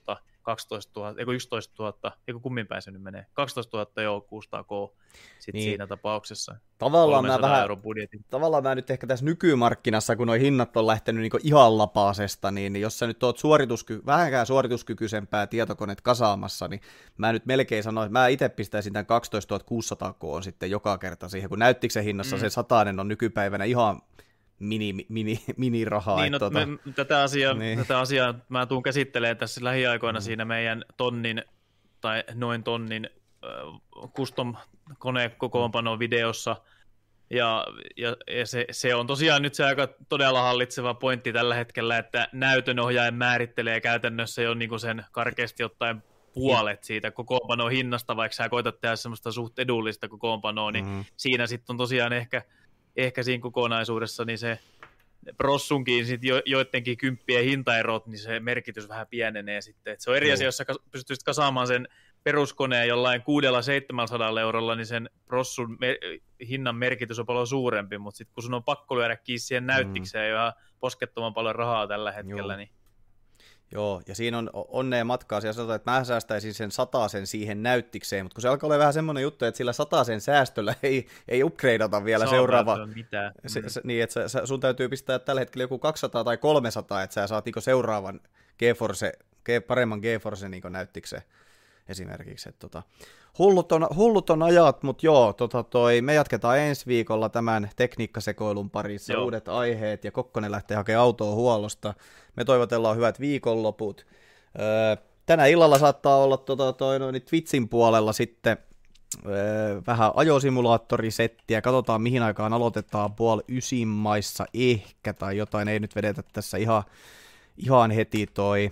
kaksitoistatuhatta, eikö yksitoistatuhatta, eikö kummin päin se nyt menee, kaksitoistatuhatta joo, kuusisataa K sitten niin. Siinä tapauksessa. Tavallaan mä, vähän, tavallaan mä nyt ehkä tässä nykymarkkinassa, kun nuo hinnat on lähtenyt niinku ihan lapaasesta, niin jos sä nyt oot suoritusky- vähänkään suorituskykyisempää tietokoneet kasaamassa, niin mä nyt melkein sanoin, että mä itse pistäisin tämän kaksitoistatuhatta kuusisataa K sitten joka kerta siihen, kun näyttiksen hinnassa mm. se satanen on nykypäivänä ihan mini, mini, mini rahaa. Niin, no, tuota, me, tätä, asiaa, niin. tätä asiaa mä tuun käsittelemään tässä lähiaikoina mm. siinä meidän tonnin tai noin tonnin äh, custom konekokoonpano videossa. Ja, ja, ja se, se on tosiaan nyt se aika todella hallitseva pointti tällä hetkellä, että näytönohjaaja määrittelee käytännössä jo niin kuin sen karkeasti ottaen puolet siitä kokoonpanon hinnasta, vaikka sä koetat tehdä semmoista suht edullista kokoonpanoa, niin mm. siinä sitten on tosiaan ehkä ehkä siinä kokonaisuudessa niin se prossunkin sit jo, joidenkin kymppien hintaerot, niin se merkitys vähän pienenee sitten. Et se on eri asia, jos sä pystyisit kasaamaan sen peruskoneen jollain kuudella seitsemänsadalla eurolla, niin sen prossun me- hinnan merkitys on paljon suurempi, mutta sitten kun sun on pakko lyödä kiinni siihen näyttikseen mm. ihan poskettoman paljon rahaa tällä hetkellä, Joo. niin Joo, ja siinä on onnea matkaa, siellä sanotaan, että mä säästäisin sen satasen siihen näyttikseen, mutta kun se alkaa olla vähän semmoinen juttu, että sillä satasen säästöllä ei, ei upgradeata vielä seuraava. Se, se, niin, että sä, sun täytyy pistää tällä hetkellä joku kaksisataa tai kolmesataa, että sä saat niinku seuraavan GeForce, paremman GeForce niinku näyttikseen esimerkiksi. Että tota, hullut, on, hullut on ajat, mutta joo, tota toi, me jatketaan ensi viikolla tämän tekniikkasekoilun parissa, joo. Uudet aiheet, ja Kokkonen lähtee hakemaan autoa huollosta. Me toivotellaan hyvät viikonloput. Öö, tänä illalla saattaa olla tota, toi, no, niin Twitchin puolella sitten öö, vähän ajosimulaattorisettiä. Katsotaan mihin aikaan aloitetaan, puoli ysin maissa ehkä, tai jotain, ei nyt vedetä tässä ihan, ihan heti toi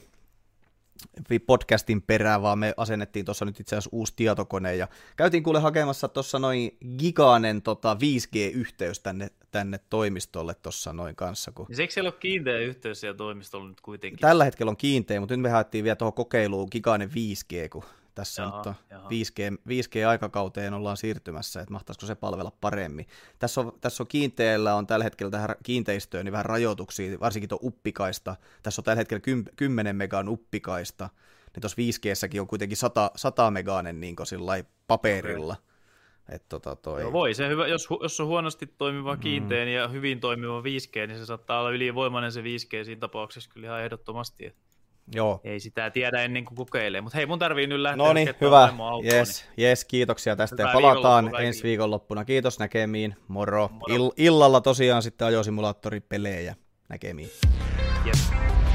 podcastin perään, vaan me asennettiin tuossa nyt itse asiassa uusi tietokone, ja käytiin kuule hakemassa tuossa noin giganen tota, viisi G-yhteys tänne, tänne toimistolle tuossa noin kanssa. Kun... Niin eikö siellä ole kiinteä yhteys siellä toimistolla nyt kuitenkin? Tällä hetkellä on kiinteä, mutta nyt me haettiin vielä tuohon kokeiluun giganen viisi G, kun tässä jaha, nyt on viisi G, viisi G-aikakauteen ollaan siirtymässä, että mahtaisiko se palvella paremmin. Tässä on, tässä on kiinteällä on tällä hetkellä tähän kiinteistöön niin vähän rajoituksia, varsinkin tuon uppikaista. Tässä on tällä hetkellä kymmenen megan uppikaista, niin tuossa viisi G:ssäkin on kuitenkin sata, sata meganen niin sillai paperilla. Et tota toi... no voi se hyvä, jos, jos on huonosti toimiva kiinteä mm. ja hyvin toimiva viisi G, niin se saattaa olla ylivoimainen se viisi G siinä tapauksessa kyllä ihan ehdottomasti. Joo. Ei sitä tiedä ennen kuin kokeilee, mutta hei, mun tarvii nyt lähteä. No niin, hyvä. Yes, yes, kiitos tästä. Hyvää palataan ensi viikonloppuna. Kiitos, näkemiin. Moro. Moro. Ill- illalla tosiaan sitten ajosimulaattoripelejä. Näkemiin. Yes.